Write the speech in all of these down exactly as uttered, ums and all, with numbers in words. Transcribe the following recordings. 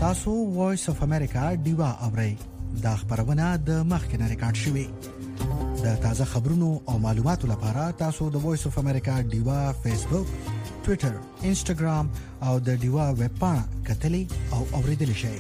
تاسو وایس اف امریکا دیوا اورئ دا خبرونه د مخکنه ریکارډ شوی د تازه خبرونو او معلوماتو لپاره تاسو د وایس اف امریکا دیوا فیسبوک ټوئیټر انسټاګرام او د دیوا ویب پاڼه کتلی او اوریدل شئ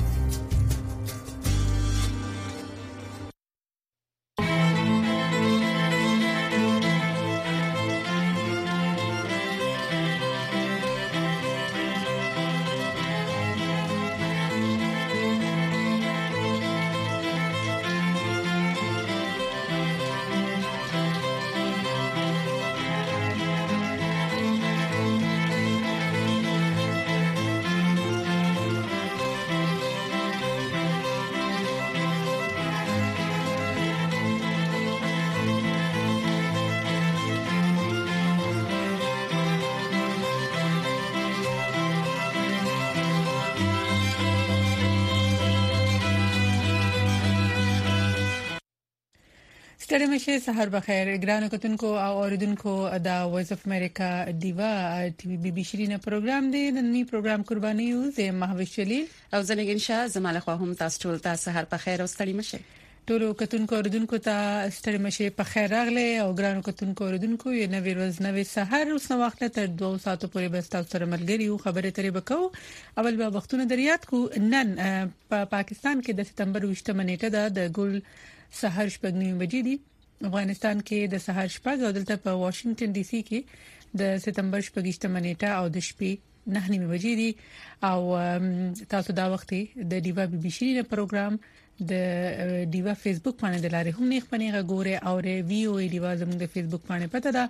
ستړي مشه سحر بخیر ګرانو کتونکو او اوریدونکو دا وایس اف امریکا دیوا ټي وي بي بي شرینا پروګرام دی نننی پروګرام قرباني یو زه محوش چلی او زنګین شاه زماله خو هم تاسو ټول ته سحر بخیر او ستړي مشه ټول کتونکو اوریدونکو ته ستړي مشه په خیر راغله او ګرانو کتونکو اوریدونکو یو نوې ورځ نوې سحر اوس نو وخت تر دوه ساعتو پورې بس تاسو سره ملګری یو خبره ترې وکاو اول به وختونه دریات کو نن په پا پاکستان کې د سپتمبر وشتمه نیټه ده د ګل سحر شپږ بجې دي افغانستان کې د سحر شپږ او دلته په واشنگټن ډي سي کې د سپتمبر شپږشتمه نیټه او د شپې نه نیمه بجې دي او تاسو دا وخت د دیوا بي بي شرینا پروګرام د دیوا فیسبوک باندې د لارې هم نه خپنه غوړې او وی او دیوا زموږ د فیسبوک باندې پته ده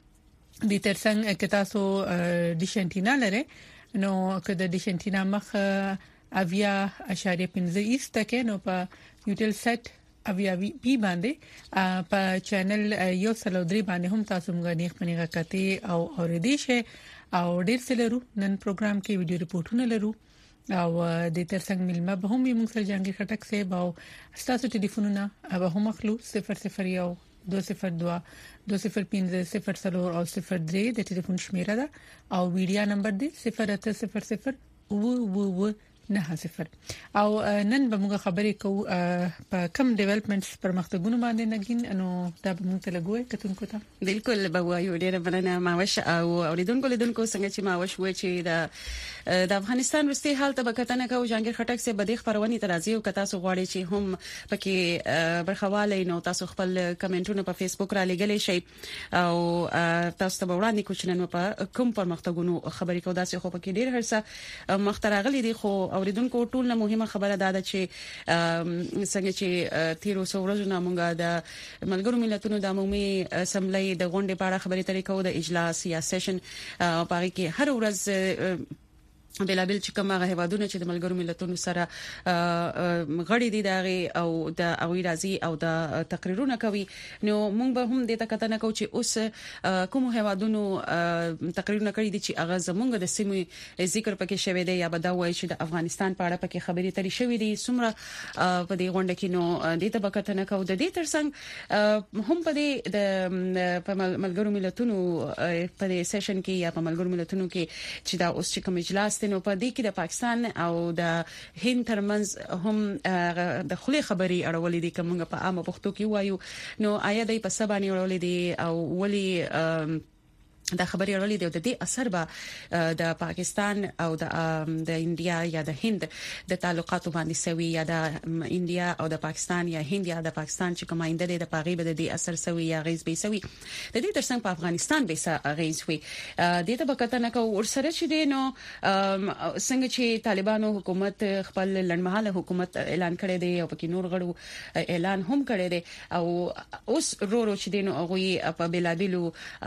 د ترڅنګ کې تاسو ډیشنټینا لره نو کله د ډیشنټینا مخ اویا اشاریه پنځه ایست کې نو په یوټل سیټ اویا بي باندې په چینل یو سلودري باندې هم تاسو موږ نه خپنه غکتی او اوریدي شه او ډیر څه لرو نن پروګرام کې ویډیو ریپورتونه لرو او د ترڅنګ ملما به هم موږ سره جنگي خټک سه باو تاسو ټلیفونونه به هم خلو صفر صفر یو دو صفر دو دو صفر پنځه صفر صفر او صفر درې د ټلیفون شمیره ده او ویډیو نمبر دی صفر اته صفر صفر و و و نه صفر او نن به موږ خبرې کوو په کم ډیولپمنټس پرمختګونو باندې نګین نو دا به موږ ته لګوي کتونکو ته بالکل به وایو ډیره مننه ماوش او اوریدونکو لیدونکو څنګه چې ماوش و چې د د افغانستان وروستي حالت به کتنه کوو جهانگیر خټک سه بده خبرونه ترازی او کتا سو غواړي چې هم پکې برخواله نو تاسو خپل کمنټونه په فیسبوک را لګلې شي او تاسو ته وړاندې کوچنن په کوم پرمختګونو خبرې کوو داسې خو پکې ډیر هرڅه مخترغلي دي خو اوریدونکو ټول نه مهمه خبره ده چې څنګه چې تیرو سو ورځې نه مونږه د ملګرو ملتونو د عمومي اسمبلی د غونډې په اړه خبرې ترې کوو د اجلاس یا سیشن په اړه کې هر ورځ بلابل چې کومه هیوادونه چې د ملګرو ملتونو سره غړي دي دغه او د اوی راځي او د تقریرونه کوي نو موږ به هم د تکتنه کوو چې اوس کوم هیوادونو تقریرونه کړی دي چې هغه زمونږ د سیمې ذکر پکې شوی دی یا به دا وایي چې د افغانستان په اړه پکې خبرې ترې شوې دي څومره په دې غونډه کې نو د تکتنه کوو د دې ترڅنګ هم په دې د ملګرو ملتونو په دې سیشن کې یا په ملګرو ملتونو کې چې دا اوس چې کوم اجلاس نو په دې کې د پاکستان او د هند ترمنځ هم د خولي خبري اړولې دي کومه په عامه پښتو کې وایو نو آیا د په سبانه اړولې دي او ولی دا خبري اړولې دی د دې اثر به د پاکستان او د د انډیا یا د هند د تعلقاتو باندې سوي یا د انډیا او د پاکستان یا هند یا د پاکستان چې کومه انده د پاغي به د اثر سوي یا غیز به سوي د دې ترڅنګ په افغانستان به غیز وي د دې په کتنه کو ورسره چې دینو څنګه چې طالبانو حکومت خپل لړمحاله حکومت اعلان کړی دی او پکې نور غړو اعلان هم کړی دی او اوس رو رو چې دینو هغه په بلابلو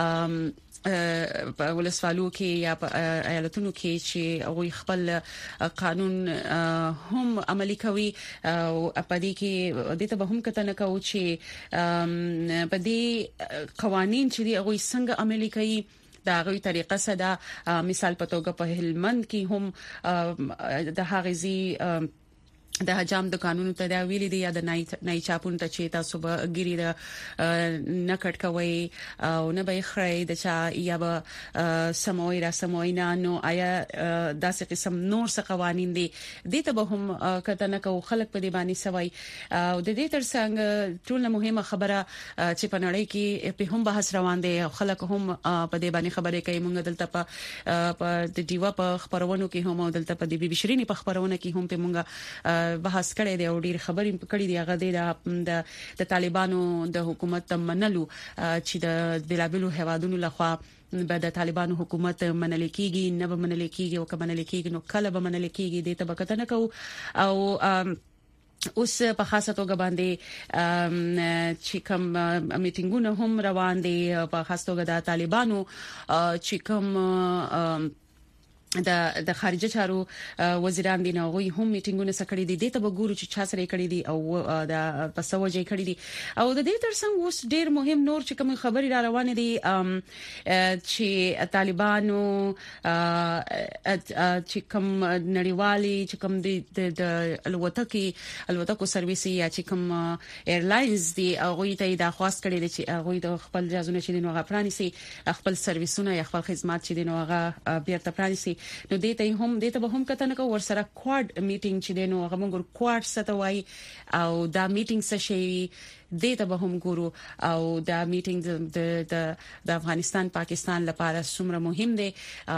په ولسوالو کې یا په ایالتونو کې چې هغه خپل قانون هم عملي کوي او په دې کې د ته به هم کتنه کوي چې په دې قوانين چې هغه څنګه عملي کوي دا غوي طریقه ساده مثال په توګه په هلمند کې هم د هغزي د حجام د قانونو ته دا ویلي دی یا د نای چاپون ته چې تاسو به ګيري د نکټ کوي او نه به خړې د چا یا به سموي را سموي نه نو آیا داسې قسم نور څه قوانين دي د ته به هم کته نه کو خلک په دی باندې سوي او د دې ترڅنګ ټول مهمه خبره چې په نړۍ کې په هم بحث روان دي او خلک هم په دی باندې خبرې کوي موږ دلته په د دیوا په خبرونو کې هم دلته په دی بي بي شيريني په خبرونه کې هم په موږ بحث کړي دی او ډیر خبرې کړي دی هغه د د طالبانو د حکومت منلو چې د بلابلو هوادونو لخوا به د طالبانو حکومت منل کیږي نه به منل کیږي او کله منل کیږي نو کله به منل کیږي د طبقه نه کو او اوس په خاصه توګه باندې چې کوم میټینګونه هم روان دي په خاصه توګه د طالبانو چې کوم د د خارجه چارو وزیران دي نو غوي هم میټینګونه سکړي دي د ته وګورو چې چا سره کړي دي او د پسوجي کړي دي او د دې ترڅنګ اوس ډیر مهم نور چې کوم خبري را روانه دي چې طالبانو چې کوم نړیوالي چې کوم د الوتکي الوتکو سرویسي یا چې کوم ایرلاینز دي هغه ته د خواست کړي دي چې هغه د خپل جازونه چې نو غفراني سي خپل سرویسونه یا خپل خدمات چې نو هغه بیرته پرانسي نو دته هم دته به هم کته نه کو ورسره کواد میټینګ چې دینو هغه موږ کواد ستوي او دا میټینګ څه شي دته به هم ګورو او دا میټینګ د د د افغانستان پاکستان لپاره څومره مهم دی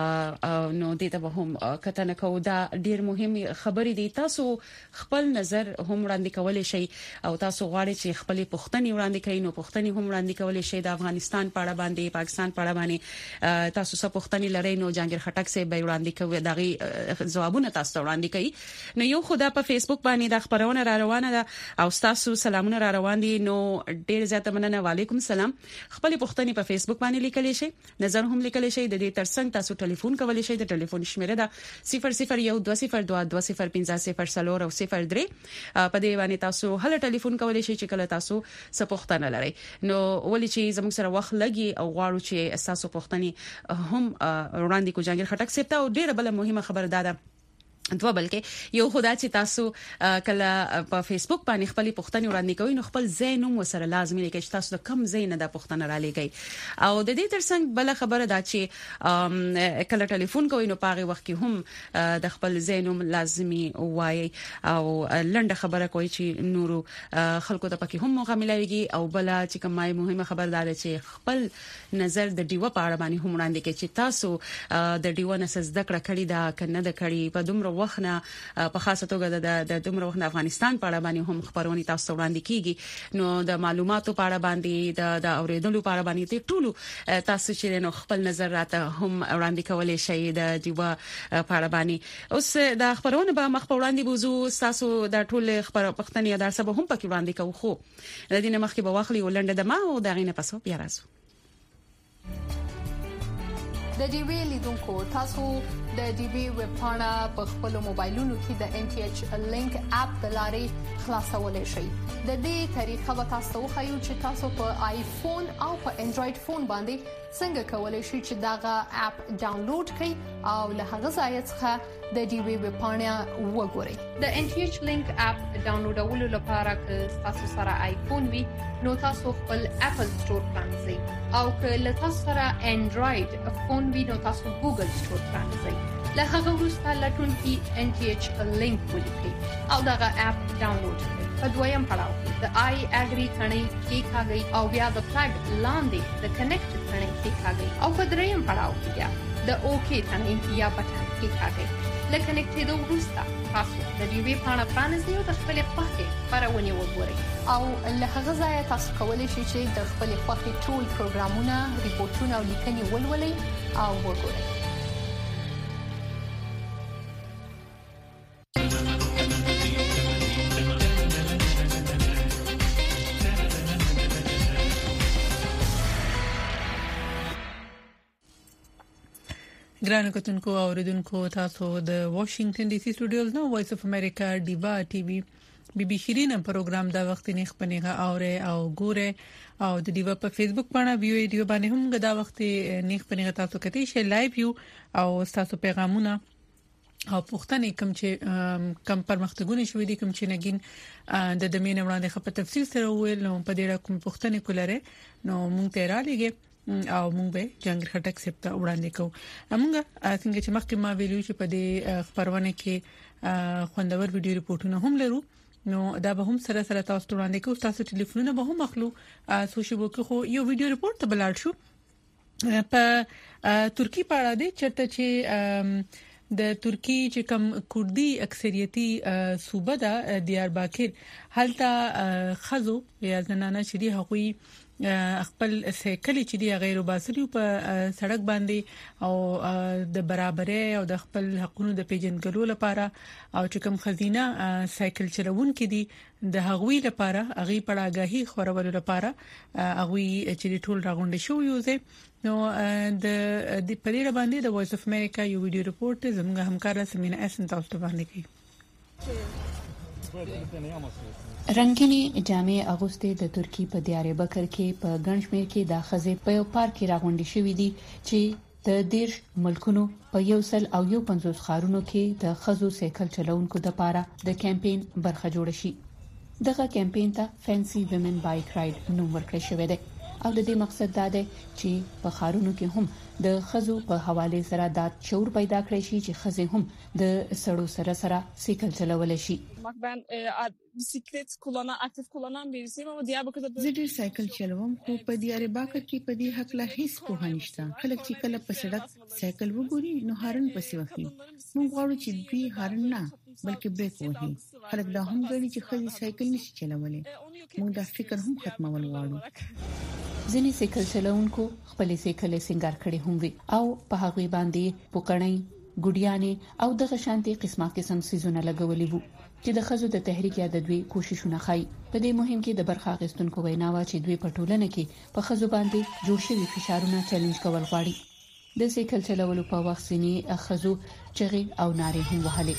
نو دته به هم کته نه کو دا ډیر مهم خبرې دي تاسو خپل نظر هم وړاندې کولای شئ او تاسو غواړئ چې خپل پښتني وړاندې کړئ نو پښتني هم وړاندې کولای شئ د افغانستان په اړه باندې پاکستان په اړه باندې تاسو څه پښتني لرئ نو جانګیر خټک سه به وړاندې کوي دغه جوابونه تاسو وړاندې کړئ نو یو خدا په فیسبوک باندې د خبرونه را روانه ده او تاسو سلامونه را روان دي نو ډیر زیاته مننه وعلیکم السلام خپل پښتني په فیسبوک باندې لیکلی شئ نظر هم لیکلی شئ د دې ترڅنګ تاسو ټلیفون کولی شئ د ټلیفون شمیره ده صفر صفر یو دوه صفر دوه دوه صفر پنځه صفر څلور او صفر درې په دې باندې تاسو هله ټلیفون کولی شئ چې کله تاسو څه پښتنه لرئ نو ولې چې زموږ سره وخت لګي او غواړو چې تاسو پښتني هم وړاندې کو جانګیر خټک سپتا او ډیره بل مهمه خبر ده دوه بلکې یو خدا چې تاسو کله په فیسبوک باندې خپل پښتني وړاندې کوئ نو خپل ځای نوم وسره لازمي لیکئ چې تاسو د کم ځای نه د پښتنه را لګئ او د دې ترڅنګ بل خبره ده چې کله ټلیفون کوئ نو په هغه وخت کې هم د خپل ځای نوم لازمي وایي او لنډه خبره کوي چې نورو خلکو ته پکې هم موقع ملایږي او بل چې کومه مهمه خبر ده چې خپل نظر د دیوه په اړه باندې هم وړاندې کوي چې تاسو د دیوه نه زده کړه کړی دا کنه د کړی په دومره وخت په خاصه توګه د دومره وخت افغانستان په اړه باندې هم خبرونه تاسو وړاندې کیږي نو د معلوماتو په اړه باندې د د اوریدلو په اړه باندې ټولو تاسو چې نو خپل نظر راته هم وړاندې کولای شئ د دیوه په اړه باندې اوس د خبرونه به مخ په وړاندې بوزو تاسو د ټول خبر پښتني ادار سبا هم پکې وړاندې کوو خو د دې مخ کې به واخلي ولنډه د ما او د غینه پسو بیا راځو د ډي وی لیدونکو تاسو د ډي وی ویب پاڼه په خپل موبایلونو کې د ان ټي ایچ لینک اپ د لارې خلاصولای شئ د دې طریقه به تاسو خو چې تاسو په آیفون او په انډراید فون باندې څنګه کولای شئ چې داغه اپ ډاونلوډ کړئ او له هغه ځای څخه د ډي وی ویب پاڼه وګورئ د ان ټي ایچ لینک اپ ډاونلوډولو لپاره که تاسو سره آیفون وي نو تاسو خپل اپل سٹور پرانځئ او که له تاسو سره انډراید فون وي نو تاسو ګوګل سٹور پرانځئ له هغه وروسته لټون کې ان ټي ایچ لینک ولیکئ او داغه اپ ډاونلوډ کړئ په دویم پړاو کې د آی اګری ثنې کې کاږي او بیا د فلګ لاندې د کنیکټ ثنې کې کاږي او په دریم پړاو کې بیا د اوکی ثنې یا بټن کې کاږي لکه کنیکټ د وروسته تاسو د ډي وی پاڼه پرانځئ او د خپل خوښې خبرونه وګورئ او له هغه ځای تاسو کولی شئ چې د خپل خوښې ټول پروګرامونه ریپورتونه او لیکنې ولولئ او وګورئ ګرانو کتونکو او اوریدونکو تاسو د واشنگټن ډي سي سټوډیوز نو وایس اف امریکا دیوا ټي وي بي بي شيرين پروګرام دا وخت نه خپنهغه اوره او ګوره او د دیوا په فیسبوک باندې ویډیو باندې هم دا وخت نه خپنهغه تاسو کتي شي لایو یو او تاسو پیغامونه او پښتنې کوم چې کم پرمختګونه شوې دي کوم چې نګین د دمین وړاندې خپل تفصیل سره ویل نو په دې را کوم پښتنې کولره نو مونږ ته را لګي او مونږ به جنگ خټک سپته وړاندې کوو موږ څنګه چې مخکې ما ویلو چې په دې خبرونه کې خوندور ویډیو ریپورتونه هم لرو نو دا به هم سره سره تاسو وړاندې کوو تاسو ټلیفونونه به هم اخلو سوشل ورک خو یو ویډیو ریپورت ته بلاړ شو په ترکی په اړه د چرته چې د ترکی چې کوم کوردی اکثریتي صوبه ده دیارباکر هلته خزو یا زنانه چې دی هغوی خپل سیکل چې دی غیر باسري په سړک باندې او د برابرۍ او د خپل حقوقو د پیژندګلو لپاره او چې کوم خزینه سایکل چلون کې دي د هغوی لپاره اغي پړاګاهي خورولو لپاره اغوی چې ټول راغونډ شو یوځي نو د د پریره باندې د وایس اف امریکا یو ویډیو ریپورت زموږ همکار سمینا اسن تاسو ته باندې کوي رنگینی جامع اغوستې د ترکی په دیاربکر کې په ګڼشمیر کې د خزې په یو پارک کې راغونډې شوې دي چې د دیرش ملکونو په یو سل او یو پنځوس خارونو کې د خزو سایکل چلونکو د پاره د کمپاین برخه جوړ شي دغه کمپاین ته فانسی وومن بایک رائیډ نوم ورکړل شوی دی او د دې مقصد دا دی چې په خارونو کې هم د خزو په حواله سره د شعور پیدا کړی شي چې خزې هم د سړو سره سره سایکل چلول شي Ben e, bisiklet kullanan, aktif kullanan birisiyim ama Diyarbakır'da زه ډیر سایکل چلوم خو په دیاربکر کې په دې حق لا هیڅ پوهه نشته خلک چې کله په سړک سایکل وګوري نو هارن پسې وخی موږ غواړو چې دوی هارن نه بلکې بریک وهي خلک دا هم غواړي چې خزې سایکل نشي چلولای موږ دا فکر هم ختمول غواړو ځینې سایکل چلونکو خپل سایکل سنگار کړي هم وي او په هغه باندې پوکړنۍ ګډیانې او دغه شانتي قسمه قسم سيزونه لګولې وو چې د خزو د تحریک یا د دوی کوششونه خای په دې مهم کې د برخه اخیستونکو ویناوه چې دوی په ټولنه کې په خزو باندې جوړ شوی فشارونه چیلنج کول غواړي د سایکل چلولو په وخت سینې خزو چغې او نارې هم وهلې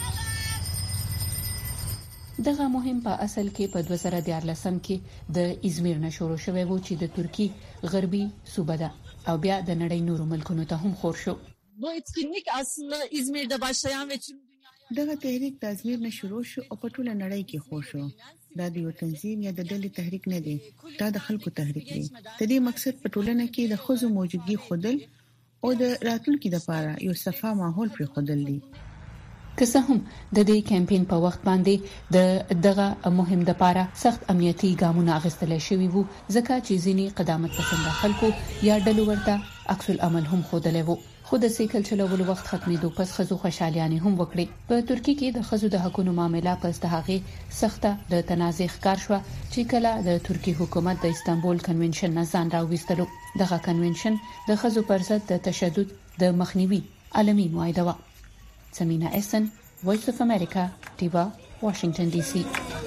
دغه مهم په اصل کې په دوه زره دیارلسم کې د ازمیر نشورو شوی وو چې د ترکی غربي صوبه ده او بیا د نړۍ نورو ملکونو ته هم خور شو bu etkinlik aslında İzmir'de başlayan ve tüm دغه تحریک د ازمیر نه شروع شو او په ټوله نړۍ کې خور شو دا د یو تنظیم یا د ډلې تحریک نه دی دا د خلکو تحریک دی د دې مقصد په ټولنه کې د خزو موجودګي خودل او د راتلونکو لپاره یو صفه ماحول پر خودل دي که څه هم د دې کمپاین په وخت باندې د دغه مهم د لپاره سخت امنیتي ګامونه اخیستل شوي وو ځکه چې ځینی قدامت پسند خلکو یا ډلو ورته عکس العمل هم خودلې وو خو د سایکل چلولو وخت ختمېدو پس خزو خوشالیانه هم وکړي په ترکی کې د خزو د حقوقو معاملې په استهاغي سخته د تنازع ښکار شو چې کله د ترکی حکومت د استانبول کنونشن نه ځان راوستلو دغه کنونشن د خزو پر ضد د تشدد د مخنیوي عالمي معاهده و سمینا اسن وایس اف امریکا دیوا واشنگټن ډي سي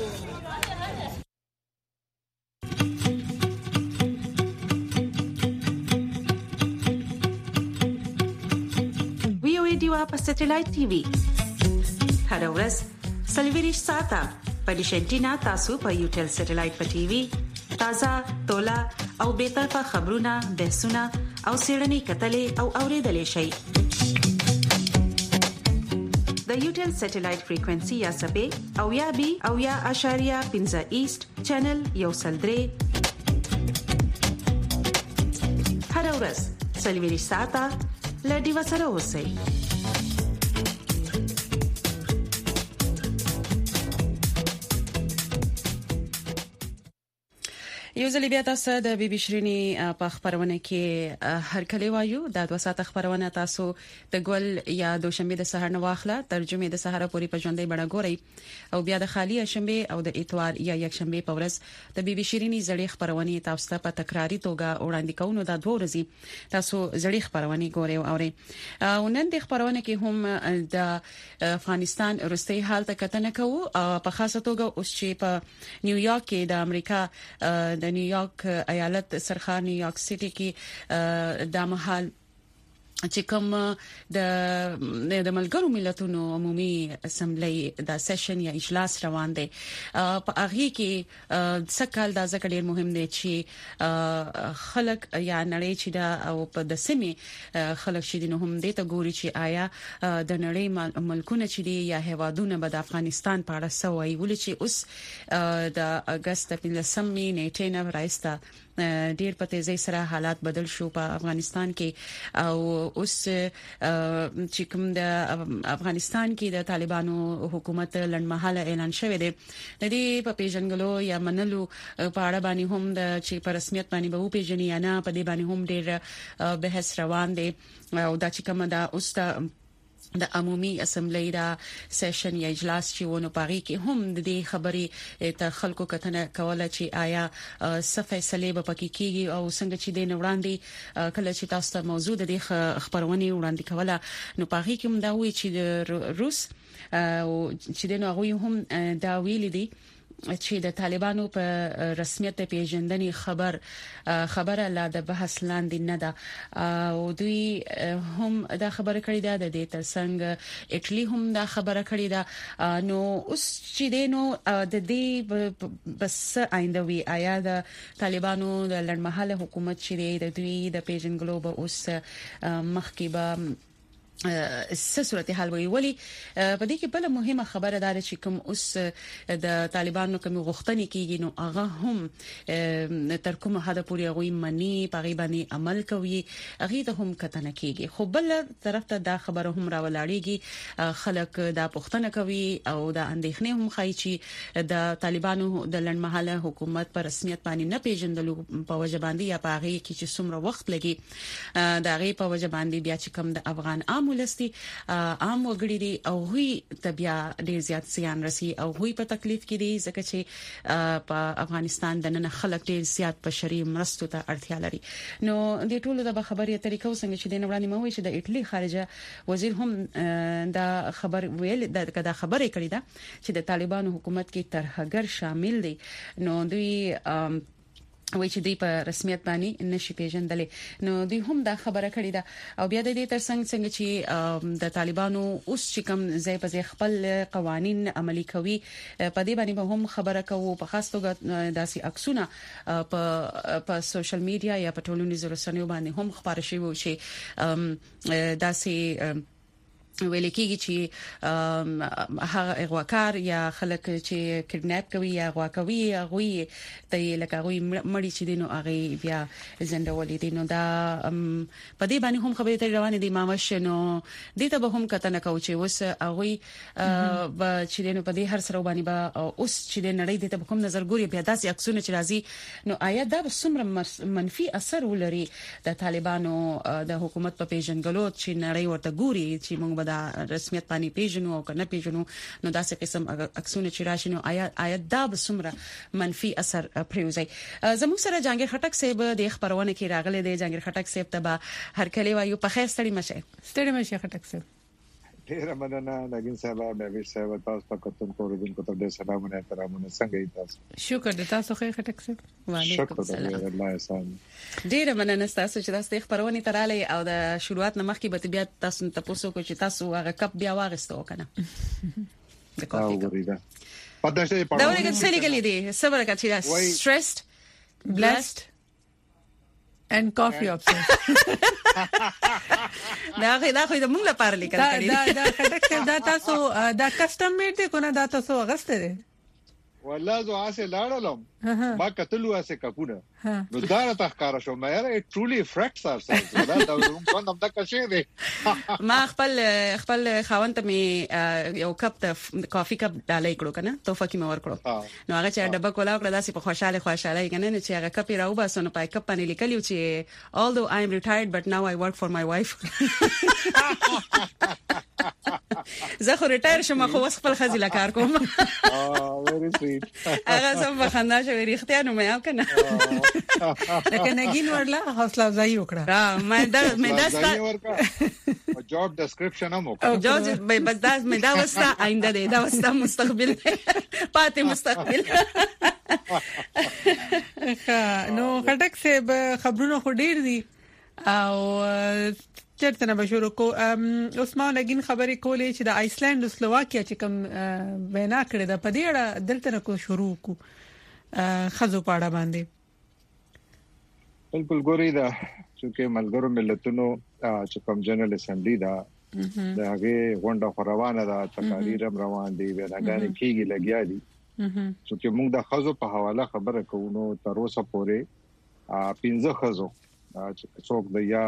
دیوا په سټلایټ ټي وي هر ورځ سلویریش ساته په ډیشنټینا تاسو په یوټل سټلایټ په ټي وي تازه تولا او به طرفه خبرونه بحثونه او سیړنی کتلې او اوریدلې شي د یوټل سټلایټ فریکوئنسي یا سبې او یا بي او یا اشاریه پنځه ایست چینل یو سلدري هر ورځ سلویریش ساته لدی وسره اوسئ یو ځل بیا تاسو د بي بي شيريني په خبرونه کې هر کله وایو د دوه ساعت خبرونه تاسو د ګل یا دوشنبه د سحر نه واخله ترجمه د سحر پوری په ژوندۍ بڼه ګورئ او بیا د خالی شنبه او د اتوار یا یک شنبه په ورځ د بي بي شيريني زړې خبرونه تاسو ته په تکراری توګه وړاندې کوو د دوه ورځې تاسو زړې خبرونه ګورئ او اورئ او نن د خبرونه کې هم د افغانستان روسي حالت کتنه کوو په خاصه توګه اوس چې په نیویارک کې د امریکا د نیویارک ایالت سرخار نیویارک سيټي کې د محل چې کوم د د ملګرو ملتونو عمومي اسمبلی د سیشن یا اجلاس روان دی په هغه کې سکهال د ځکه ډیر مهم دی چې خلک یا نړۍ چې دا او په د سیمه خلک چې نو هم دې ته ګوري چې آیا د نړۍ ملکونه چې دی یا هوادونه به د افغانستان په اړه سوي ولې چې اوس د اگست په لسمه نیټه نه راځي ډیر په تیزی سره حالات بدل شو په افغانستان کې او اوس چې کوم د افغانستان کې د طالبانو حکومت لړمحاله اعلان شوی دی د دې په پیژنګلو یا منلو په اړه باندې هم د چې په رسمیت باندې به پیژنې یا نه په دې باندې هم ډیر بحث روان دی او دا چې کوم دا اوس د عمومي اسمبلی دا سیشن یا اجلاس چې ونه پاري کې هم د دې خبرې ته خلکو کتنه کوله چې آیا څه فیصله به پکې کیږي او څنګه چې د وړاندې کله چې تاسو ته موضوع د خبرونه وړاندې کوله نو پاري کې هم دا وی چې د روس او چې د نوغوي هم دا ویل دي چې د طالبانو په رسمیت پیژندنې خبر خبره لا د بحث لاندې نه ده او دوی هم دا خبره کړې ده د دې ترڅنګ اټلی هم دا خبره کړې ده نو اوس چې دینو د دې بس آینده وی آیا د طالبانو د لړمحاله حکومت چې د دوی د پیژنګلو به اوس مخکې به څه صورتحال وي ولی په دې کې بل مهمه خبره ده چې کوم اوس د طالبانو کوم غوښتنې کیږي نو هغه هم تر کومه حد پورې غوي منی پغی باندې عمل کوي هغه ته هم کتنه کیږي خو بل طرف ته دا خبره هم راولاړيږي خلک دا پوښتنه کوي او دا اندېښنې هم خایي چې د طالبانو د لړمحاله حکومت پر رسمیت باندې نه پیژندلو په وجه باندې یا په هغه کې چې څومره وخت لګي دا غي په وجه باندې بیا چې کوم د افغان عام ولستي عام وګړي دي او هی تبیا ډیر زیات زیان رسی او هی په تکلیف کې دي ځکه چې په افغانستان د نن خلک ډیر زیات بشري مرستو ته اړتیا لري نو د ټولو د خبرې طریقو څنګه چې د نړۍ موي چې د اټلی خارجه وزیر هم دا خبر ویل دا خبرې کړې ده چې د طالبانو حکومت کې ترهګر شامل دي نو دوی وای چې دوی په رسمیت باندې نشي پیژندلې نو دوی هم دا خبره کړې ده او بیا د دې ترڅنګ څنګه چې د طالبانو اوس چې کوم ځای په ځای خپل قوانين عملي کوي په دې باندې هم خبره کوو په خاص توګه داسې عکسونه په په سوشل میډیا یا په ټولنیزو رسنیو باندې هم خبره شوی چې داسې ویل کېږي چې هغه اغواکار یا خلک چې کډناپ کوي یا اغوا کوي هغه ته لکه هغه مړی چې دینو هغه بیا زندولې دي نو دا په دې باندې هم خبرې تر روانې دي مامش نو دې ته به هم کتنه کوي چې وس هغه به چې دینو په دې هر سره باندې به اوس چې د نړۍ د ته کوم نظر ګوري بیا داسې عکسونه چې راځي نو آیا دا به څومره منفي اثر ولري د طالبانو د حکومت په پیژنګلو چې نړۍ ورته ګوري چې موږ دا رسمیت باندې پیژنو او کنه پیژنو نو دا څه قسم عکسونه چې راشي نو آیا آیا دا به څومره منفي اثر پریوزي زموږ سره جانګیر خټک صاحب د خبرونه کې راغله دی جانګیر خټک صاحب ته به هر کله وایو په خیر ستړي مشه ستړي مشه خټک صاحب ډیر مننه نګین صاحب د صاحب تاسو په کتون کوردون کو ته سلامونه احترامونه څنګه تاسو شکر د تاسو خیر خټک صاحب وعلیکم السلام الله احسان ډیر مننه تاسو چې تاسو خبرونه تراله او د شروعات نه مخکې به بیا تاسو ته پوسو کو چې تاسو هغه کپ بیا واغستو کنه د کافي کپ پدې په دا ورګه څه لګلې دي صبر کړئ stressed blessed and coffee obsessed دا دا خو د موږ لپاره لیکل کړي دا دا خټک دا تاسو دا کسٹم میډ دی کو نه دا تاسو اغسته دي والله زه اسه لاړلم ما کتلو اسه کپونه نو دا راته ښکارا شو مې it truly affects ourselves دا دا کوم دا کښې دی ما خپل خپل خاوند ته مې یو کپ ته کافي کپ ډالې کړو کنه توفه کې مې ورکړو نو هغه چې ډبه کولا کړه داسې په خوشاله خوشاله کنه چې هغه کپ راو باسو نو پای کپ باندې لیکلیو چې although I am retired but now I work for my wife زه خو ریټایر شوم خو اوس خپل خزي لکار کوم اه very sweet هغه سم بخنده شوی ریختیا نو مې او کنه لکه نګین ورلا حوصله ځای وکړه را مې دا مې دا ستا جاب ډسکرپشن هم وکړه جاب مې دا مې دا وستا آینده دی دا وستا مستقبل پاتې مستقبل نو خټک صاحب خبرونه خو ډیر دي او چرته نه بشورو کو عثمان اگین خبرې کولې چې د آیسلند او سلوواکیا چې کوم وینا کړې ده په دې اړه دلته کو شروع کو خزو پاړه باندې بالکل ګوري دا چې ملګرو ملتونو چې کوم جنرال اسمبلی دا د هغه غونډه خروانه ده تقاریر روان دي ویناګانې کیږي لګیا دي چې موږ د خزو په حواله خبره کوو نو تر اوسه پورې پنځه خزو چې څوک د یا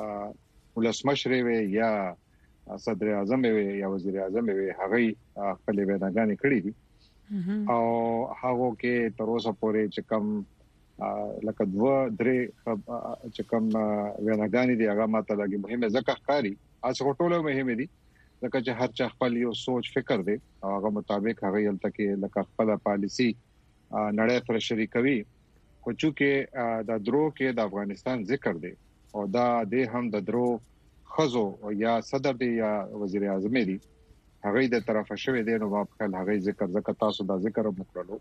ولسمشر وي یا صدر اعظم وي یا وزیر اعظم وي هغه خپل ویناګانې کړې دي او هغه کې تر اوسه پورې چې کوم لکه دوه درې چې کوم ویناګانې دي هغه ماته لګي مهمه ځکه ښکاری اڅ ټوله مهمه دي ځکه چې هر چا خپل یو سوچ فکر دی او هغه مطابق هغه یلته کې لکه خپل پالیسی نړۍ سره شریکوي خو چې د درو کې د افغانستان ذکر دی او دا د هم د درو خزو یا صدر دی یا وزیر اعظم دی هغه د طرفه شوی دی نو په هغه ذکر ذکر تاسو دا ذکر وکړلو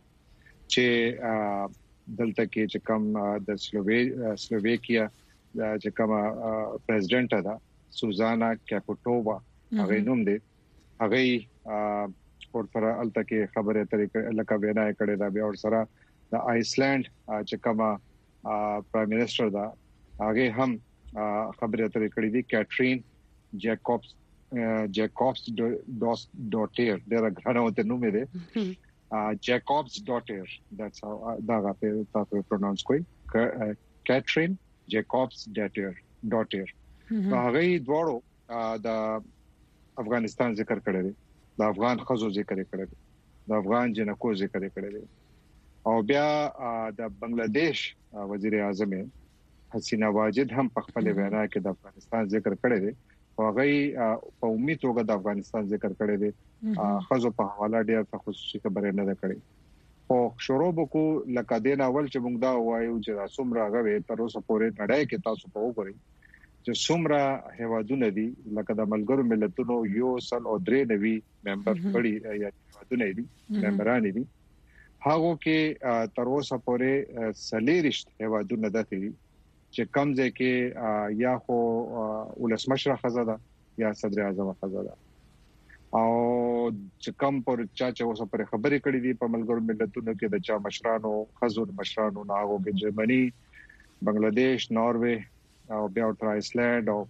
چې دلته کې چې کوم د سلووی سلوویکیا چې کوم پریزیدنت دا سوزانا کاپوټووا هغه نوم دی هغه اور سره الته کې خبره طریقې لکه وینا کړې دا بیا اور سره د آیسلند چې کوم پرایم منسٹر دا هغه هم خبره طریقې کړې دي کیټرین جیکوبس جیکوبس ډوټیر دا غاڼه نوم دی جیکوبس ډوټیر that's how دا په تاسو پروناونس کوي کیټرین جیکوبس ډوټیر ډوټیر هغه دواړو د افغانستان ذکر کړی دی د افغان خزو ذکر کړی دی د افغان جنکو ذکر کړی دی او بیا د بنگلاديش وزیر اعظم حسینا واجد هم په خپل وینا کې د افغانستان ذکر کړی دی او هغه په امید توګه د افغانستان ذکر کړی دی خزو په حواله ډېر خصوصي خبره نه کړې او شروع وکړو لکه دین اول چې موږ دا وایو چې څومره غوي تر اوسه پورې نړۍ کې تاسو په وګورئ چې څومره هیوادونه دي لکه د ملګرو ملتونو یو سل او درې نوي ممبر کړي یا هیوادونه دي ممبران دي هغه کې تر اوسه پورې سلیریشت هیوادونه دي چې کم ځای کې یا خو ولسمشر خزاده یا صدر اعظم خزاده او چې کم پر چا چې اوسه پر خبرې کړې دي په ملګرو ملتونو کې د چا مشرانو خزور مشرانو ناغو کې جرمني بنگلاديش ناروے او بیا تر آیسلند او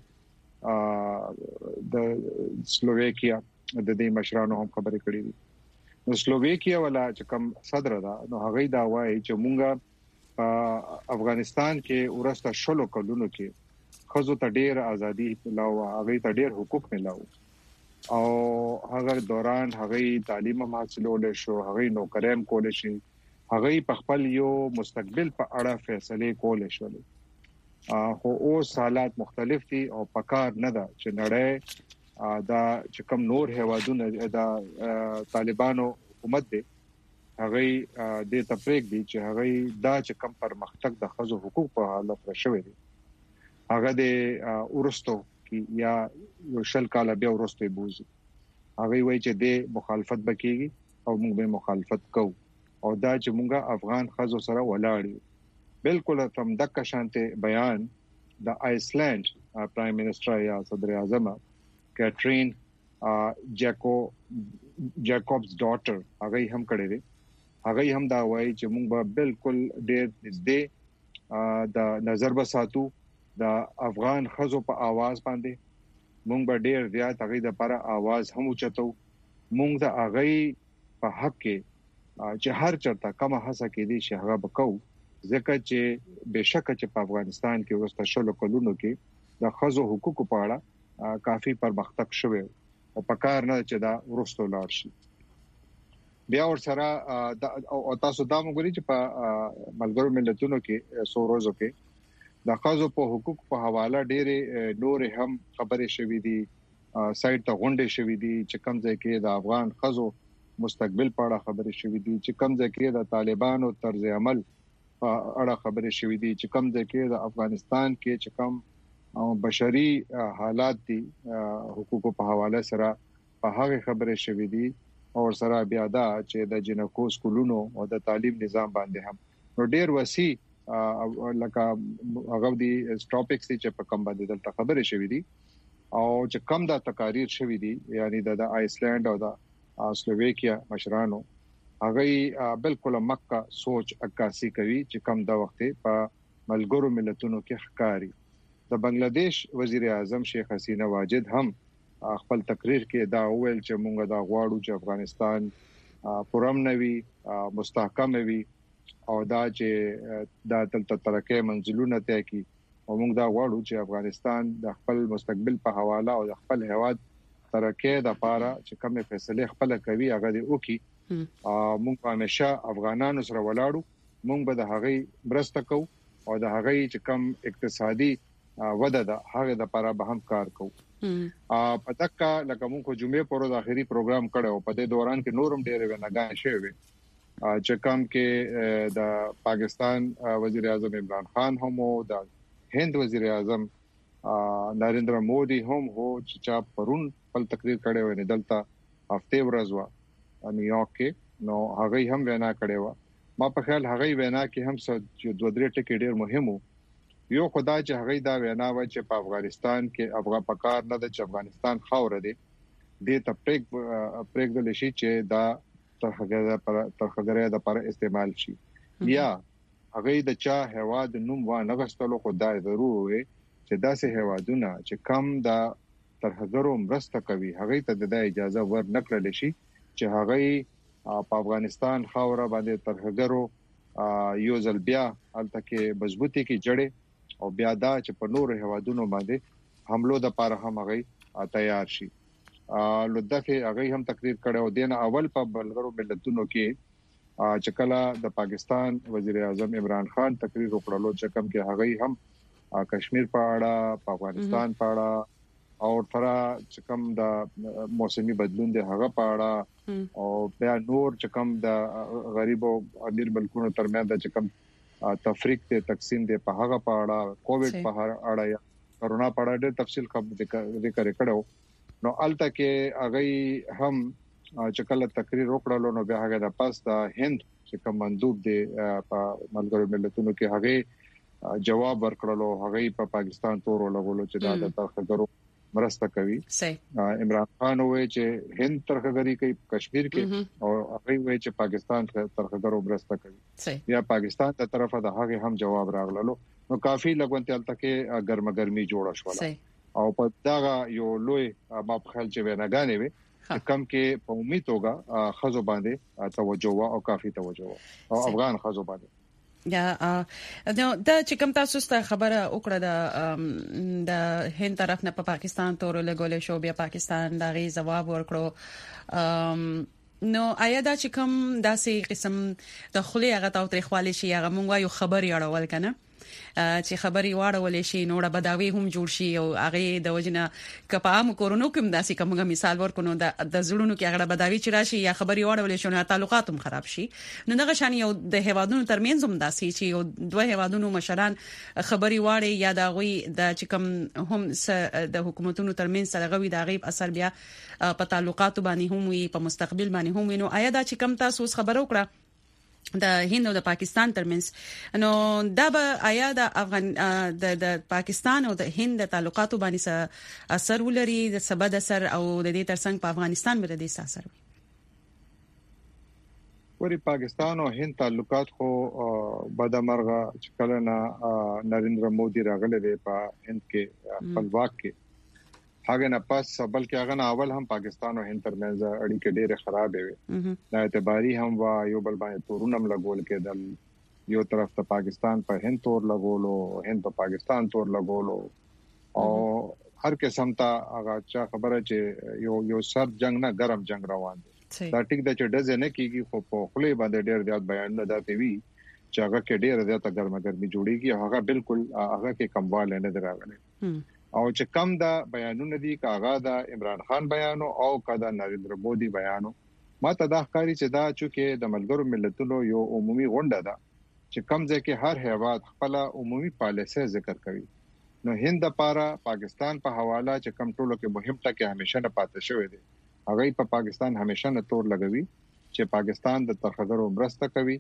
د سلوویکیا د دې مشرانو هم خبرې کړې دي نو سلوویکیا ولا چې کوم صدر دا نو هغه دا وایي چې مونږه افغانستان کې ورسته شلو کلونو کې خزو ته ډېر ازادي ملاو هغه ته ډېر حقوق ملاو او هغه دوران هغه تعلیم حاصلول شو هغه نوکریم کول شي هغه په خپل یو مستقبل په اړه فیصله کول شول خو اوس حالات مختلف دي او پکار نه ده چې نړۍ دا چې کوم نور هیوادونه د طالبانو حکومت دی هغه د تفریق دي چې هغه دا چې کوم پرمختګ د خزو حقوق په حالت راشوي دي هغه د ورستو کې یا یو شل کال بیا ورستو بوزي هغه وایي چې د مخالفت بکیږي او موږ به مخالفت کوو او دا چې موږ افغان خزو سره ولاړ یو بالکل تم دک شانته بیان د آیسلند پرایم منسٹر یا صدر اعظم کیټرین جیکو جیکوبس ډاټر هغه هم کړی دی هغه هم دا وایي چې موږ به بالکل ډېر نږدې د نظر بساتو د افغان خزو په आवाज باندې موږ به ډېر زیات هغه د لپاره आवाज هم اوچتو موږ د هغه په حق کې چې هر چرته کومه هڅه کې دي چې هغه وکاو ځکه چې بشک چې په افغانستان کې ورسته شلو کلونو کې د خزو حقوقو په اړه کافي پرمختګ شوی او په کار نه چې دا ورستو لاړ شي بیا ور سره او تاسو دا موږ چې په ملګرو ملتونو کې سو روزو کې د خزو په حقوق په حواله ډېر نور هم خبرې شوې دي سایت ته غونډې شوې دي چې کوم ځای کې د افغان خزو مستقبل په اړه خبرې شوې دي چې کوم ځای کې د طالبانو طرز عمل په اړه خبرې شوې دي چې کوم ځای کې د افغانستان کې چې کوم بشري حالات دي حقوقو په حواله سره په هغه خبرې شوې دي او سره بیا دا چې د جنکو سکولونو او د تعلیم نظام باندې هم نو ډېر وسیع لکه هغه دی ټاپکس چې په کوم باندې دلته خبرې شوې دي او چې کوم دا تقاریر شوې دي یعنی د آیسلند او د سلوواکیا مشرانو هغه بالکل مکه سوچ عکاسي کوي چې کوم دا وخت په ملګرو ملتونو کې ښکاری د بنگلاديش وزیر اعظم شیخ حسینه واجد هم خپل تقریر کې دا وویل چې موږ دا غواړو چې افغانستان پرامنوي مستحکم وي او دا چې د تل ترقه منزلونه ته کی او موږ دا غواړو چې افغانستان د خپل مستقبل په حواله او د خپل هواد ترقه د لپاره چې کومه فیصله خپل کوي هغه دی وکي موږ همیشه افغانانو سره ولاړو موږ به د هغې برسته کوو او د هغې چې کوم اقتصادي وده ده هغه د لپاره به هم کار کوو په تکا لکه موږ کو جمعې پر ورځ اخري پروګرام کړو په دې دوران کې نورم ډېر ونګان شوی چې کوم کې د پاکستان وزیر اعظم عمران خان هم او د هند وزیر اعظم نریندر مودي هم هو چې پرون خپل تقریر کړو نه دلته هفته ورځ وا نیویارک کې نو هغه هم وینا کړو ما په خیال هغه وینا کې هم څه دوه درې ټکي ډېر مهم وو یو خدای چې هغه دا وینا و چې په افغانستان کې افغان پکار نه د افغانستان خاور دی د تپریک پریک د لشي چې دا ترخګره پر ترخګره د پر استعمال شي یا هغه د چا هوا د نوم و نه غستلو خدای ضرور وي چې داسې هوادونه چې کم د ترخګرو مرسته کوي هغه ته د اجازه ور نکړل شي چې هغه په افغانستان خاور باندې ترخګرو یو ځل بیا الته کې مضبوطی کې جوړه او بیا دا چې په نور هوادونو باندې حملو د پاره هم هغه تیار شي لودفه هغه هم تقریر کړو دین اول په بلغرو ملتونو کې چې کله د پاکستان وزیر اعظم عمران خان تقریر وکړلو چې کوم کې هغه هم کشمیر په اړه په افغانستان په اړه او تر چې کوم د موسمي بدلون د هغه په اړه او بیا نور چې کوم د غریبو امیر ملکونو ترمنځ د چې کوم تفریق ته تقسیم دی په هغه په اړه کووډ په اړه یا کرونا په اړه ډېر تفصیل خبرې ذکر کړو نو الته کې هغه هم چې کله تقریر وکړلو نو بیا هغه د پاس د هند چې کوم مندوب دی په ملګرو ملتونو کې هغه جواب ورکړلو هغه په پاکستان تور لګولو چې دا د ترخګرو مرسته کوي عمران خان وایي چې هند ترخګری کوي کشمیر کې او هغه وایي چې پاکستان ترخګرو مرسته کوي یا پاکستان ته طرفه د هغه هم جواب راغللو نو کافي لګونته الته کې ګرمګرمي جوړه شوه او په دا یو لوی ما په خیال چې ونګانې وي کم کې په امید توګه خزو باندې توجه او کافي توجه او افغان خزو باندې یا نو دا چې کوم تاسو ته خبره وکړه د د هند طرف نه په پاکستان تور لګول شو بیا پاکستان دا غي جواب ورکړو نو آیا دا چې کوم داسې قسم د خلی هغه تاو تاریخوالي شي هغه مونږ یو خبري اړول کنه چې خبري واړول شي نو د بداوی هم جوړ شي او هغه د وجنه کپام کورونو کوم داسې کومه مثال ورکونو د زړونو کې هغه بداوی چې راشي یا خبري واړول شي نو تعلقات هم خراب شي نو دغه شان یو د هوادونو ترمنځ هم داسې چې یو دوه هوادونو مشران خبري واړي یا د غوي د چې کوم هم د حکومتونو ترمنځ سره غوي د غیب اثر بیا په تعلقات باندې هم وي په مستقبل باندې هم وي نو آیا دا چې کوم تاسو خبرو کړه د هند او د پاکستان ترمنځ نو دا به آیا د افغان د د پاکستان او د هند د تعلقاتو باندې اثر ولري د سبد اثر او د دې ترڅنګ په افغانستان باندې د اثر وي ورې پاکستان او هند تعلقات خو بدمرغه چې کله نه نریندر مودي راغله په هند کې خپلواک کې هغه نه پاس بلکې هغه نه اول هم پاکستان او هند ترمنځ اړیکې ډېرې خراب وي دا اعتباري هم وا یو بل باندې تورونم لګول کېدل یو طرف ته پاکستان په هند تور لګولو هند په پاکستان تور لګولو او هر قسم ته هغه چا خبره چې یو یو سر جنگ نه ګرم جنگ روان دي دا ټیک د چې دزه نه کیږي خو په خپل باندې ډېر زیات بیان نه داتې وی چې هغه کې ډېر زیات ګرمګرمي جوړیږي هغه بالکل هغه کې کمواله نه دراغله او چې کم دا بیانونه دي کاغه دا عمران خان بیانو او کدا نریندر مودي بیانو ما ته دا ښکاری چې دا چې د ملګرو ملتونو یو عمومي غونډه ده چې کم ځکه هر هیواد خپل عمومي پالیسي ذکر کوي نو هند لپاره پاکستان په حواله چې کم ټولو کې مهم ټکی همیشه نه پاتې شوی دی هغه په پاکستان همیشه نه تور لګوي چې پاکستان د ترخګرو مرسته کوي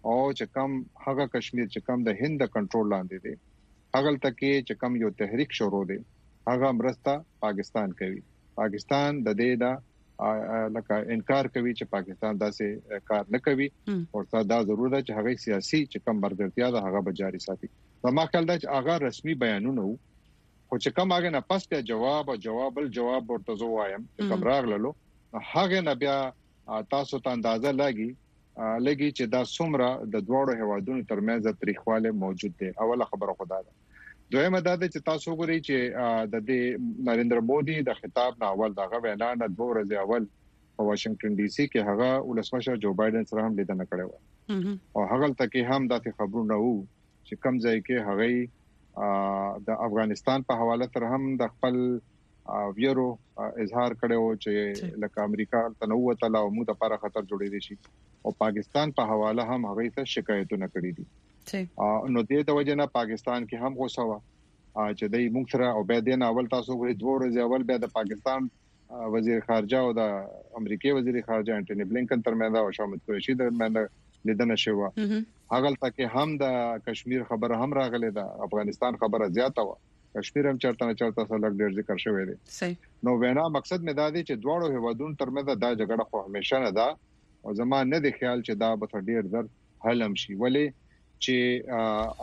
او چې کم هغه کشمیر چې کم د هند کنټرول لاندې دی هغه تکي چې کم یو تحریک شروع دی هغه مرسته پاکستان کوي. پاکستان د دې دا لکه انکار کوي چې پاکستان داسې کار نه کوي او دا ضرورت ده چې هغه سیاسي چې کم برګرتیا ده هغه به جاري ساتي. زما خیال ده چې هغه رسمي بیانونه وو خو چې کم هغه نه پس ته جواب او جواب بل جواب ورته زو وایم چې کم راغللو هغه نه بیا تاسو ته اندازه لګي لګي چې دا څومره د دوړو هوادونو ترمنځ تاریخواله موجود دی. اوله خبره خدا ده. دویمه دا ده چې تاسو وګورئ چې د دې نریندر مودي د خطاب نه اول دغه اعلان د دوه ورځې اول په واشنگټن ډي سي کې هغه ولسمشر جو بایدن سره هم لیدنه کړې و او هغه تکي هم د خبرونه وو چې کم ځای کې هغه د افغانستان په حواله سره هم د خپل ویرو اظهار کړو چې لکه امریکا تنوع تعالی او موږ لپاره خطر جوړې دي شي او پاکستان په حواله هم هغه ته شکایتونه کړې دي. نو دې د وجه نه پاکستان کې هم غوسه و چې د موږ سره او به د اول تاسو غوړي دوه ورځې اول بیا د پاکستان وزیر خارجه او د امریکای وزیر خارجه انټونی بلینکن ترمنځ او شاه محمود قریشي ترمنځ لیدنه شوه. هغه تکي هم د کشمیر خبره هم راغله د افغانستان خبره زیاته و کشمیر هم چرته نه چرته سره ډېر ذکر شوی دی. نو وینا مقصد مې دا دی چې دواړو هیوادونو ترمنځ دا جګړه خو همیشه نه ده او زما نه دی خیال چې دا به ډېر زر حل هم شي ولی چې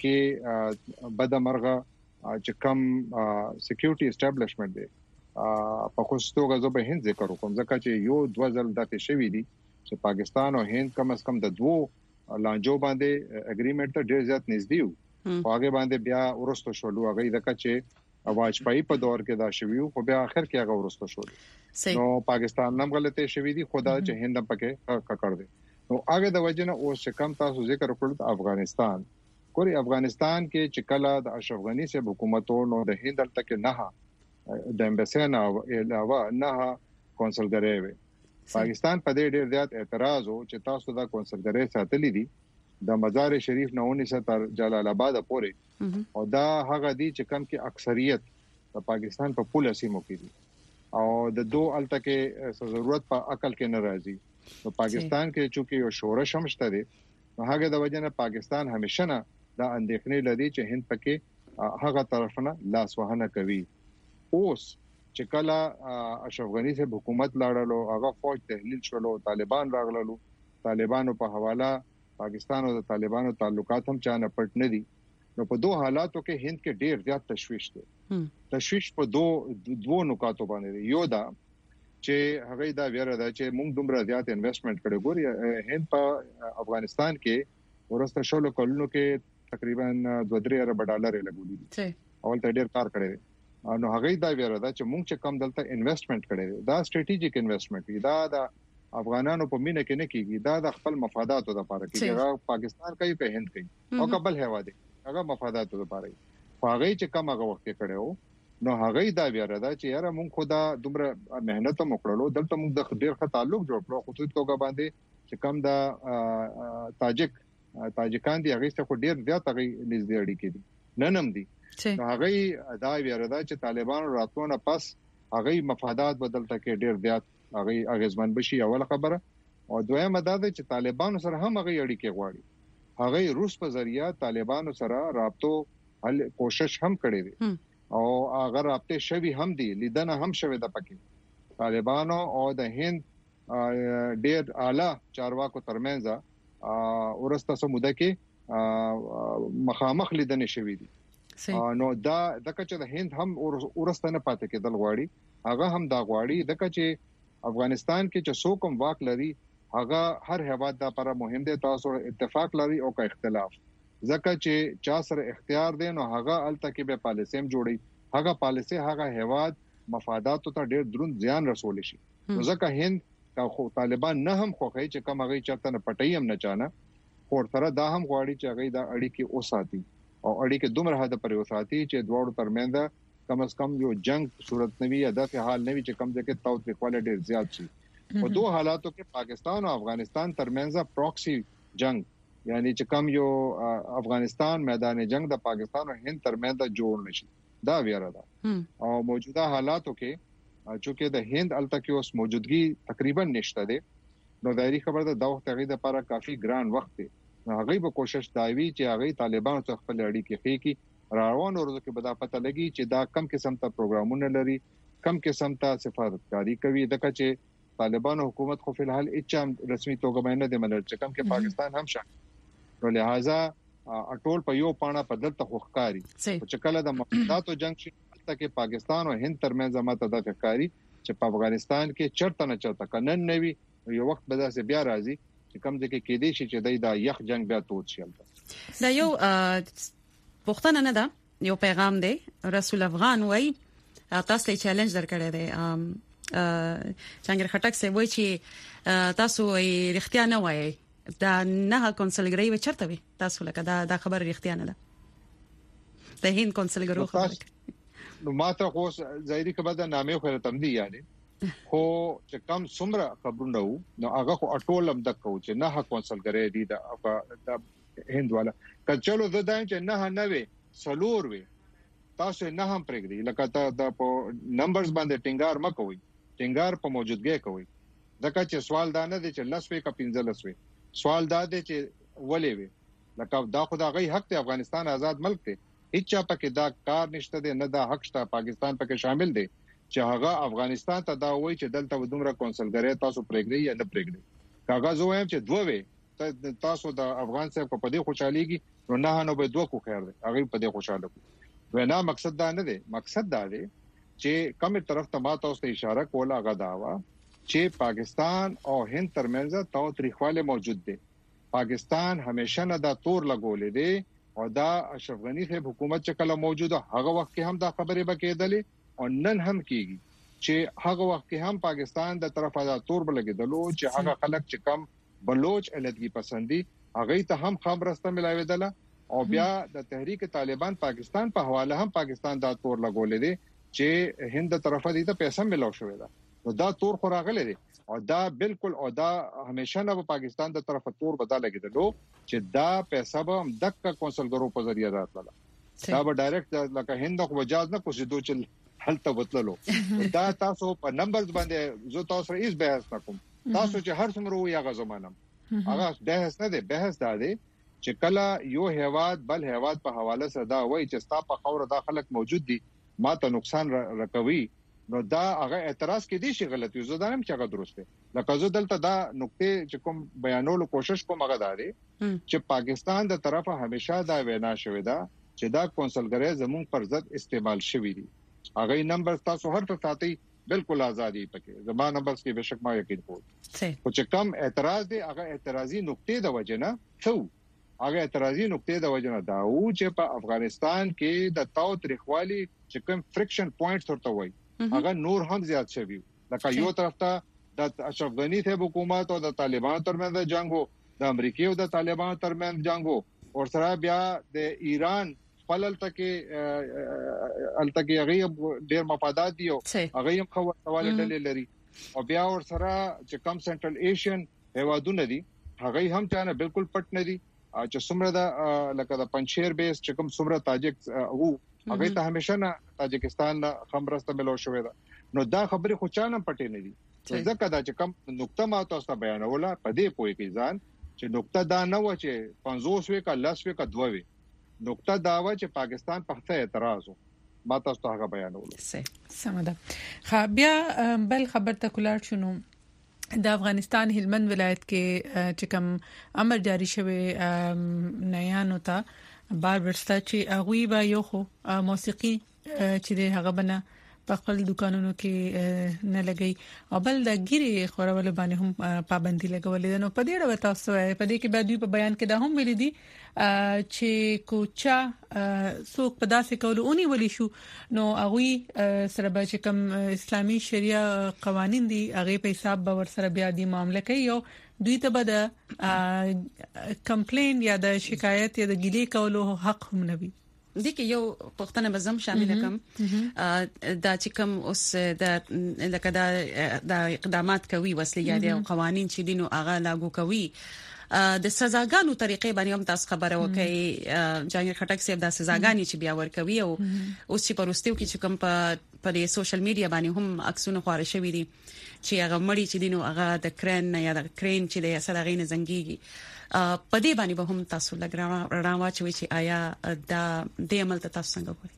التکه بدمرغه چې کم سکیورټي اسټابلیشمنت دی په خصوص توګه زه به هند ذکر کوم ځکه چې یو دوه ځل دته شوی دی چې پاکستان او هند کم از کم د دوه لانجو باندې اګریمنت ته ډیر زیات نږدې وو او هغه باندې بیا ورستو شولو هغه ځکه چې واجپای په دور کې دا شوی خو بیا اخر کې هغه ورستو شول نو پاکستان هم غلطه شوی دی خدا چې هند پکې ککړ دی. نو هغه د وجنه او شکم تاسو ذکر کړل افغانستان کوری افغانستان کې چې کله د اشرف غنی سے حکومتونو د هند تک نه د امبیسن او علاوه نه کونسلګری وي پاکستان په دې ډېر زیات اعتراض او چې تاسو دا کونسلګری ساتلې دي د مزار شریف نه ونیسه تر جلال آباد پورې او دا هغه دي چې کم کې اکثریت د پاکستان په پوله سیمو کې دي او د دوه التکه ضرورت په عقل کې ناراضي. نو پاکستان کې چې یو شورش هم شته دي نو هغه د وجنه پاکستان همیشه نه دا اندېښنې لري چې هند پکې هغه طرفونه لاس وهنه کوي. اوس چې کله اشرف غنی سے حکومت لاړلو هغه فوج تحلیل شولو طالبان راغللو طالبانو په حواله پاکستان او د طالبانو تعلقات هم چانه پټ نه دي نو په دوه حالاتو کې هند کې ډیر زیات تشويش دی. تشويش په دوه دوه نقاطو باندې یو دا چې هغه دا ویره ده چې موږ دومره زیات انویسټمنټ کړو ګوري هند په افغانستان کې ورسته شولو کلونو کې تقریبا دوه درې ارب ډالر لګولي دي اول ته ډیر کار کړی دی نو هغه دا ویره ده چې موږ چې کم دلته انویسټمنټ کړی دا سټریټیجیک انویسټمنټ دا د افغانانو په مینه کې نه کیږي دا د خپل مفاداتو لپاره کیږي هغه پاکستان کوي په هند کوي او قبل هوا دي هغه مفاداتو لپاره هغه چې کم هغه وخت کړو نو هغه دا ویره ده چې یاره مونږ خدا دومره مهنت هم وکړلو دلته مونږ د ډیر ښه تعلق جوړ کړو خصوصي توګه باندې چې کم د تاجک تاجکان دي هغه څخه ډیر زیات هغه نږدې اړیکې دي ننم دي نو هغه دا ویره ده چې طالبان راتلونه پس هغه مفادات بدلته کې ډیر زیات هغه اغیزمن بشي اول خبره او دویمه دا ده چې طالبان سره هم هغه اړیکې غواړي هغه روس په ذریعہ طالبان سره رابطو حل کوشش هم کړې دي او هغه رابطه شوی هم دي لیدنه هم شوی د پکې طالبانو او د هند ډېر اعلی چارواکو ترمنځ ورسته سموده کې مخامخ لیدنه شوی دي نو دا د کچه د هند هم ورسته نه پاتې کېدل غواړي هغه هم دا غواړي د کچه افغانستان کې چې څوک واک لري هغه هر هیواد د لپاره مهم دي تاسو اتفاق لري او کا اختلاف ځکه چې چا سره اختیار دی نو هغه التکه به پالیسي هم جوړي هغه پالیسي هغه هیواد مفادات ته ډېر دروند زیان رسول شي ځکه هند کا خو طالبان نه هم خوخی چې کوم هغه چرته نه پټي هم نه چانه خو تر دا هم غواړي چې هغه د اړیکې اوساتي او اړیکې دومره حد پرې اوساتي چې دواړو ترمنځ کم از کم یو جنگ صورت نوي یا د حال نوي چې کم ځکه تاوتری کوالټي زیات شي په دوه حالاتو کې پاکستان او افغانستان ترمنځ پروکسي جنگ یعنی چې کم یو افغانستان میدان جنگ د پاکستان او هند ترمنځ جوړ نشي دا ویره ده او موجوده حالاتو کې چې د هند التکه اوس موجودګي تقریبا نشته ده نو دایری خبر ده د وخت غي د لپاره کافي ګران وخت دی هغه به کوشش داوي چې هغه طالبانو څخه خپل اړیکې خې کی روان ورځو کې به دا پته لګي چې دا کم قسم ته پروګرامونه لري کم قسم ته سفارتکاری کوي دغه چې طالبانو حکومت خو په الحال هیڅ رسمي توګه نه دی منل چې کم کې پاکستان هم شامل نو لہذا اټول په یو پاڼه په دلته خوخکاری چې کله د مقداتو جنگ شي چې پاکستان او هند ترمنځ ماته د ښکاری چې په افغانستان کې چرته نه چرته کنن نوي یو وخت به داسې بیا راځي چې کم ځکه کې دي چې د یخ جنگ بیا توت شي دا یو پښتنه نه ده یو پیغام دی رسول افغان وای تاسو ته چیلنج درکړی دی څنګه خټک سي وای چې تاسو یې رښتیا نه وایي دا نه کونسلګری و چرته وي تاسو لکه دا د خبر رښتیا نه ده د هند کونسلګرو خبره نو ماته خو ظاهري کبه د نامې خو تم دي یعنی خو چې کم څومره خبرونه وو نو هغه خو اټولم د کو چې نه کونسلګری دي د هند والا کچلو د دایم چې نه نه وي سلور وي تاسو نه هم پرېږدي لکه تا د نمبرز باندې ټینګار مکوئ ټینګار په موجودګۍ کوي ځکه چې سوال دا نه دی چې لسوي کا پنځلس وي سوال دا دی چې ولې وي لکه دا خدای حق ته افغانستان آزاد ملک دی هیڅ چا پکې دا کار نشته دی نه دا حق شته پاکستان پکې شامل دی چې هغه افغانستان ته دا وایي چې دلته ودومره کونسلګری تاسو پرېږدي یا نه پرېږدي کاغذ وایم چې دوه وي تاسو د افغان صاحب په دې خوشاليږي نو نه نو به دوه کو خیر دی هغه په دې خوشاله کو وینا مقصد دا نه دی مقصد دا دی چې کومه طرف ته ما تاسو ته اشاره کوله هغه دا و چې پاکستان او هند ترمنځ تاو تاریخواله موجود دی پاکستان همیشه نه دا تور لګولې دی او دا اشرف غنی صاحب حکومت چې کله موجوده هغه وخت کې هم دا خبره بکیدلې او نن هم کیږي چې هغه وخت کې هم پاکستان د طرفه دا تور بلګیدلو چې هغه خلک چې کم بلوچ علتګي پسندي هغه ته هم خبرسته ملاویدله او بیا د تحریک طالبان پاکستان په حواله هم پاکستان دا تور لګولې دي چې هند طرفه دې ته پیسې ملو شوې ده نو دا تور خو راغلي دي او دا بالکل او دا همیشه نه پاکستان د طرفه تور بدل لګیدلو چې دا پیسې به هم دک کونسلګرو په ذریعہ راتله دا به ډایرکټ لکه هند خو اجازه نه کوشیدو چې هلته وتللو دا تاسو په نمبرز باندې زه تاسو هیڅ بحث نکوم تاسو چې هر څومره وي هغه زمانم هغه بحث نه دی بحث دا دی چې کله یو هیواد بل هیواد په حواله سره دا وایي چې ستا په خاور دا خلک موجود دي ماته نقصان رکوي نو دا هغه اعتراض کې دي چې غلطي زه دا نه چې هغه درست دی لکه زه دلته دا نقطه چې کوم بیانولو کوشش کوم هغه دا دی چې پاکستان د طرفه همیشه دا وینا شوې ده چې دا کونسلګری زمون پر ضد استعمال شوی دي هغه نمبر تاسو هر څه ساتي بالکل ازادي پکې زما نمبر کې بشک ما یقین کوم او چې کم اعتراض دی هغه اعتراضي نقطه د وجنه ثو هغه اعتراضي نقطه د وجنه دا او چې په افغانستان کې د تاو تاریخوالي چې کوم فریکشن پوینټس ورته وای هغه نور هم زیات شوی لکه یو طرف ته د اشرف غنی ته حکومت او د طالبانو ترمنځ جنگ وو د امریکای او د طالبانو ترمنځ جنگ وو او سره بیا د ایران خپل تکي التکي هغه ډیر مفادات دي او هغه هم خو سوال ډلې لري او بیا ور سره چې کم سنټرل ایشین هوادونه دي هغه هم چانه بالکل پټ نه دي چې څومره د لکه د پنځیر بیس چې کوم څومره تاجک وو هغه ته همیشه نه تاجکستان خبرسته ملو شوې ده نو دا خبره خو چانه پټې نه دي ځکه دا چې کوم نقطه ما تاسو ته بیانوله په دې پوي کې ځان چې نقطه دا نه و چې پنځوس وی کا لس وی کا دوه وی نقطه دا و چې پاکستان په څه اعتراض وو ما تاسو ته هغه بیانوله سمده خا بیا بل خبر ته کولار شنو د افغانستان هلمند ولایت کې چې کوم امر جاری شوی نه یانو ته بار ورسته چې اغوی به یو خو موسیقي چې هغه بنه په خپل دکانونو کې نه لګي او بل د ګيري خورول باندې هم پابندي لګولې نو په دې ډول تاسو په دې کې به دوی په بیان کې دا هم ویل دي چې کوچا څوک په داسې کولو اونې ولې شو نو هغه سره به چې کوم اسلامي شریعه قوانين دي هغه په حساب به ور سره بیا دي معاملې کوي او دوی ته به د کمپلین یا د شکایت یا د ګیلې کولو حق هم نه وي د کې یو پښتنه بزم شامل کم دا چې کوم اوس د لکه دا د اقدامات کوي وسلې یا د قوانين چې دینو هغه لاګو کوي د سزاګانو طریقې باندې هم تاسو خبره وکړي جهانگیر خټک صاحب د سزاګانې چې بیا ورکوي او اوس چې پروستیو کې چې کوم په په سوشل میډیا باندې هم عکسونه خوري شوی دي چې هغه مړی چې دینو هغه د کرن یا د کرین چې د اثر غینه زنګيږي په دې باندې به هم تاسو لګرا راوا چې آیا دا د عمل ته تاسو څنګه کوي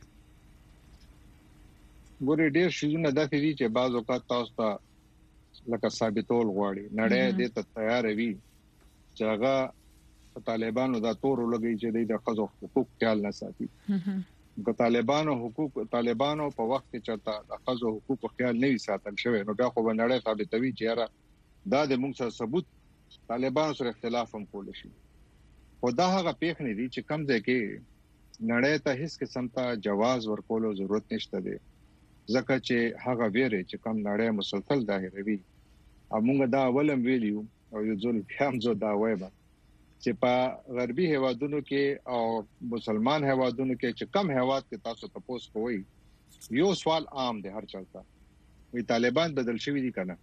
ګورې ډېر شیونه د دې چې بعض اوقات تاسو ته لکه ثابتول غواړي نړۍ دې ته تیار وي چې هغه طالبانو دا تور لګي چې د خزو حقوق خیال نه ساتي د طالبانو حقوق طالبانو په وخت کې چې د خزو حقوق خیال نه وي ساتل شوی نو بیا خو نړۍ ثابتوي چې یاره دا د موږ سره ثبوت طالبانو سره اختلاف هم کول شي خو دا هغه پیښ نه دي چې کم ځای کې نړۍ ته هیڅ قسم ته جواز ورکولو ضرورت نشته دی ځکه چې هغه ویره چې کم نړۍ مسلسل ظاهروي موږ دا اولم ویلیو او یو ځل هم زو دا وایي چې په غربي هوادونو کې او مسلمان هوادونو کې چې کم هواد کې تاسو تاسو کوی یو سوال عام دی هر چلتا وی طالبان بدل شوی دي کنه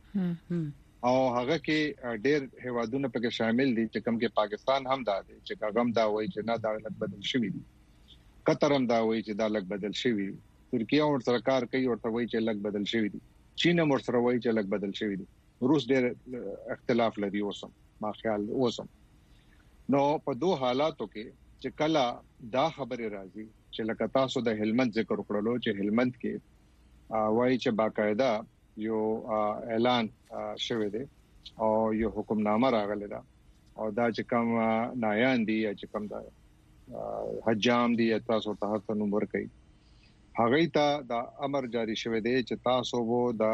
او هغه کې ډېر هوادونه پکې شامل دي چې کم کې پاکستان هم دا دی چې هغه هم دا وایي چې نه دا لږ بدل شوی دي قطر هم دا وایي چې دا لږ بدل شوی دي ترکیه ور سرکار کوي ورته وایي چې لږ بدل شوی دي چین هم ور سره وایي چې لږ بدل شوی دي روس ډېر اختلاف لري اوسم ما خیال اوسم نو په دوه حالاتو کې چې کله دا خبره راځي چې لکه تاسو د هلمند ذکر وکړلو چې هلمند کې وایي چې باقاعده یو اعلان شوی دی او یو حکمنامه راغلی دا او دا چې کوم نایان دي یا چې کوم دا حجام دي تاسو ته هڅه نوم ورکړي هغه ته دا امر جاری شوی دی چې تاسو وو دا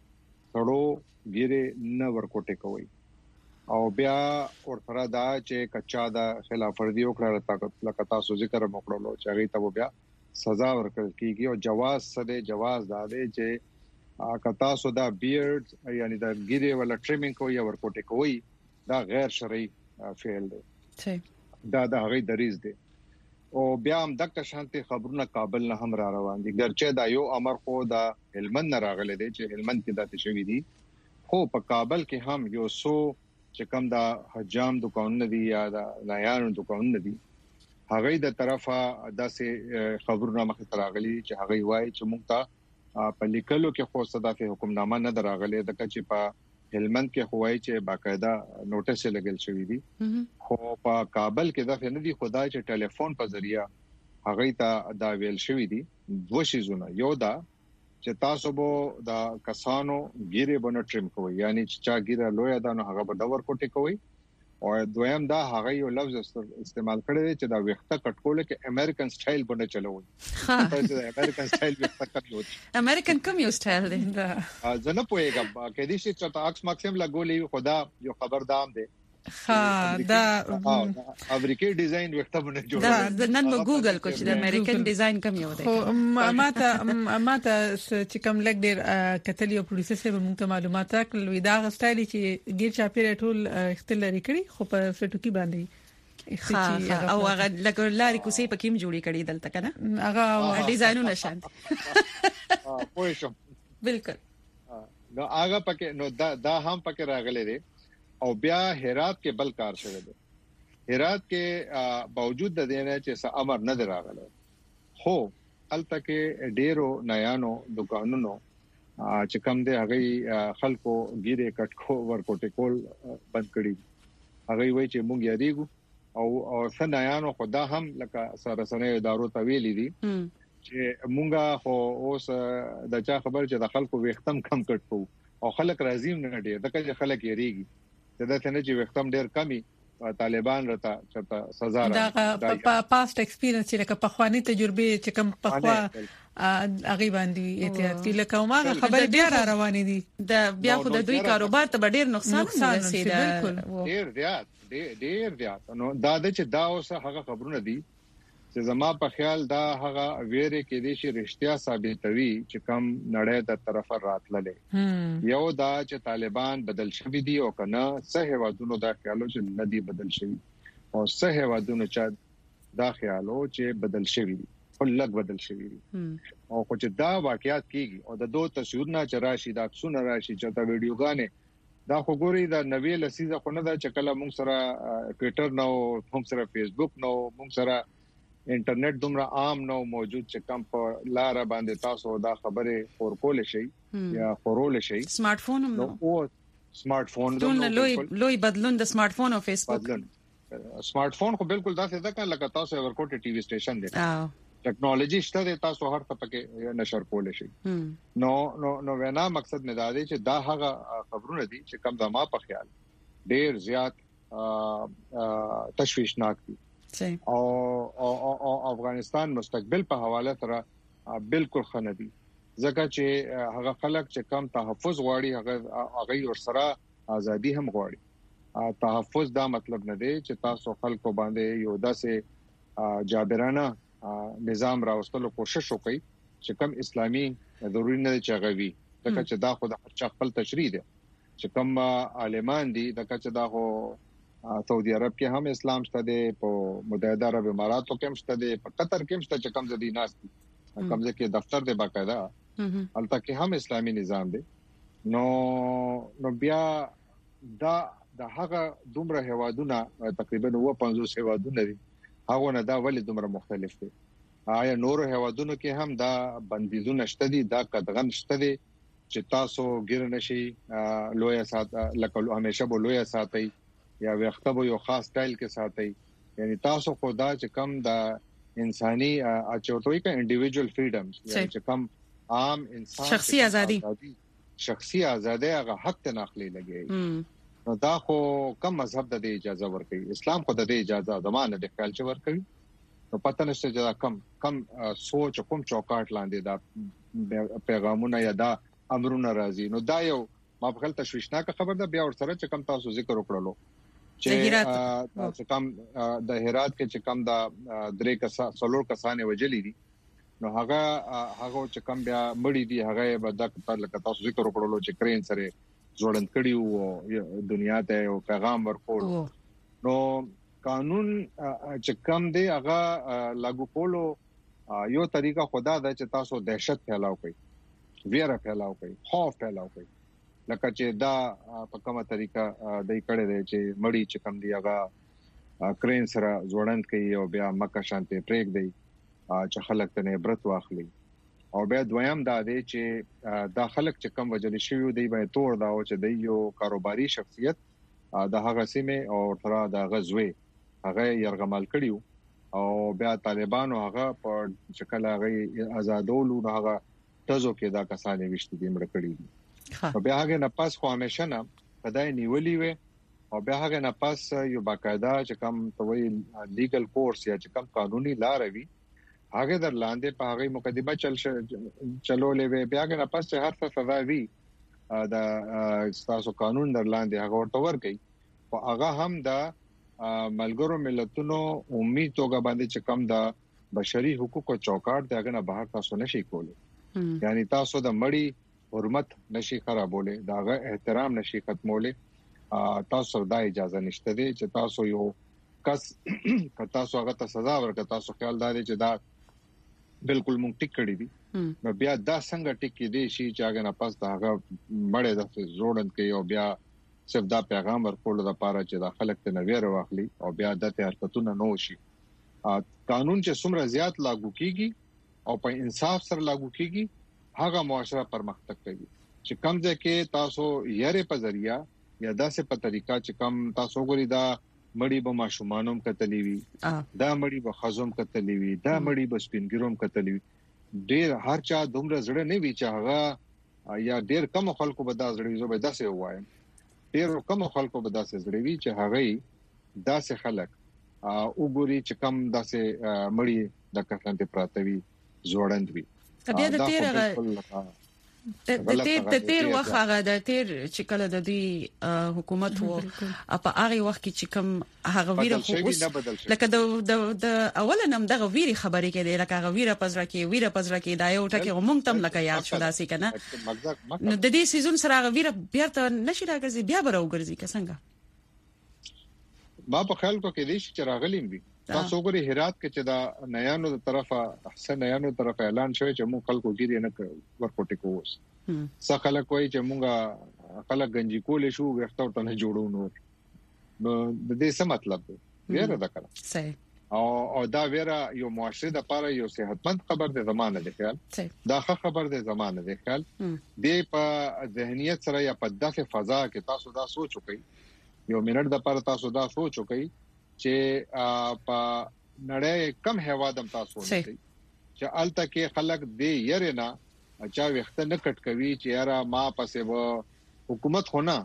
سړو ګیره نه ورکوټه کوي او بیا ورته دا چې کچا دا خلاف ورزي وکړه لکه تاسو ذکر وکړلو چې هغه ته بیا سزا ورکړل کیږي او جواز سره جواز دا دی چې کتا سو دا بیرډ یعنی دا ګیره ولا ټریمینګ کوي یا ورکوټه کوي دا غیر شرعي فعل دی صحیح دا د هغه دریز دی او بیا هم دغه شانتي خبرونه کابل نه هم را روان دي ګرچه دا یو امر خو دا هلمند نه راغلی دی چې هلمند کې دا تشوي دي خو په کابل کې هم یو سو چې کوم دا حجام دکانونه دي یا دا نایانو دکانونه دي هغه د طرفه داسې خبرونه مخ ته راغلي چې هغه وایي چې موږ ته په لیکلو کې خو صدافه حکمنامه نه دراغلي د کچې په هلمند کې خوای چې باقاعده نوټس لګل شوی دي خو په کابل کې دا نه دي خدای چې ټلیفون په ذریعہ هغه ته دا ویل شوی دي دوه شیزونه یو دا چې تاسو بو دا کسانو ګیره بنو ټریم کوي یعنی چې چا ګیره لوی دا نو هغه به دور کوټي کوي او دویم دا هغه یو لفظ استعمال کړی چې دا وخته کټکول کې امریکن سټایل باندې چلوي ها دا امریکن سټایل وخته کټوي امریکن کوم یو سټایل دی دا ځنه پوهیږم کې دې چې تاسو اکس ماکسیم لګولې خدا یو خبردام دی ها دا امریکای ډیزاین وخته باندې جوړ دا نن په ګوګل کو چې د امریکن ډیزاین کوم یو دی ماته ماته چې کوم لګ ډیر کتل یو پولیس سره موږ معلومات راکړل دا سټایل چې ګیر چاپیره ټول اختل لري کړی خو په فټو کې باندې او هغه لکه لاري کوسي په کیم جوړی کړی دلته کنه هغه ډیزاینونه شان پوه شم بالکل نو هغه پکې نو دا دا هم پکې راغلي دي او بیا هرات کې بل کار شوی دی هرات کې باوجود د دې نه چې امر نه دراغله خو الته کې ډیرو نایانو دکانونو چې کوم دی هغه خلکو ګیره کټکو ورکوټه کول بند کړی هغه وایي چې مونږ یریګو او او سنایانو خدا هم لکه سره سره ادارو ته ویلي دي چې مونږه خو اوس د چا خبر چې د خلکو وختم کم کټکو او خلک راضی نه ډیر دغه چې خلک یریږي دا څنګه چې وختم ډیر کمی طالبان رته چې سزا راځي دا پاست ایکسپیرینس چې لکه په خواني تجربه چې کوم په خوا اغي باندې احتیاط کی لکه ما خبر بیا را روانې دي دا بیا خو د دوی کاروبار ته ډیر نقصان رسیدا ډیر زیات ډیر زیات نو دا د چې دا اوس هغه خبرونه دي چې زما په خیال دا هغه ویره کې دي چې رښتیا ثابتوي چې کم نړۍ د طرفه راتللې یو دا چې طالبان بدل شوی دي او کنه صحیح وادونو دا خیالو چې ندي بدل شوی او صحیح وادونو چې دا خیالو چې بدل شوی دي خلک بدل شوی دي او خو چې دا واقعیت کیږي او د دوه تصویرونه چې راشي دا څونه راشي چې دا ویډیوګانې دا خو ګوري دا نوې لسیزه خو نه دا چې کله موږ سره ټوئیټر نو موږ سره فیسبوک نو موږ سره انټرنیټ دومره عام نو موجود چې کم په لار باندې تاسو دا خبره خور کول شي یا خورول شي سمارټ فون نو او سمارټ فون نو لوی لوی بدلون د سمارټ فون او فیسبوک سمارټ فون خو بالکل دا څه ده کله لکه تاسو ورکوټ ټي وي سټیشن دی ټیکنالوژي شته تاسو هر څه پکې نشر کول شي نو نو نو وینا مقصد نه دا دی چې دا هغه خبرونه دي چې کم زما په خیال ډیر زیات تشویشناک دي او او افغانستان مستقبل په حواله سره بالکل خنه دي ځکه چې هغه خلک چې کم تحفظ غواړي هغه هغه ورسره ازادي هم غواړي تحفظ دا مطلب نه دی چې تاسو خلکو باندې یو داسې جابرانه نظام راوستلو کوشش وکړي چې کوم اسلامي ضروري نه چې غوي ځکه چې دا خو د هر خپل تشریح دی چې کوم عالمان دي د کچ دا خو سعودي عرب کې هم اسلام شته دی په متحده عرب اماراتو کې هم شته دی په قطر کې هم شته چې کوم ځدی ناس دي کوم ځکه دفتر دی باقاعده البته کې هم اسلامي نظام دی نو نو بیا دا د هغه دومره هوادونه تقریبا و پنځوس هوادونه دي هغه نه دا ولې دومره مختلف دي آیا نور هوادونو کې هم دا بندیزونه شته دي دا قدغن شته دي چې تاسو ګیر نشي لوی سات لکه همیشه به لوی ساتي یا وخت به یو خاص سټایل کې ساتي یعنی تاسو خدا چې کم دا انساني اچوتوي کا انډیویډوال فریډم یعنی چې کم عام انسان شخصي ازادي شخصي ازادي هغه حق ته ناخلي لګي نو دا خو کم مذهب د اجازه ورکړي اسلام خو د اجازه زمانه د خیال چې ورکړي نو پته نشته چې کم کم سوچ کوم چوکاټ لاندې دا پیغامونه یا دا امرونه راځي نو دا یو ما په خپل تشویشناک خبر ده بیا ورسره چې کم تاسو ذکر وکړلو چې تاسو کم د هرات کې چې کم دا درې کسا څلور کسانې وجلې دي نو هغه هغه چې کم بیا مړی دي هغه به د تاسو ذکر وکړلو چې کرین سره جوړند کړیو دنیا ته یو پیغام ورکول نو قانون چې کم دی هغه لاګو کولو یو طریقه خدا د چې تاسو دهشت پھیلاو کوي ویره پھیلاو کوي خوف پھیلاو کوي لکه چې دا په کومه طریقه دای کړي دی چې مړی چې کم دی هغه کرین سره جوړند کوي او بیا مکه شانته پریک دی چې خلک ته عبرت واخلي او بیا دویم دا دی چې دا خلک چې کم وجل شوی دی به تور دا او چې د یو کاروباري شخصیت د هغه سیمه او تر دا غزوی هغه يرغمل کړیو او بیا طالبانو هغه په شکل هغه آزادولو هغه تاسو کې دا کسانې وشت دي مړ کړی دي او بیا هغه نه پاس خو همیشه نه پدای نیولې وي او بیا هغه نه پاس یو باقاعده چې کم توي لیګل کورس یا چې کم قانوني لار وي هغه در لاندې په هغه مقدمه چل چلولې وي بیا هغه نه پاس هر څه سزا وي د تاسو قانون در لاندې هغه ورته ورګي او هغه هم د ملګرو ملتونو عمومي توګه باندې چې کم د بشري حقوقو چوکاټ دغه نه بهر تاسو نشي کولای یعنی تاسو د مړی حرمت نشي خرابولې داغه احترام نشي ختمولې تاسو د اجازه نشته دي چې تاسو یو کس کتا سو هغه ته سزا ورکړه تاسو خیال داري چې دا بالکل مونږ ټیک کړی دي نو بیا دا څنګه ټیک کې دي شي چې هغه نه پاس دا هغه مړې د جوړند کې او بیا صرف دا پیغام ورکول د پاره چې دا خلک ته نویر واخلي او بیا د حرکتونو نو شي قانون چې څومره زیات لاګو کیږي او په انصاف سره لاګو کیږي هغه معاشره پرمختګ کوي چې کم ځکه تاسو یې په ذریعہ یا داسې په طریقه چې کم تاسو غوړي دا مړی به ماشومانوم کتلی وي دا مړی به خزوم کتلی وي دا مړی به سپینګروم کتلی وي ډیر هر چا دومره زړه نه وی چې هغه یا ډیر کم خلکو به دا زړه زو به داسې وایم ډیر کم خلکو به داسې زړه وی چې هغه داسې خلک او ګوري چې کم داسې مړی د کثنت پراتوي جوړند وي بیا د تیر د تیر د تیر وخت هغه د تیر چې کله د دې حکومت وو په هغه وخت کې چې کوم هغه ویره خو لکه د د اول نم دغه ویری خبرې کې دی لکه هغه ویره پزړه کې ویره پزړه کې دا یو ټکی مونږ تم لکه یاد شو داسې کنه نو د دې سیزون سره هغه ویره بیا ته نشي راګرځي بیا به راوګرځي که څنګه ما په خیال کو کې دې چې راغلیم وي تاسو وګورئ هرات کې چې دا نیانو د طرفه احسن نیانو طرفه اعلان شوی چې موږ خلکو ګیری نه ورکوټی کووس څه خلک وایي چې موږ خلک گنجي کولې شو وختو ته نه جوړو نو نو د دې څه مطلب دی ویره ده کړه صحیح او او دا ویره یو معاشره د لپاره یو صحتمند خبر د زمانه دی خیال دا ښه خبر د زمانه دی خیال دی په ذهنیت سره یا په دغه فضا کې تاسو دا سوچ وکړئ یو منټ د لپاره تاسو دا سوچ وکړئ چې په نړۍ کم هوا دم تاسو وکړئ چې الته کې خلک دی یره نه چا وخت نه کټ کوي چې یاره ما پسې و حکومت خو نه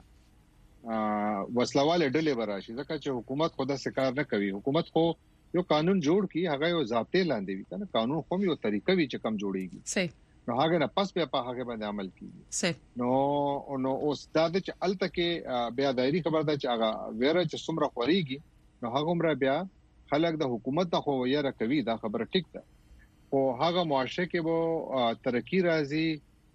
وسلواله ډلې براشي ځکه چې حکومت خود څه کار نه کوي حکومت خو یو قانون جوړ کی هغه یو ضابطه لاندې وي کنه قانون خو یو طریقه وی چې کم جوړیږي صحیح نو هغه نه پس په هغه باندې عمل کیږي صحیح نو نو اوس دا چې الته کې بیا دایری خبر ده چې هغه ویره چې څومره خوريږي نو هغه عمر بیا خلک د حکومت ته خو یې کوي دا خبره ټیک ده او هغه معاشره کې وو ترقی راځي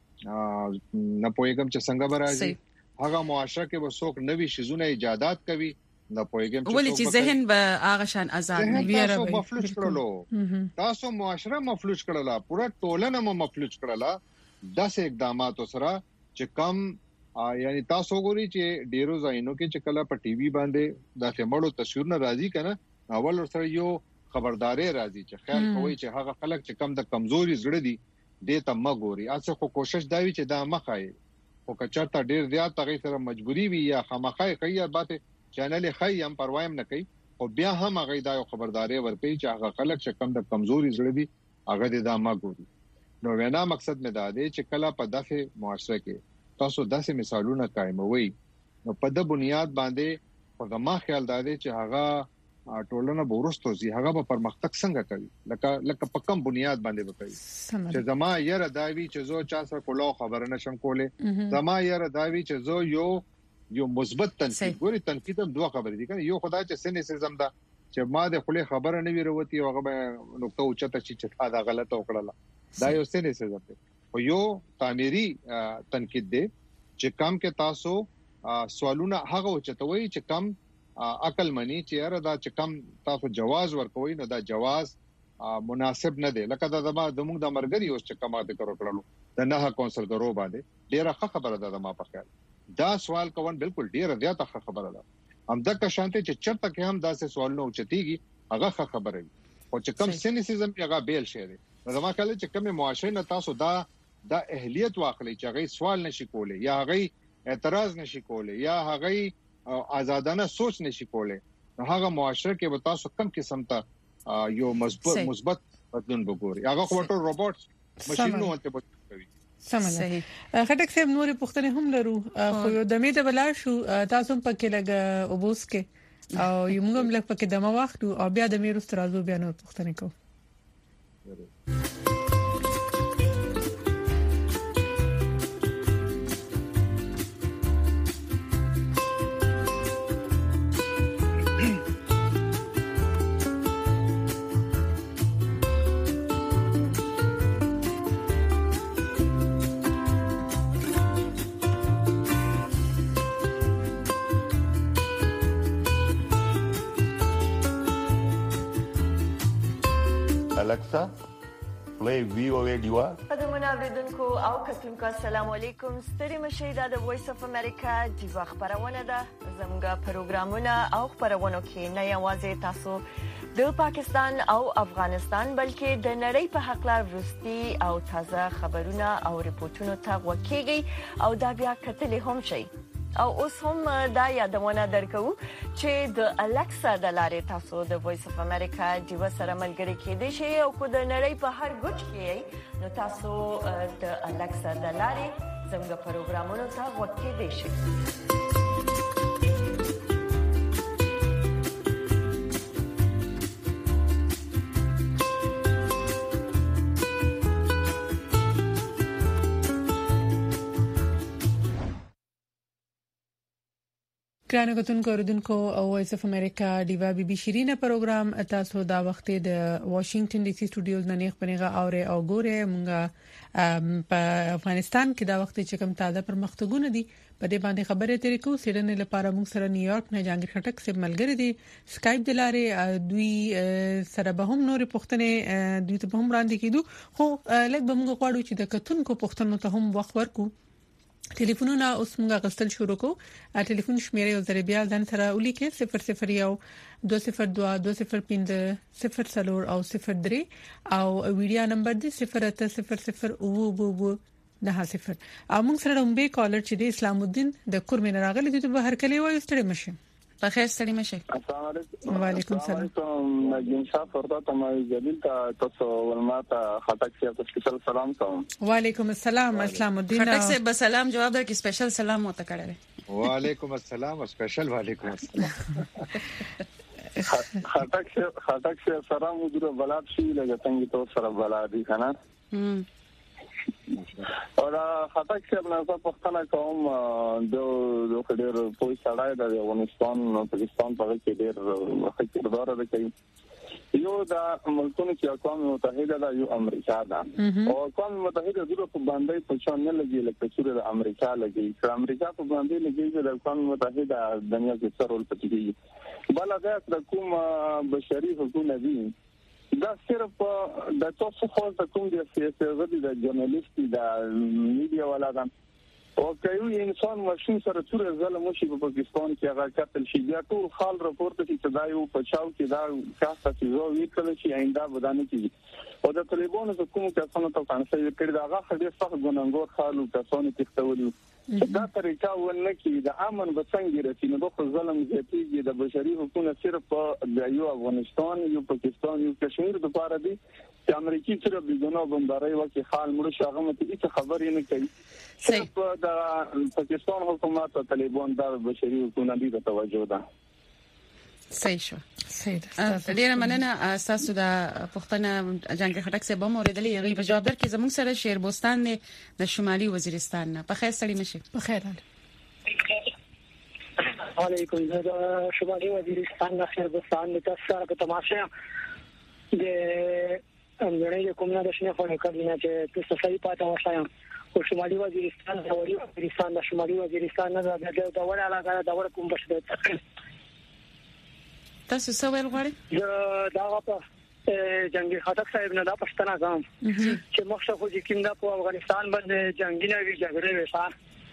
نه پوهیږم چې څنګه به راځي هغه معاشره کې وسوک نوي شیزونه ایجادات کوي نه پوهیږم چې ولې چې ذهن به هغه شان آزاد نه وي تاسو مفلوج کړلو تاسو معاشره مفلوج کړلا پورا ټولنه مو مفلوج کړلا داس اقدامات سره چې کم یعنی تاسو ګوري چې ډیرو ځایونو کې چې کله په ټي وي باندې د فمړو تصویرونه راځي کنه اول سره یو خبرداري راځي چې خیر کوي چې هغه خلک چې کم د کمزوري زړه دي د ته مګوري اڅه خو کوشش دا وی چې دا مخای او کچرته ډیر زیات تغیر سره مجبوری وي یا خامخای خیا باته چینل خیم پروايم نه کوي او بیا هم هغه دا یو خبرداري ورکړي چې هغه خلک چې کم د کمزوري زړه دي هغه د دامه ګوري نو وینا مقصد مې دا دی چې کله په دغه معاشره کې تاسو داسې مثالونه قائموي نو په د بنیاد باندې په دما خیال دا دی چې هغه ټولنه ورستو زی هغه په پرمختګ څنګه کوي لکه لکه په کم بنیاد باندې وکړي چې زما یره داوی چې زو چا سره کولو خبر نشم کوله زما یره داوی چې زو یو یو مثبت تنقید ګوري تنقید هم دوه خبرې دي کنه یو خدای چې سینیسیزم دا چې ما د خپل خبره نه ویروتی او هغه نقطه اوچته چې دا غلطه وکړه دا یو سینیسیزم دی او یو تعمیری تنقید دی چې کم کې تاسو سوالونه هغه اوچتوي چې کم عقل منی چې یاره دا چې کم تاسو جواز ورکوي نو دا جواز مناسب نه دی لکه دا زموږ د مرګري اوس چې کماته کړو کړلو د نه کونسل ګرو باندې ډیره ښه خبره ده ما په خیال دا سوال کوون بالکل ډیره زیاته ښه خبره ده هم د کشانته چې چرته کې هم داسې سوالونه اوچتيږي هغه ښه خبره وي او چې کم سینیسیزم هغه بیل شي دي زما کله چې کم معاشره نه تاسو دا د اهلیت واخلي چې هغه سوال نشي کولای یا هغه اعتراض نشي کولای یا هغه آزادانه سوچ نشي کولای نو هغه معاشره کې به تاسو کم قسم ته یو مثبت مثبت بدلون وګوري هغه خو روبوټس ماشينونو ته کوي سمه خټک صاحب نورې پوښتنې هم لرو خو یو د میده بلا شو تاسو په کې لګ اوبوس کې او یو موږ لږ پکې دمه واخلو او بیا د میرو سترازو بیا نور پوښتنې کوو Alexa, play V O A Diva. قدمنا اوریدونکو او کتونکو السلام علیکم ستړي مشه د وایس اف امریکا دیوا خبرونه ده زموږه پروګرامونه او خبرونه کې نه یوازې تاسو د پاکستان او افغانستان بلکې د نړۍ په حق لا ورستي او تازه خبرونه او ریپورتونو ته وکیږي او دا بیا کتلې هم شي او اوس هم دا یادونه درکو چې د الکسا د لارې تاسو د وایس اف امریکا دیوا سره ملګری کېدئ شئ او کو د نړۍ په هر ګوټ کې نو تاسو د الکسا د لارې زموږ پروګرامونو ته وکیدئ شئ ګرانه کتونکو اوریدونکو او وایس اف امریکا دیوا بي بي شيرینه پروګرام تاسو دا وخت د واشنگټن ډي سي سټوډیوز نه نیغ پنيغه اوره او ګوره مونږه په افغانستان کې دا وخت چې کوم تازه پرمختګونه دي په دې باندې خبرې ترې کوو سیډنی لپاره موږ سره نیویارک نه جانګیر خټک سره ملګری دي سکایپ د لارې دوی سره به هم نور پوښتنې دوی ته هم وړاندې کیدو خو لکه به موږ غواړو چې د کتونکو پوښتنو ته هم وخت ورکو ټلیفونونه اوس موږ غوښتل شروع کوو. ټلیفون شمیره یو ځل بیا ځان سره ولیکئ صفر صفر یو دوه صفر دوه دوه صفر پنځه صفر څلور او صفر درې او ویډیو نمبر دی صفر اته صفر صفر او او نه صفر. او موږ سره هم به کالر چې دی اسلام الدین د کورمن راغلی د بهر کلی وایي ستړي مشه. په خیر ستړي مشه. السلام علیکم. وعلیکم السلام. نجم شاه فردا ته مې جلیل تاسو ولماته خټک شه سپیشل سلام کوم. وعلیکم السلام اسلام الدین. خټک شه به سلام جواب درکې سپیشل سلام وته کړل. وعلیکم السلام سپیشل وعلیکم السلام. خټک شه خټک شه سره مودره بلاد شي لکه څنګه تو سره بلاد دي کنه. اور خطا کې موږ په پښتنه کوم د د خډیر پوي سړای د افغانستان او پاکستان په کې ډېر خطردار دی کوي. یو د ملکونو چې اقوام متحده د یو امریکا ده او اقوام متحده د په باندې په شان نه لګي لکه چې د امریکا لګي چې امریکا په باندې لګي چې د اقوام متحده دنیا کې سرول پټي بل دا د کوم بشري حقوق دي دا صرف د تاسو خو د کوم د سیاسي غړي د ژورنالیست د میډیا ولا ده او کایو انسان ماشين سره څور ظلم شي په پاکستان کې هغه قتل شي بیا ټول خال راپورته چې تدایو په چاو کې دا کاسه چې زو وکړل شي آینده ودانه کیږي او د طالبانو د کوم کسانو ته کانسل کړي دا هغه خډې سخت ګناګور خالو کسانو تختولي دا طریقه ونه کې د امن بڅنګ رسینه د ظلم زیاتیږي د بشري حقوقو صرف د یو افغانستان یو پاکستان یو کشمیر د پاره دي چې امریکای سره د ګناه بمبارۍ وکي حال مړ شاغه مته هیڅ خبرې نه کوي صرف د پاکستان حکومت او طالبان د بشري حقوقو نه توجه ده. صحیح شو. صحیح ده. ډیره مننه تاسو د پښتنه جنگ خټک سه بم اوریدلې یغي په جواب درکې زموږ سره شیر بوستان د شمالي وزیرستان نه په خیر سړی مشه. په خیر حال. وعلیکم السلام. شمالي وزیرستان د خیر بوستان د تاسو سره په تماشه د امنیت کوم نه د شنه خو نه کړی نه چې تاسو صحیح پاتې وښایم او شمالي وزیرستان د وزیرستان د شمالي وزیرستان نه د ډول علاقه د ور کوم بشد تاسو څه ویل غواړئ؟ دا په جنگي خطک صاحب نه دا پښتنه کوم چې مخشه خو چې کیند په افغانستان باندې جنگي نوي جګړې وشا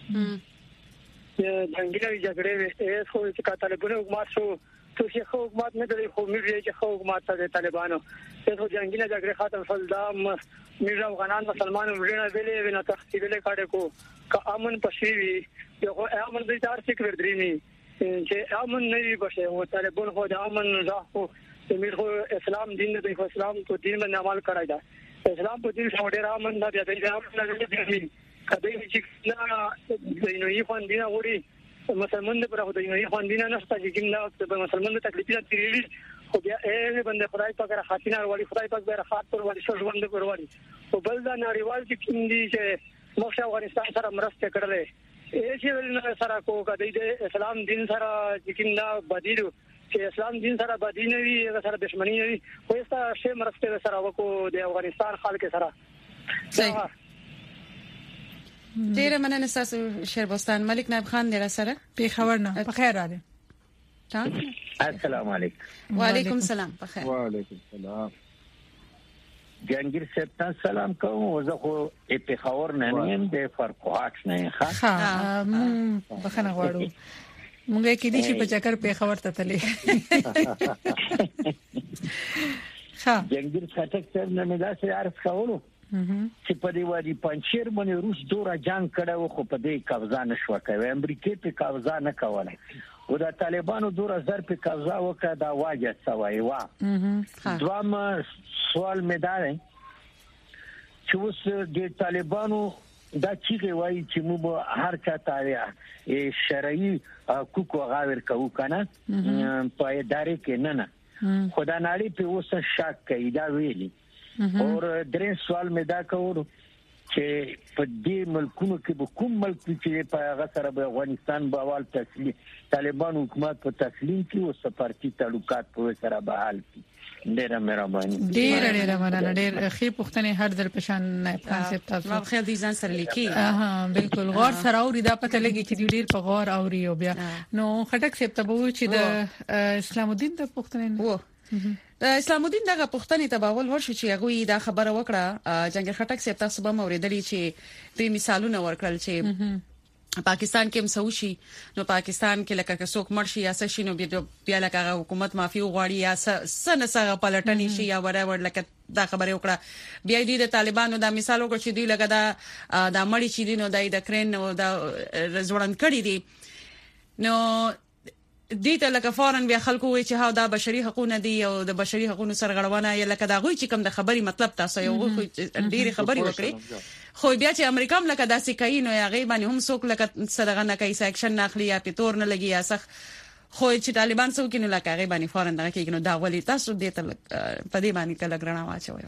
جنگي نوي جګړې وې خو چې طالبانو حکومت شو څه خو حکومت نه دی خو مې چې خو حکومت ته طالبانو څه جنگي نه جګړې ختم شول دا مې افغانان مسلمانانو ورنه ویلې ونه تخصیل کړي کو که امن پښوی یو امن د تار څخه ورډرینی چې امن نه وي بشه او طالبان خو د امن راځو چې خو اسلام دین دی خو اسلام کو دین باندې عمل کړای دا اسلام په دین څو ډیر امن نه دی دا امن نه دی کله چې نه نو یې خوان دینه وړي مسلمان پر هغه دینه خوان دینه نشته چې کله مسلمان ته تکلیفونه تیری خو بیا یې باندې خدای پاک راخاتینه وړي خدای پاک به راخات پر وړي شو ژوند پر وړي او بل دا نړیوال چې کیندي چې موږ افغانستان سره مرسته کړلې چې ولنه سره کو کدی د اسلام دین سره چې کیندا بدیلو چې اسلام دین سره بدینه وي سره دښمنی وي خو ایستا شی مرسته سره وکړو د افغانستان خلک سره. صحیح. ډیره مننه تاسو شیربستان ملک نائب خان دې سره په خبر نه په خیر راځي. السلام علیکم. وعلیکم السلام په خیر. وعلیکم السلام. جنگیر سپتان سلام کوم زه خو اتخاور نه نیم د فرقات نه ښه مون بخنه غواړو مونږ کې دي چې په چکر په خبر ته تلې ښه جنگیر خټک سره نه دا سره عرض کولو چې په دی وادي پنځیر باندې روس دورا جنگ کړو خو په دې قبضه نشو کوي امریکای په قبضه نه کوله او د طالبانو دورا زر په قبضه وکړه دا واجه سوای وا دوام سوال مې دا دی چې اوس د طالبانو دا چې وایي چې موږ هر چا تاریخ شرعي حقوق غاور کوو کنه په ادارې کې نه نه خدای نړۍ په اوس شک کوي دا ویلي اور درې سوال مې دا کوو چې په دې ملکونو کې به کوم ملک چې په هغه سره به افغانستان به اول تسلیم طالبان حکومت په تسلیم کې او سفارتي تعلقات په سره بحال کی ډېر مهرباني ډېر ډېر مننه ډېر خې پښتنې هر ځل پېښان نه کانسپټ تاسو ما خیال دي ځان سره لیکي ها بالکل غور سره اوري دا پته لګي چې ډېر په غور اوري او بیا نو خټک سپ ته وو چې د اسلام الدین د پښتنې وو اسلام الدین دغه پښتنې تباول ورشي چې هغه دا خبره وکړه جنگ خټک سپ تاسو به اوریدلی چې دوی مثالونه ورکړل چې پاکستان کې هم سوشي نو پاکستان کې لکه څوک مرشي یا سشینو بیا لکه حکومت معافي وغواړي یا سن سره پلټنې شي یا ورور لکه دا خبره وکړه بیا دې د طالبانو دا مثال وکړ چې دوی لکه دا د مړی چې دینو د کرین او د رزوړن کړی دي نو دې ته لکه فورن بیا خلکو وی چې ها دا بشري حقوق دي او د بشري حقوقو سرغړونه یا لکه دا غوي چې کوم د خبري مطلب تاسو یو ډېری خبري وکړي خو بیا چې امریکا هم لکه داسې کوي نو هغه باندې هم څوک لکه صدقه نه کوي سیکشن نه اخلي یا پتور نه لګي یا سخ خو چې طالبان څوک نه لکه هغه باندې فورن دغه کوي نو دا ولي تاسو دې ته په دې باندې کله ګرنا واچوي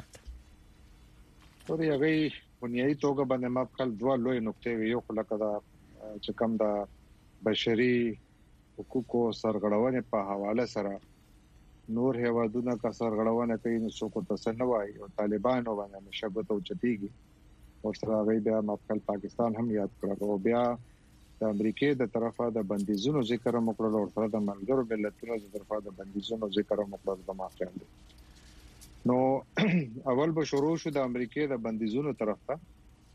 ورته هغه بنیادی توګه باندې ما خپل دوه لوی نقطې یو خلک دا چې کوم دا بشري حقوقو سرغړونه په حواله سره نور هیوادونه کا سرغړونه کوي نو څوک ته نه وایي او طالبانو باندې مشابهت او چتيږي او سره غي بیا مخکل پاکستان هم یاد کړو او بیا د امریکای د طرفه د بندیزونو ذکر مکړل او سره د ملګرو ملتونو د طرفه د بندیزونو ذکر مکړل د ماخیال نو اول به شروع شو د امریکای د بندیزونو طرف ته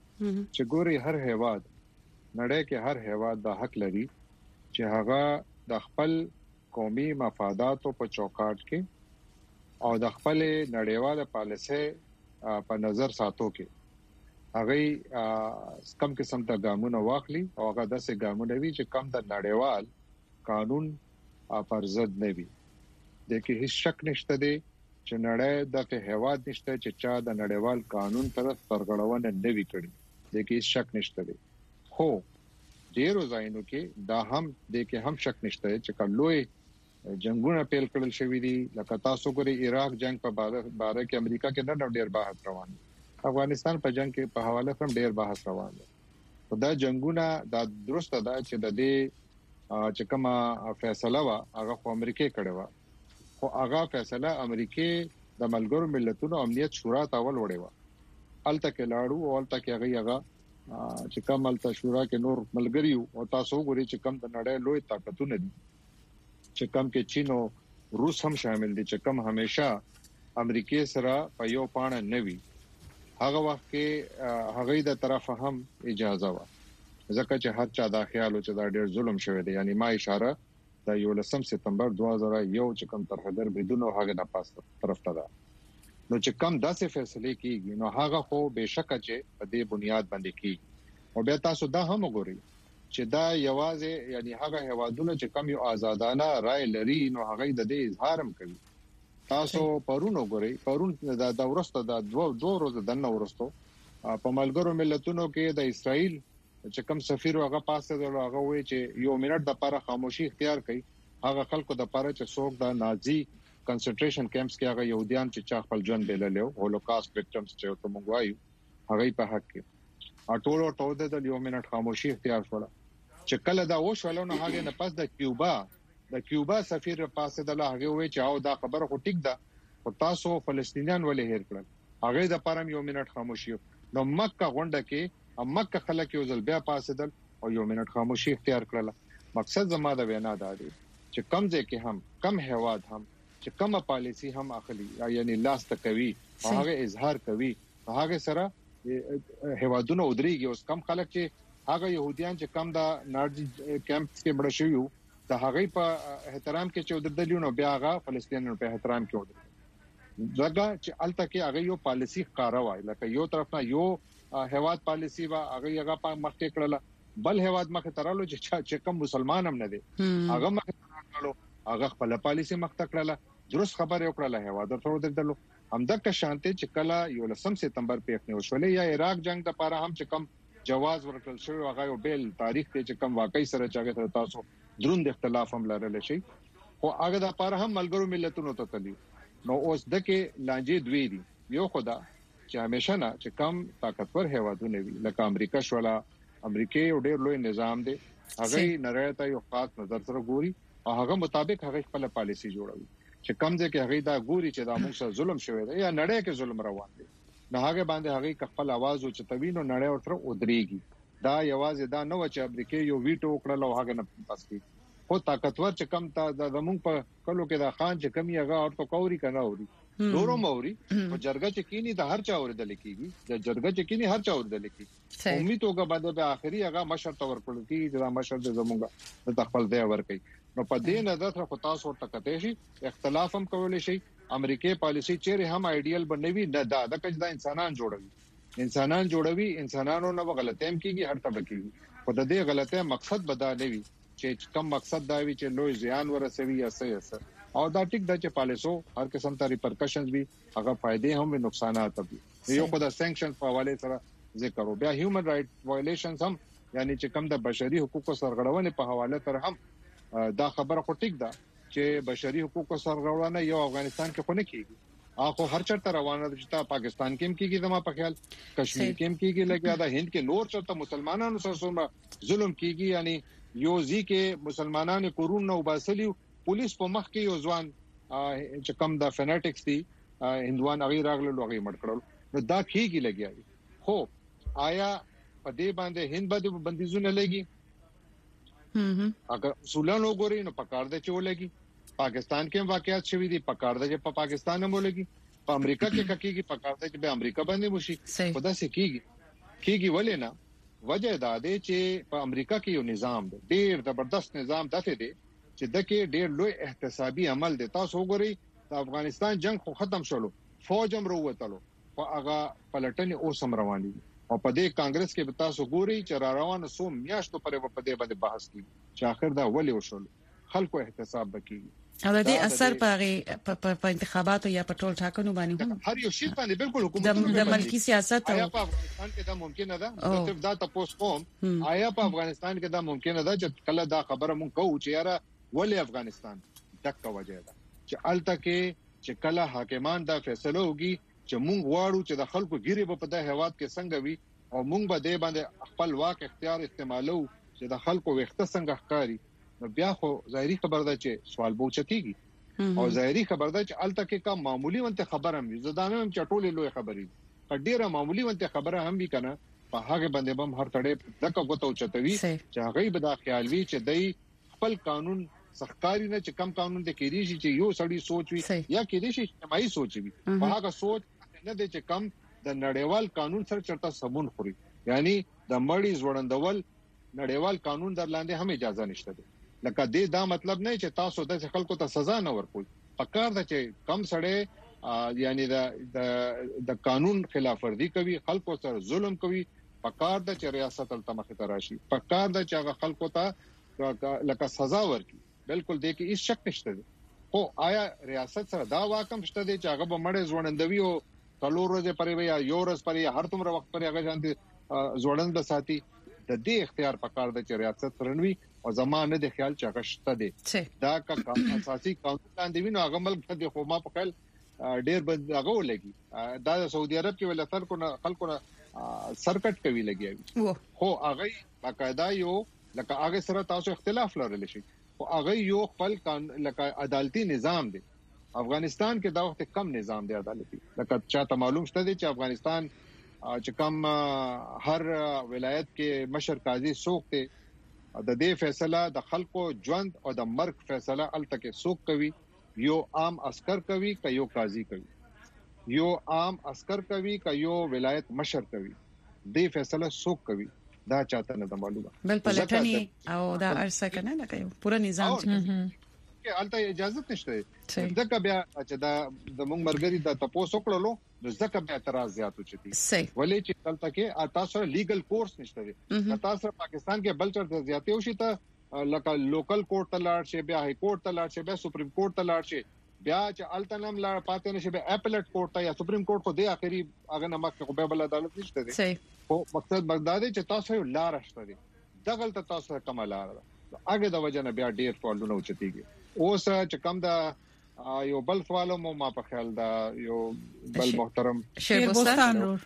چې ګوري هر هیواد نړۍ کې هر هیواد د حق لري چې هغه د خپل قومي مفاداتو په چوکاټ کې او د خپل نړیواله پالیسي په نظر ساتو کې هغه کم قسم ته ګامونه واخلي او هغه داسې ګامونه وی چې کم د نړیوال قانون پر ضد نه وي د کې هیڅ شک نشته دی چې نړۍ د هیواد نشته چې چا د نړیوال قانون طرف سرغړونه نه وی کړي د کې هیڅ شک نشته دی خو ډیرو ځایونو کې دا هم د کې هم شک نشته چې کلوې جنگونه پیل کړل شوې دي لکه تاسو ګوري عراق جنگ په باره کې امریکا کې نه ډېر بحث روان دی افغانستان په جنگ کې په حواله هم ډېر بحث روان دی دا جنگونه دا درسته ده چې د دې چې کومه فیصله وا هغه خو امریکای کړې و خو هغه فیصله امریکای د ملګرو ملتونو امنیت شورا ته ول وړې و الته کې لاړو او الته کې هغه هغه چې کوم الته شورا کې نور ملګری او تاسو ګوري چې کوم د نړۍ لوی طاقتونه دي چې کوم کې چین او روس هم شامل دي چې کوم همیشه امریکای سره په یو پاڼه نوي هغه وخت کې هغه د طرفه هم اجازه و ځکه چې هر چا دا خیال و چې دا ډېر ظلم شوی دی یعنی ما اشاره د یولسم سپتمبر دوه زره یو چې کوم ترهګر بدون هغه نه پاس طرف ته ده نو چې کوم داسې فیصله کیږي نو هغه خو بهشکه چې په دې بنیاد باندې کیږي او بیا تاسو دا هم وګورئ چې دا یوازې یعنی هغه هوادونه چې کوم یو آزادانه رائے لري نو هغه د دې اظهار هم کوي تاسو پرونو غوري پرون د د ورسته د دوه دوه ورځې د نو ورستو په ملګرو ملتونو کې د اسرائیل چې کوم سفیر هغه پاسه د هغه وی چې یو منټ د لپاره خاموشي اختیار کړي هغه خلکو د لپاره چې څوک د نازي کنسنټریشن کیمپس کې هغه يهوديان چې چا خپل ژوند بللو هولوکاست وکټمز چې ته مونږ وایو هغه په حق کې اټول او ټول د یو منټ خاموشي اختیار کړه چې کله دا وشول نو هغه نه پس د کیوبا د کیوبا سفیر پاسه د هغه وی چې او دا خبره خو ټیک ده او تاسو فلسطینیان ولې هیر کړل هغه د پرم یو منټ خاموشي نو مکه غونډه کې مکه خلک یو ځل بیا پاسه دل او یو منټ خاموشي اختیار کړل مقصد زما د وینا دا دی چې کم ځای کې هم کم هواد هم چې کومه پالیسی هم اخلي یعنی لاس تکوي هغه اظهار کوي هغه سره هوادونو ودرېږي اوس کم خلک چې هغه يهوديان چې کم د نارجی کیمپس کې مړ شوی د هغه په احترام کې چې ودرېدلونو بیا هغه فلسطینیانو په احترام کې ودرېدل ځکه چې الته کې هغه یو پالیسی ښکارا وای لکه یو طرف نه یو هواد پالیسی وا هغه هغه په مخ کې کړل بل هواد مخ ته رالو چې کوم مسلمان هم نه دي هغه مخ ته کړلو هغه خپل پالیسی مخ ته کړل درست خبر یو کړل هواد ته ودرېدل همدغه شانته چې کله یو لسم سپتمبر په اخنی وشولې یا عراق جنگ د لپاره هم چې کوم جواز ورکړل شو هغه یو بیل تاریخ ته چې کوم واقعي سره چاغه تاسو دروند اختلاف هم لرل شي خو هغه د لپاره هم ملګرو ملتونو ته تللی نو اوس د کې لانجې دوی دي یو خدا چې همیشه نه چې کم طاقتور هوادونه وي لکه امریکا شولا امریکای یو ډېر لوی نظام دی هغه نړۍ ته یو خاص نظر سره ګوري او هغه مطابق هغه خپل پالیسی جوړوي چې کم ځکه هغه دا ګوري چې دا موږ سره ظلم شوی دی یا نړۍ کې ظلم روان دی نه هغه باندې هغه خپل आवाज او چتوینو نړۍ ورته ودرېږي دا یوازې دا نه و چې امریکا یو ویټو وکړل او هغه نه پاس کی خو طاقتور چې کم تا د زمونږ په کلو کې دا خان چې کمی هغه ورته کوری کنه اوري نورو موري او جرګه چې کینی د هر چا اوریدل کیږي د جرګه چې کینی هر چا اوریدل کیږي امید توګه باندې به اخري هغه مشر تور کړل کی چې مشر د زمونږه د خپل ځای ورکړي نو په دې نظر سره خو تاسو ورته کته شي اختلاف هم کولای شي امریکای پالیسی چیرې هم ایډیل بنوي نه دا د کج د انسانان جوړوي انسانان جوړوي انسانانو نه غلطیم کیږي هر طبقه کیږي خو د دې غلطه مقصد بدلوي چې کم مقصد دا وي چې لوی زیان ورسوي یا څه څه او دا ټیک د چې پالیسو هر قسم ته ریپرکشنز وي هغه فائدې هم وي نقصانات هم وي یو خو د سانکشن په حواله سره ذکر وو بیا هیومن رائټ وایلیشنز هم یعنی چې کم د بشري حقوقو سرغړونې په حواله تر هم دا خبره خو ټیک ده چې بشري حقوقو سرغړونه یو افغانستان کې خو نه کیږي اخو هر چرته روانه ده چې پاکستان کې هم کیږي زما په خیال کشمیر کې هم کیږي لګیا ده هند کې نور چرته مسلمانانو سره څومره ظلم کیږي یعنی یو ځکه مسلمانانو قرون نو باسلی پولیس په مخ کې یو ځوان چې کم د فناټکس دي هندوان هغه راغلو هغه مړ کړل نو دا کیږي لګیا خو آیا په دې باندې هند باندې بندیزونه لګي هم اگر سولانو ګوري نو پکار ده چې ولګي پاکستان کې واقعیت شوي دي پکار ده چې په پاکستان هم ولګي په امریکا کې کیږي پکار ده چې په امریکا باندې وشي خدا سي کیږي کیږي ولې نه وجه دا ده چې په امریکا کې یو نظام دی ډیر زبردست نظام دته دی چې دغه ډیر لوی احتسابي عمل دی تاسو وګورئ د افغانستان جنگ خو ختم شولو فوج هم وروتلو او هغه پلټنې اوس هم روان دي او په دې کانګرس کې تاسو ګورئ چې را روان سو میاشتو پرې په دې باندې بحث کیږي چې اخر دا ولې وشول خلکو احتساب وکړي او د دې اثر په په انتخاباتو یا په ټول ټاکنو باندې هم هر یو شی باندې بالکل حکومت د ملکی سیاست آیا په افغانستان کې دا ممکن ده چې دا تاسو کوم آیا په افغانستان کې دا ممکن ده چې کله دا خبره مونږ کوو چې یاره ولې افغانستان دغه وجه ده چې الته کې چې کله حاکمان دا فیصله وکړي چې مونږ واړو چې د خلکو ګيري په دغه هواد کې څنګه وي او مونږ به دې باندې خپل واک اختیار استعمالو چې د خلکو وخت څنګه ښکاری نو بیا خو ظاهري خبر ده چې سوال بوچتيږي او ظاهري خبر ده چې الته کې کا معمولی ونته خبره هم زدانه هم چټولې لوی خبرې په ډیره معمولی ونته خبره هم وی کنه په هغه باندې بم هر تړې دغه غوتو چتوي چې هغه به د خیال وی چې دای خپل قانون سخکاری نه چې کم قانون د کېږي چې یو سړی سوچ وي یا کېږي چې اجتماعي سوچ وي په هغه سوچ نه د چې کم د نړیوال قانون سره چرته سمون خوري یعنی د مړی زوړندول نړیوال قانون در لاندې هم اجازه نشته لکه دې دا مطلب نه چې تاسو د خلکو ته سزا نه ورکول پکار ده چې کم سړی یعنی د د قانون خلاف ورزي کوي خلکو سره ظلم کوي پکار ده چې ریاست التمخ ته راشي پکار ده چې هغه خلکو ته لکه سزا ورکړي بالکل دې کې هیڅ شک نشته خو آیا ریاست سره دا واکم شته چې هغه به مړ ځوړندوي او څلور ورځې پرې یا یو ورځ پرې هر څومره وخت پرې هغه ځانته ځوړند ساتي د دې اختیار پکار ده چې ریاست رنوي او زمانه د خیال چا شته دي دا کا اساسي قانون باندې وینو هغه ملک د خو ما په خیال ډیر بد هغه ولګي دا د سعودي عرب کې ول اثر کو خلکو سرکټ کوي لګي خو هغه باقاعده یو لکه هغه سره تاسو اختلاف لرل شي او هغه یو خپل لکه عدالتي نظام دی افغانستان کې دا وخت کم نظام دی عدالتي لکه چاته معلوم شته چې افغانستان چې کم هر ولایت کې مشر قاضي څوک دی د دې فیصله د خلکو ژوند او د مرګ فیصله الته څوک کوي یو عام عسكر کوي که یو قاضي کوي یو عام عسكر کوي که یو ولایت مشر کوي دې فیصله څوک کوي دا چاته نه معلومه بل پلټنی او دا ارسه کنه لکه یو پورا نظام کې الته اجازه نشته ځکه بیا چې دا د موږ مرګري د تاسو کړلو نو ځکه بیا اعتراض زیات وچتي ولې چې تلته کې تاسو لیګل کورس نشته دي تاسو پاکستان کې بل چر زیاتې وشي ته لکه لوکل کورټ ته لاړ شي بیا هاي کورټ ته لاړ شي بیا سپریم کورټ ته لاړ شي بیا چې التنم لاړ پاتې نشي بیا اپلیټ کورټ ته یا سپریم کورټ خو د اخري هغه نمک خو به بل عدالت نشته دي خو مقصد بغداد چې تاسو یو لار شته دي دغه ته تاسو کومه لار ده هغه د وجه نه بیا ډیر فالونه وچتيږي اوس چې کم دا یو بل سوالو مو ما په خیال دا یو بل محترم شیر بوستان رور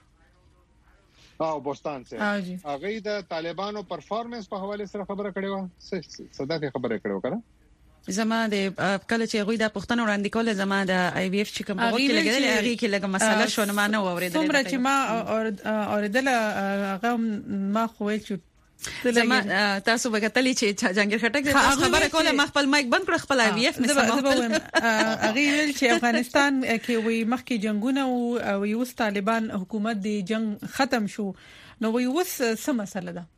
او بوستان سره هغه د طالبانو پرفارمنس په حواله سره خبره کړې و صدا ته خبره کړو کنه زما د کله چې غوي د پښتنو وړاندې کول زما د ای وی اف چې کوم وخت کې لګیدل هغه کې لګه مسله شونه ما نه اوریدل څومره چې ما اوریدل هغه ما خو چې زما تاسو وګټلې چې جهانگیر خټک خبره کوله ما خپل مایک بند کړ خپل آی وی اف نه سمه هغه ویل چې افغانستان کې وي مخکې جنگونه او یوس طالبان حکومت دی جنگ ختم شو نو وي وس څه مسله ده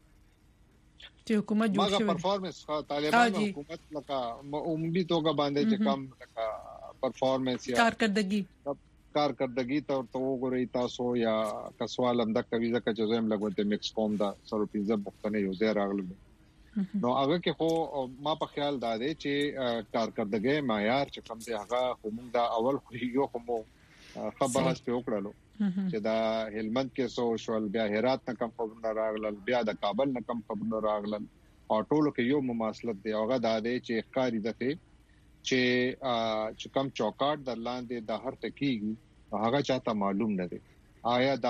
چې حکومت جوړ شي ماګه پرفارمنس طالبان حکومت لکه عمومي توګه باندې چې کم لکه پرفارمنس یا کارکردګي کارکردګي ته تو غوړی تاسو یا کسوال هم د کوي ځکه چې زم لګوته مکس کوم دا سره پیزه بوختنه یو ځای راغله نو هغه کې خو ما په خیال دا دی چې کارکردګي معیار چې کوم دی هغه کوم دا اول خو یو کوم خبره په وکړلو چې دا هلمند کې سو شول بیا هرات نه کم خبرونه راغلل بیا د کابل نه کم خبرونه راغلل او ټولو کې یو مماثلت دی هغه دا دی چې ښکاری دته چې چې کم چوکاټ د لاندې د هر تکیږي هغه چاته معلوم نه دی آیا دا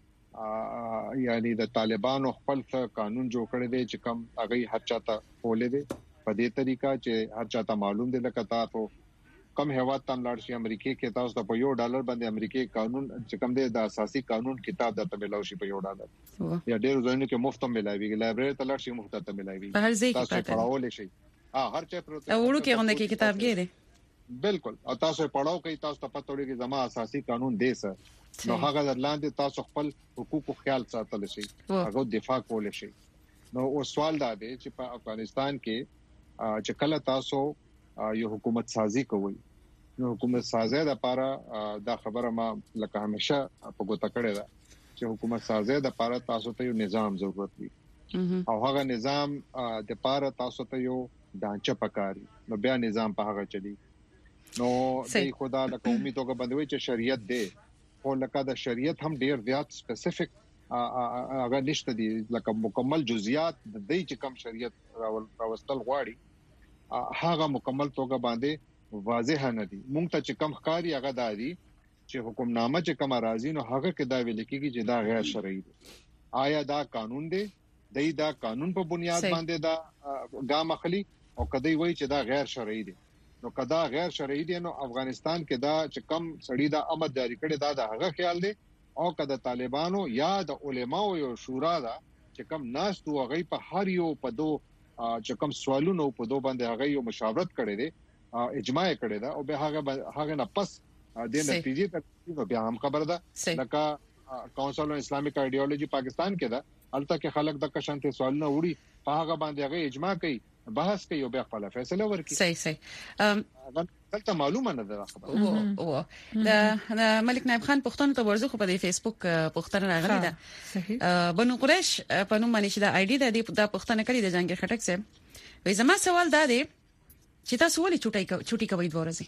یعنی د طالبانو خپل قانون جوړ کړی دی چې کم هغه هر چاته کولې دی په دې طریقه چې هر چاته معلوم دی لکه تاسو کم هوا تم لاړ شي امریکای کې تاسو د په یو ډالر باندې امریکای قانون چې کم دی د اساسي قانون کتاب د تبلو شي په یو ډالر یا ډېر ځایونو کې مفت ملایوي لایبرری ته لاړ شي مفت ته ملایوي تاسو پڑھاول شي ها هر چا پر وړو کې غونډه کې کتاب ګیره بالکل او تاسو پڑھاو کوي تاسو ته پته لري چې زما اساسي قانون دی سر نو هغه لاندې تاسو خپل حقوقو خیال ساتل شي هغه دفاع کول شي نو او سوال دا دی چې په افغانستان کې چې کله تاسو یو حکومت سازي کوي نو حکومت سازي د لپاره دا خبره ما لکه همیشه په ګوته کړې ده چې حکومت سازي د لپاره تاسو ته یو نظام ضرورت وي او هغه نظام د لپاره تاسو ته یو ډانچه پکاري نو بیا نظام په هغه چلی نو د خدا د قومي توګه باندې چې شریعت دی او لکه د شریعت هم ډیر زیات سپیسیفیک هغه نشته دي لکه مکمل جزئیات د دې چې کم شریعت راوستل غواړي هغه مکمل توګه باندې واضح نه دي مونږ ته چې کم ښکاری هغه دادي چې حکمنامه چې کم راځي نو هغه کې دا ویل کېږي چې دا غیر شرعي دي آیا دا قانون دی دای دا قانون په بنیاد باندې دا ګام اخلي او کدی وای چې دا غیر شرعي دي نو کدا غیر شرعي دي نو افغانستان کې دا چې کم سړی دا امر جاری کړي دا د هغه خیال دی او کدا طالبانو یا د علماو یو شورا دا چې کم ناس تو هغه په هر یو په دو چې کم سوالونو په دو باندې هغه یو مشاورت کړي دي اجماع کړي دا او به هغه هغه نه پس د نتیجې ته بیا هم خبره ده لکه کونسل آن اسلامیک ایډیالوژي پاکستان کې دا الته کې خلک د کشنته سوالونه وړي په هغه باندې هغه اجماع کوي بحث کوي او بیا خپل فیصله ورکړي صحیح صحیح دلته معلومه نه ده خبره او د ملک نایب خان پښتون ته ورزخ په فیسبوک پښتنه راغلی ده بنو قریش په نوم باندې د آی ډي د پښتنه کړي د جهانگیر خټک صاحب وې زما سوال دا دی چې تاسو ولې چټي چټي کوي دورځي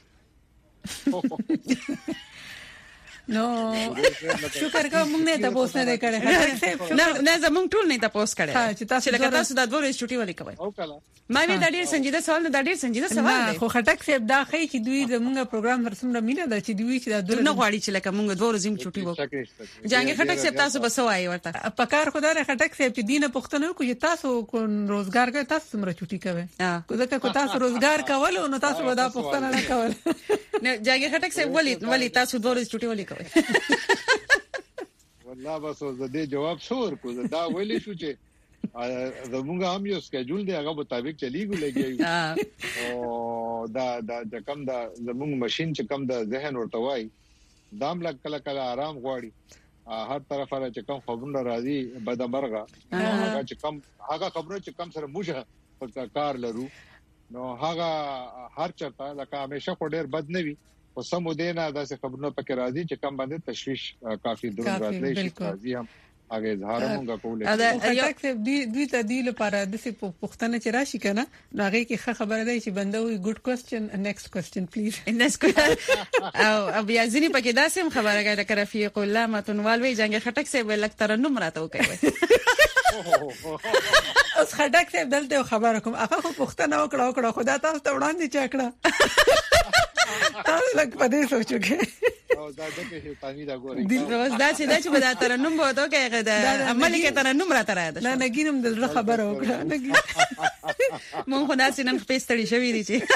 نو شکر کوم موږ نه تاسو نه کړه نه نه زموږ ټول نه تاسو کړه چې تاسو لکه تاسو د دوه ورځې چټي ولې کوي ما وی د ډیر سنجیده سوال نه د ډیر سنجیده سوال دی خو خټک صاحب دا خی چې دوی زموږ پروګرام ورسمره مینه ده چې دوی چې دا دوه نه غواړي چې لکه موږ دوه ورځې چټي وکړو جهانگیر خټک صاحب تاسو به سوای ورته په کار خدای خټک صاحب چې دینه پښتنو کو چې تاسو کو روزګار کوي تاسو سمره چټي کوي کو ځکه کو تاسو روزګار کول نو تاسو ودا پښتنه نه کول نه جهانگیر خټک صاحب ولې ولې تاسو دوه ورځې چټي ولې کوي والله بس زه دې جواب شور کو دا ویلې شو چې زموږ هم یو سکیجول دی هغه مطابق چلیږي لګي او دا دا کم دا زموږ ماشين چې کم د ذهن ورته وای دام لک کله کله آرام غواړي هر طرف را چې کم خبرونه راځي بدمرغه هغه چې کم هغه خبره چې کم سره موږ کار لرو نو هغه هر چرته لکه همیشه خو ډیر بد نه وي او سمو دینه داسې خبرونه پکې راځي چې کم باندې تشویش کافي دروند راځي شي راځي هم هغه اظهار مونږه کولای دا خټک دوی دوی ته دی لپاره د څه پوښتنه چې راشي کنه هغه کې خبره ده چې بنده وي ګډ کوېسچن نیکسټ کوېسچن پلیز نیکسټ او بیا ځینی پکې داسې خبره کوي د رفیق الله متنوال وی جنگ خټک سه ولک ترنم راته وکوي اوس خټک صاحب دلته خبره کوم هغه پوښتنه وکړه وکړه خدا تاسو ته وړاندې چاکړه تاسو لکه په دې سوچو کې او دا د شیطانی دا ګوري دا دا چې دا چې به دا ترنم بوته کوي دا عمل کې ترنم راته راځي نه نګینم د خبره وکړه نګی مونږ خو داسې نن پېستړي شوی دي چې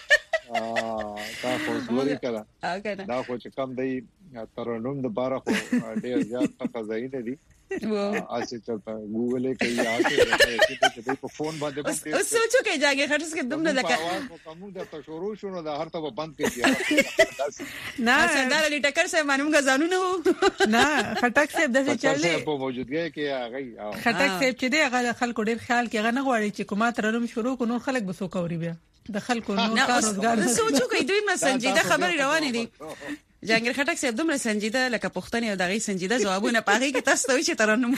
دا خو ګوري کړه دا خو چې کم دی ترنم د بارا خو ډیر زیات خزاینه دي اسه چلتا ګوګل کې یاته چې په فون باندې اوس سوچو کې جاګه خټس کې دومره لکه کوم د تشورو شنو د هر ته بند کې نه سردار علي ټکر صاحب مانوم غزانو نه وو نه خټک صاحب دغه چلې په موجودګۍ کې هغه خټک صاحب چې دی هغه خلکو ډیر خیال کې هغه نه غواړي چې کومه ترنم شروع کو نور خلک بسو کوي بیا د خلکو نور کار روزګار سوچو کې دوی ما سنجیده خبري روانې دي جنگیر خټک صاحب دومره سنجیده لکه پښتني او دغه سنجیده جوابونه پاره کې تاسو ته چې ترنم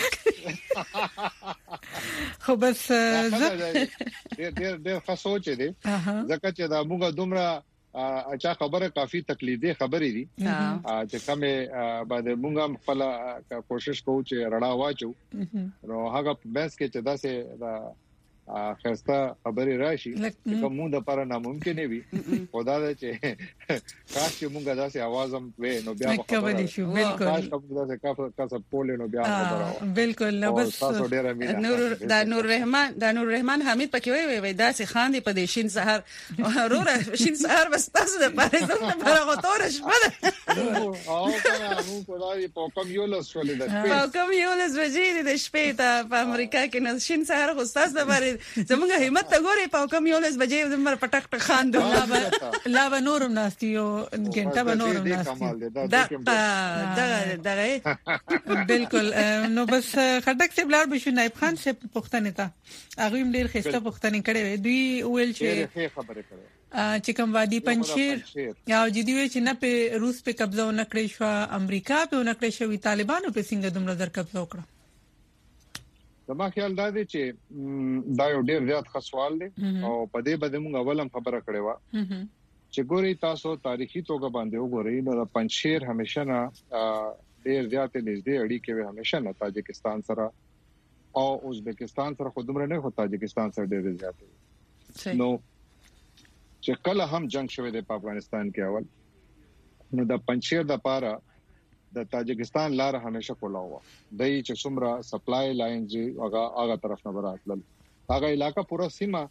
خو بس ډېر ډېر ډېر خاصو چې دي ځکه چې دا موږ دومره اچھا خبره کافي تقلیدي خبرې دي چې کومه باندې موږ خپل کوشش کوو چې رڼا واچو نو هغه بس کې چې دا سه خسته خبرې راشي چې کوم د لپاره ناممکن وي خدا دې چې کاش چې موږ داسې आवाज هم وې نو بیا خبره شو بالکل کاش کوم داسې کاسه پولې نو بیا خبره بالکل نو بس نور دا نور رحمان دا نور رحمان حمید پکې وي وي داسې خاندي په دې شین سحر وروره شین سحر بس تاسو د پاره زموږ لپاره غوتور شپه او کنه موږ په دې په کوم یو لس ولې د شپې په کوم یو لس وجې د شپې ته په امریکا کې نو شین سحر خو تاسو د پاره زمونږ همت ته ګوري په کوم یو لس بجې زموږ پټک ټک خاندو لا به نورم ناستیو ګنټه به نورم ناستیو دا دا بالکل نو بس خټک سی بلار بشو نایب خان سی پښتنه تا هغه هم ډیر خسته پښتنه کړي دوی ویل چې خبره کړي چې کوم وادي پنځیر یا جدي وی چې نه په روس په قبضه ونکړي شو امریکا په ونکړي شو طالبانو په څنګه دومره در قبضه وکړه زما خیال دا دی چې دا یو ډیر زیات ښه سوال دی او په دې باندې موږ اولم خبره کړې و چې ګوري تاسو تاریخي توګه باندې وګورئ نو د پنځیر همیشه نه ډیر زیات نږدې اړیکې وي همیشه نه تاجکستان سره او ازبکستان سره خو دومره نه هو تاجکستان سره ډیر زیات نو چې کله هم جنگ شوه د افغانستان کې اول نو د پنځیر د پاره د تاجکستان لار همیشه کولا و دای چې څومره سپلای لاین چې هغه هغه طرف نه براتل هغه علاقہ پورا سیمه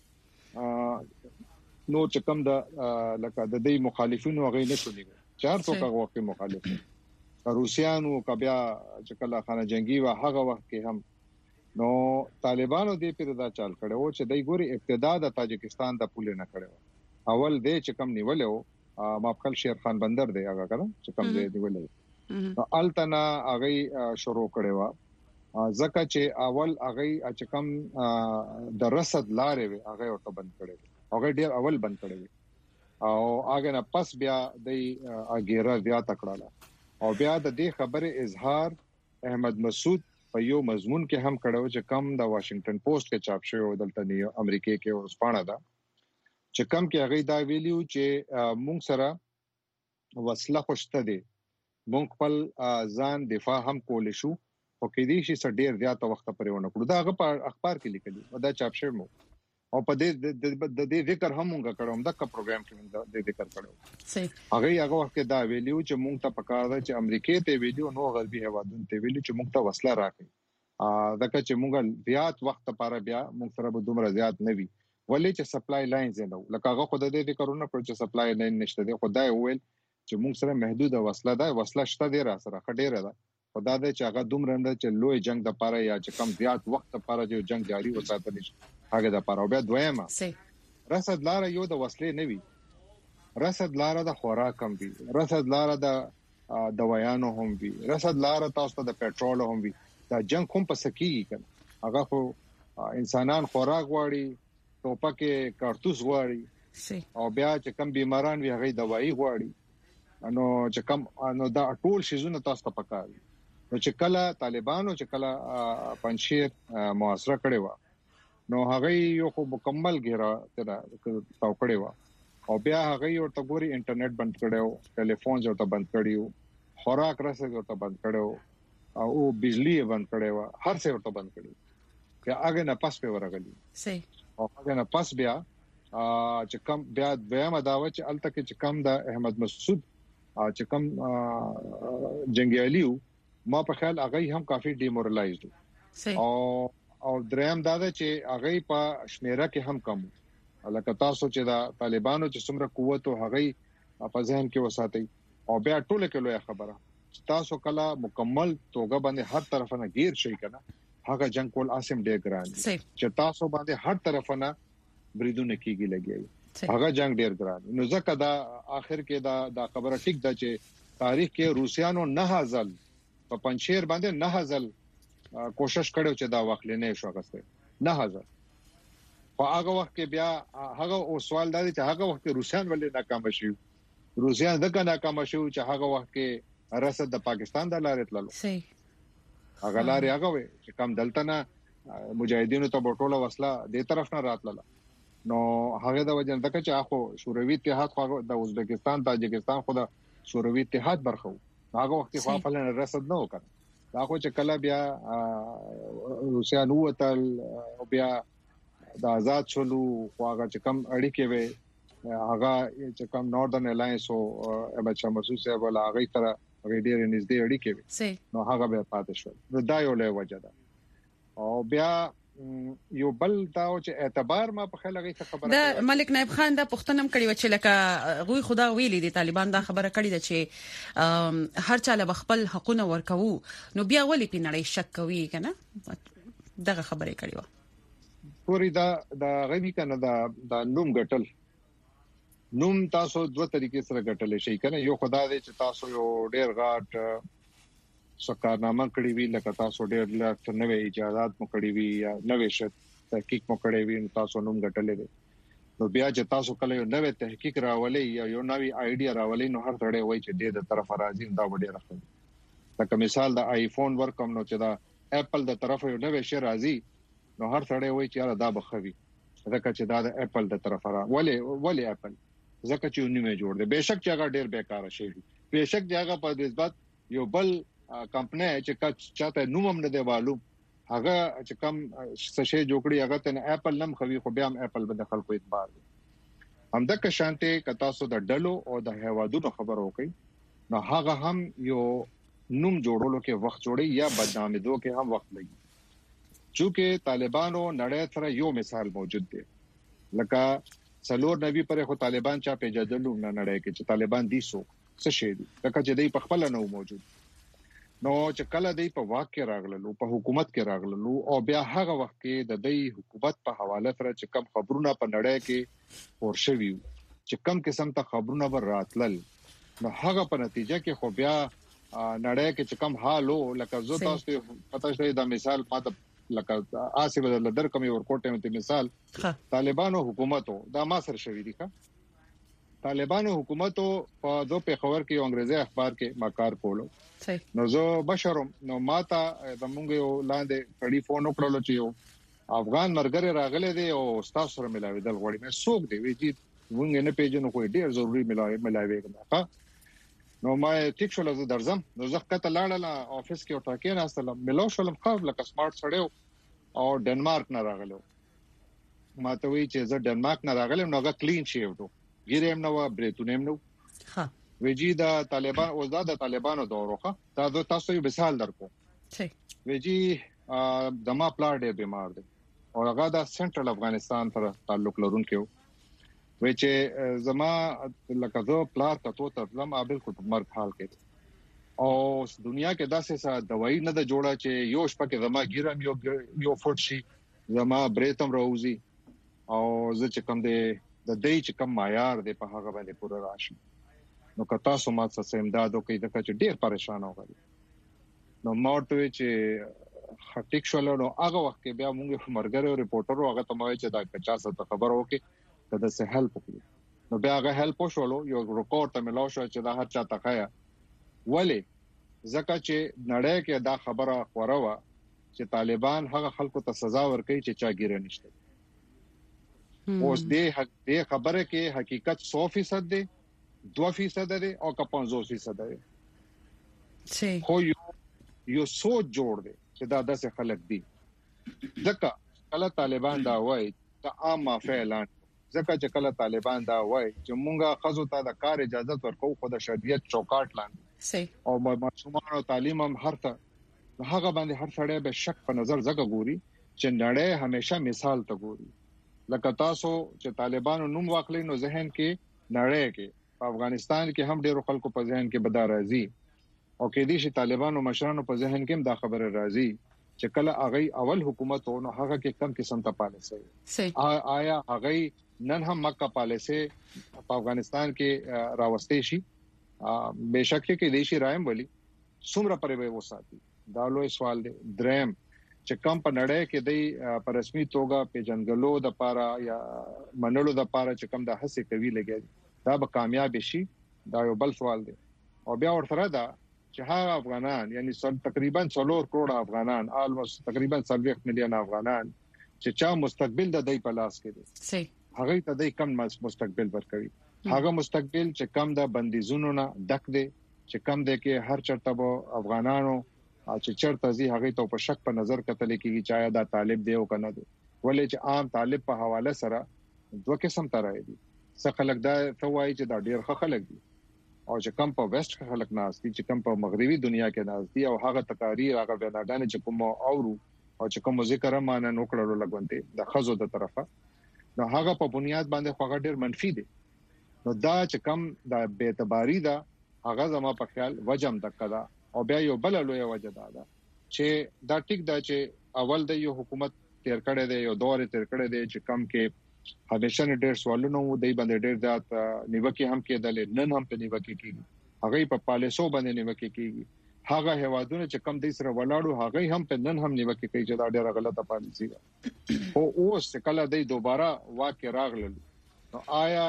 نو چې کوم د لکه د دې مخالفینو هغه نه شولې چار څوک هغه وخت مخالفین روسيانو کبیا چې کله خانه جنگي و هغه وخت کې هم نو طالبانو دې پر دا چال کړو چې دای ګوري ابتدا د تاجکستان د پوله نه کړو اول دې چې کوم نیولو ماپخل شیر خان بندر دی هغه کړه چې کوم دې نیولې التنا اغي شروع کړي وا ځکه چې اول اغي چې کوم د رصد لارې وي هغه ورته بند کړي هغه ډیر اول بند کړي او هغه نه پس بیا د اګیرا بیا تکړه او بیا د دې خبره اظهار احمد مسعود په یو مضمون کې هم کړو چې کم د واشنگټن پوسټ کې چاپ شوی دلته نیو امریکا کې ورسپانه ده چې کم کې هغه دا ویلیو چې مونږ سره وسله خوشته دي مونږ خپل ځان دفاع هم کول شو او کې دې شي سړ ډیر زیات وخت پرې ونه کړو دا هغه په اخبار کې لیکلي او دا چاپ شوی مو او په دې د دې ذکر هم مونږ کړو دا کا پروګرام کې د ذکر کړو صحیح هغه هغه وخت دا ویلیو چې مونږ ته پکار ده چې امریکای ته ویلیو نو غربي هوادون ته ویلیو چې مونږ ته وسله راکړي ا دغه چې مونږ زیات وخت لپاره بیا مونږ سره به دومره زیات نه وي ولې چې سپلای لاینز نه لکه هغه خود دې ذکرونه پر چې سپلای لاین نشته دی خدای ویل چې موږ سره محدود وسله ده وسله شته دی را سره خډيره ده خدای دې چې هغه دومره نه چې لوی جنگ د پاره یا چې کم زیات وخت لپاره چې جنگ جاری وساتل شي هغه د پاره بیا دویمه رسد لار یو د وسلې نه وي رسد لار د خوراک هم وي رسد لار د دوايانو هم وي رسد لار تاسو ته د پېټرول هم وي دا جنگ کوم په سکیږي کنه هغه خو انسانان خوراک غواړي ټوپکه کارتوس غواړي او بیا چې کم بیماران وي هغه دوايي غواړي نو چې کم نو دا ټول شیزونه تاسو ته پکاري نو چې کله طالبانو چې کله پنځیر محاصره کړي و نو هغه یو خو مکمل ګیرا تر تاو کړي و او بیا هغه ورته ګوري انټرنیټ بند کړو ټلیفون ورته بند کړیو خوراک رسې ورته بند کړو او بجلی بند کړو هر څه ورته بند کړو چې هغه نه پاس په ورغلی صحیح او هغه نه پاس بیا چې کم بیا دویمه داوه چې الته کې چې کم د احمد مسعود چې کم جنگیالیو ما په خیال هغه هم کافي ډیمورالایزډ او او دریم دا چې هغه په شمیره کې هم کم لکه تاسو چې دا طالبانو چې څومره قوت او هغه په ذهن کې وساتي او بیا ټوله کې لوی خبره تاسو کله مکمل توګه باندې هر طرف نه غیر شي کنه هغه جنگ کول اسیم ډیر ګران دي چې تاسو باندې هر طرف نه بریدونه کیږي لګي هغه جنگ ډیر ګران نو ځکه دا اخر کې دا دا خبره ټیک ده چې تاریخ کې روسيانو نه ځل په پنځیر باندې نه ځل کوشش کړو چې دا وخت لنه شو غسته نه ځل په هغه وخت کې بیا هغه او سوال دا چې هغه وخت روسيان ولې ناکام شي روسيان دغه ناکام شو چې هغه وخت کې رسد د پاکستان د لارې تللو صحیح هغه لارې هغه وي چې کم دلته نه مجاهدینو ته بټوله وسله د طرف نه راتله نو هغه د وجه دغه چې اخو شوروي اتحاد خو د ازبکستان تاجکستان خو د شوروي اتحاد برخو هغه وخت خو خپل رسد نه وکړ دا خو چې کله بیا روسیا نو تل بیا د آزاد شلو خو هغه چې کم اړیکې وي هغه چې کم ناردرن الاینس او بچا مسوسه ولا هغه تر ډېر نږدې اړیکې وي نو هغه به پاتې شو نو دا یو له وجه ده او بیا یو بل دا چې اعتبار ما په خلګي څه خبره ده ملک نائب خان دا پښتنم کړي و چې لکه غوي خدا ویلي دي طالبان دا خبره کړي ده چې هر چاله خپل حقونه ورکوو نو بیا ولې پینړې شک کوي کنه دغه خبره کړي و پوری دا دا غوي کنه دا دا نوم ګټل نوم تاسو دوه طریقې سره ګټل شي کنه یو خدای دې چې تاسو یو ډیر غاټ سکارنامه کړی وی لکه تاسو ډیر لا نوې اجازهات مو کړی وی یا نوې شت تحقیق مو کړی وی تاسو نوم ګټلې دي نو بیا چې تاسو کله یو نوې تحقیق راولي یا یو نوې آیډیا راولي نو هر ډېر وای چې دې د طرف راځي دا وړي راځي لکه مثال د آیفون ورکوم نو چې دا اپل د طرف یو نوې شی راځي نو هر ډېر وای چې دا بخوي ځکه چې دا د اپل د طرف را ولې ولې اپل ځکه چې نیمه جوړ دی بهشک چې هغه ډیر بیکاره شي بهشک چې هغه په نسبت یو بل کمپنی چې چاته نوم هم نه دی معلوم هغه چې کم څه شي جوړي هغه ته اپل نم خوي خو بیا هم اپل باندې خلکو اعتبار دي همدغه شانته کتا سو د ډلو او د هوادونو خبر وکي نو هغه هم یو نوم جوړولو کې وخت جوړي یا بدنامېدو کې هم وخت لګي چې طالبانو نړۍ سره یو مثال موجود دی لکه څلور نبی پر خو طالبان چا پیژدلو نه نړۍ کې چې طالبان دي سو څه شي دي لکه چې دوی په خپل نه موجود نو چې کله دوی په واقع راغللو په حکومت کې راغللو او بیا هغه وخت کې د دوی حکومت په حواله سره چې کم خبرونه په نړۍ کې ورشوي چې کم قسم ته خبرونه ور راتلل نو هغه په نتیجه کې خو بیا نړۍ کې چې کم حالو لکه زه تاسو پته شته دا مثال ماته لکه آسی بدل در کوم ورکوټه ته مثال طالبانو حکومتو دا ما سره شوی دی ښا طالبانو حکومتو په دو په خبر کې انګريزي اخبار کې ماکار کولو نو زه بشرم نو ماته د مونږ یو لاندې کړي فون وکړلو چې یو افغان مرګره راغله دی او تاسو سره ملاوي دل غوړي مې سوق دی وی جی مونږ نه پیژنو خو ډیر ضروری ملاوي ملاوي کنه نو ما ټیک شول زه درځم نو زه کته لاړل افیس کې او ټاکې راستلم ملو شولم خو لکه سمارټ سړیو او ډنمارک نه راغلو ما ته وی چې زه ډنمارک نه راغلم نو هغه کلین شیو ګیرم نو بریتونم نو ها ویجی دا طالبان او دا د طالبانو دوروخه دا د تاسو یو مثال درکو صحیح ویجی دما پلاړ ډېر بیمار دي او هغه د سنټرل افغانستان سره تعلق لرونکو وی چې زما لکه زه پلاړ ته ته زما بالکل په مرګ حال کې او دنیا کې داسې څه دوايي نه د جوړه چې یو شپه کې زما ګیرم یو یو فوټ شي زما بریتم راوځي او زه چې کوم دی د دې چې کوم معیار دی په هغه باندې پوره راشي نو کتا سمات څه امدادو کوي د کچ ډیر پریشان وغلی نو مورته چې خټیک شول نو هغه وخت کې بیا موږ مرګره ریپورټر هغه ته وایي چې دا پچاس ته خبر وکي ته د څه هیلپ وکړي نو بیا هغه هیلپ وشولو یو ریکورډ ته ملو شو چې دا هر چا تخیا ولی ځکه چې نړۍ کې دا خبره خوروا چې طالبان هغه خلکو ته سزا ورکړي چې چا ګیره نشته اوس دې حق دې خبره کې حقیقت سو فیصد دی دو فیصد دی او که پنځوس فیصد دی صحیح خو یو یو سوچ جوړ دی چې دا داسې خلک دي ځکه کله طالبان دا وایي دا عام فعلان ځکه چې کله طالبان دا وایي چې مونږه خزو ته د کار اجازه ورکو خو د شریعت چوکاټ لاندې صحیح او ماشومان او تعلیم هم هر څه هغه باندې هر سړی به شک په نظر زګه ګوري چې نړۍ همیشه مثال ته ګوري لکه تاسو چې طالبانو نوم واخلي نو ذهن کې نړۍ کې په افغانستان کې هم ډیرو خلکو په ذهن کې بدار راځي او کې دي چې طالبانو مشرانو په ذهن کې دا خبره راځي چې کله هغه اول حکومت ونه هغه کې کم قسم ته پالیسي آیا هغه نن هم مکه پالیسي په افغانستان کې راوستي شي بهشکه کې دیشي رایم ولی څومره پرې به وساتي دا لوی سوال دی. دریم چې کم په نړۍ کې دی په رسمي توګه په جنګلو د پاره یا منلو د پاره چې کم د هڅه کوي لګي دا به کامیاب شي دا یو بل سوال دی. او بیا ورته دا چې هغه افغانان یعنی تقریبا څلور کروڑ افغانان almost تقریبا څلور میلیون افغانان چې چا مستقبل د دې په لاس کې دي صحیح هغه ته د کم مستقبل ورکوي هغه مستقبل چې کم د بندیزونو نه ډک دي چې کم دي کې هر چرته به افغانانو چې چرته زی هغه ته په شک په نظر کتل کېږي چې آیا دا طالب دی او کنه دی ولې چې عام طالب په حواله سره دوه قسم ترای دي څه خلک دا توای چې دا ډیر ښه خلک دي او چې کم په ویسټ خلک ناس دي چې کم په مغربي دنیا کې ناس دي او هغه تقاریر هغه بیانګان چې کوم اورو او چې کوم ذکر مانه نو کړلو لګونته د خزو د طرفه نو هغه په بنیاد باندې خو ډیر منفي دي نو دا چې کم د بے اعتباری دا هغه زما په خیال وجم دکدا او بیا یو بل لوی وجه دا ده چې دا ټیک دا چې اول د یو حکومت تیر کړی دی یو دور تیر کړی دی چې کم کې همیشه ډېر سوالونه وو دی باندې ډېر ذات نیوکه هم کېدل نن هم په نیوکه کېږي هغه په پالیسو باندې نیوکه کېږي هغه هوادونه چې کم د سره ولاړو هغه هم په نن هم نیوکه کوي چې دا ډېر غلطه پالیسي ده او اوس کله د دوباره واقع راغلل نو آیا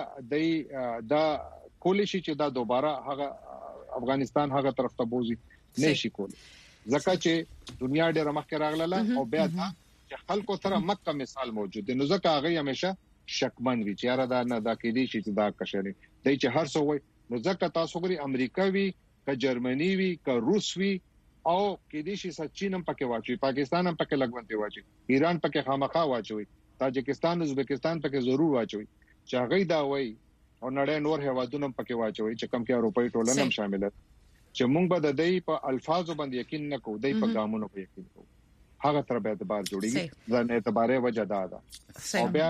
د دا کولی شي چې دا دوباره هغه افغانستان هغه طرف ته بوزي نشي کولی ځکه چې دنیا ډېر مخکې راغله او بیا دا چې خلکو سره مکه مثال موجود دی نو ځکه هغه همیشه شکمن وی چې یاره دا نه دا کې دي چې دا کشري دی چې هر څو وي نو ځکه تاسو ګوري امریکا وی ک جرمني وی ک روس وی او کې دي چې چین هم پکې واچي پاکستان هم پکې لګونته واچي ایران پکې خامخا واچوي تاجکستان ازبکستان پکې ضرور واچوي چې هغه دا وای او نړۍ نور هوادونه پکې واچوي چې کم کې اروپאי ټولنه هم شامل ده چې موږ به د دې په الفاظو باندې یقین نه کوو د په ګامونو په یقین کوو هغه تر به اعتبار جوړیږي ځنه اعتبارې وجه دا ده او بیا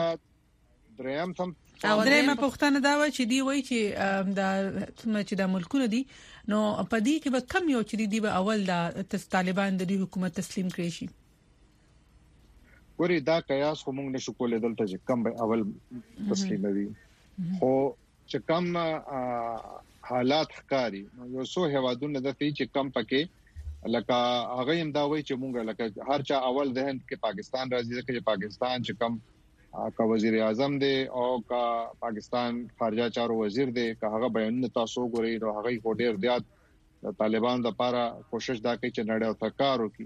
دریم سم او دریم پښتنه دا و چې دی وای چې دا چې د ملکونو دي نو په دې کې به کم یو چې دی به اول د طالبان د حکومت تسلیم کړي شي ورې دا قیاس خو موږ نشو کولای دلته چې کم به اول تسلیموي خو چې کم حالات ښکاری یو څو هوادونه د چې کم پکې لکه هغه هم دا وایي چې مونږ لکه هر چا اول ذهن کې پاکستان راځي چې پاکستان چې کم کا وزیر اعظم دی او کا پاکستان خارجه چارو وزیر دی که هغه بیان تاسو غوړي نو هغه کو ډیر زیات د طالبان لپاره کوشش دا کوي چې نړۍ او تکار وکړي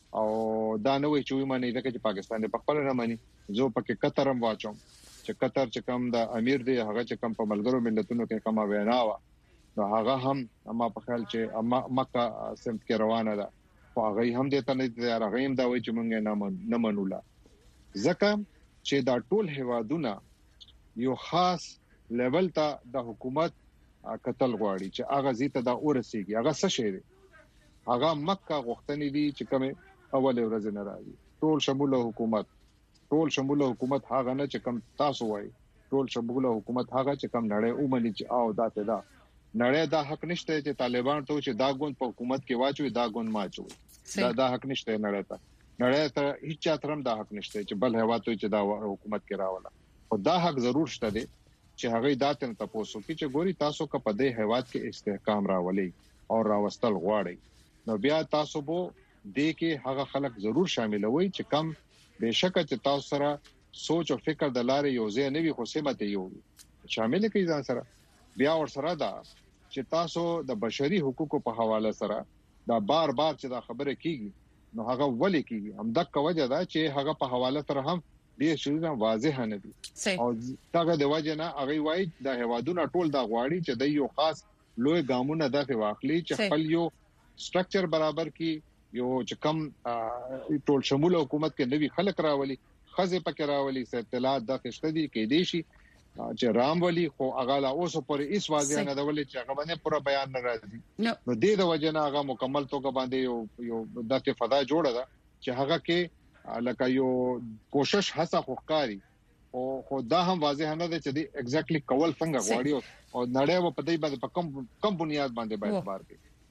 او دا نه وایي چې وي معنی دا چې پاکستان په خپل نه مانی زه پکې قطر هم واچوم چې قطر چې کم د امیر دی هغه چې کم په ملګرو ملتونو کې کومه وینا و نو هغه هم اما په خیال چې مکه سمت کې روانه ده خو هغه هم د ته نه دی هغه هم دا وایي چې مونږ نه منولا ځکه چې دا ټول هوادونه یو خاص لیول ته د حکومت قتل غواړي چې هغه زیته دا ورسیږي هغه څه شي دی هغه مکه غوښتنې دي چې کومه اول ورځ نه راځي ټول شموله حکومت ټول شموله حکومت هغه نه چې کوم تاسو وایي ټول شموله حکومت هغه چې کوم نړۍ اومني چې او داته دا نړۍ دا حق نشته چې طالبان ته چې دا ګوند په حکومت کې واچوي دا ګوند ماچوي دا دا حق نشته نړۍ ته نړۍ ته هیڅ چاترم دا حق نشته چې بل هوا ته چې دا حکومت کې راولا خو دا حق ضرور شته دي چې هغه داتن تاسو کې چې ګوري تاسو کا په دې هوا کې استحکام راولي او راوستل غواړي نو بیا تاسو بو دې کې هغه خلک ضرور شاملوي چې کم بهشکه چې تاسو سره سوچ او فکر د لارې یو ځای نه وي خو سمته یو شامل کړئ ځان سره بیا ور سره دا چې تاسو د بشري حقوقو په حواله سره دا بار بار چې دا خبره کیږي نو هغه ولې کیږي هم د کوجه دا چې هغه په حواله سره هم ډیر شونه واضح نه دي او داغه د وجه نه هغه وایي د هوادونو ټول دا غواړي چې د یو خاص لوی ګامونه دغه واخلي چې خپل یو سټرکچر برابر کی یو چې کم ټول شموله حکومت کې نوی خلک راولي خزه پکې راولي اطلاعات د خشتدي کې دي شي چې رام ولی خو هغه لا اوس پر ایس واضح نه دی ولې چې هغه باندې پوره بیان نه راځي نو دې د وجه نه هغه مکمل توګه باندې یو یو دغه فضا جوړه ده چې هغه کې لکه یو کوشش هڅه خوکاري او خو دا هم واضح نه ده چې دی ایگزیکټلی کول څنګه غواړي او نړۍ په دې باندې په کم کم بنیاد باندې باید بار کوي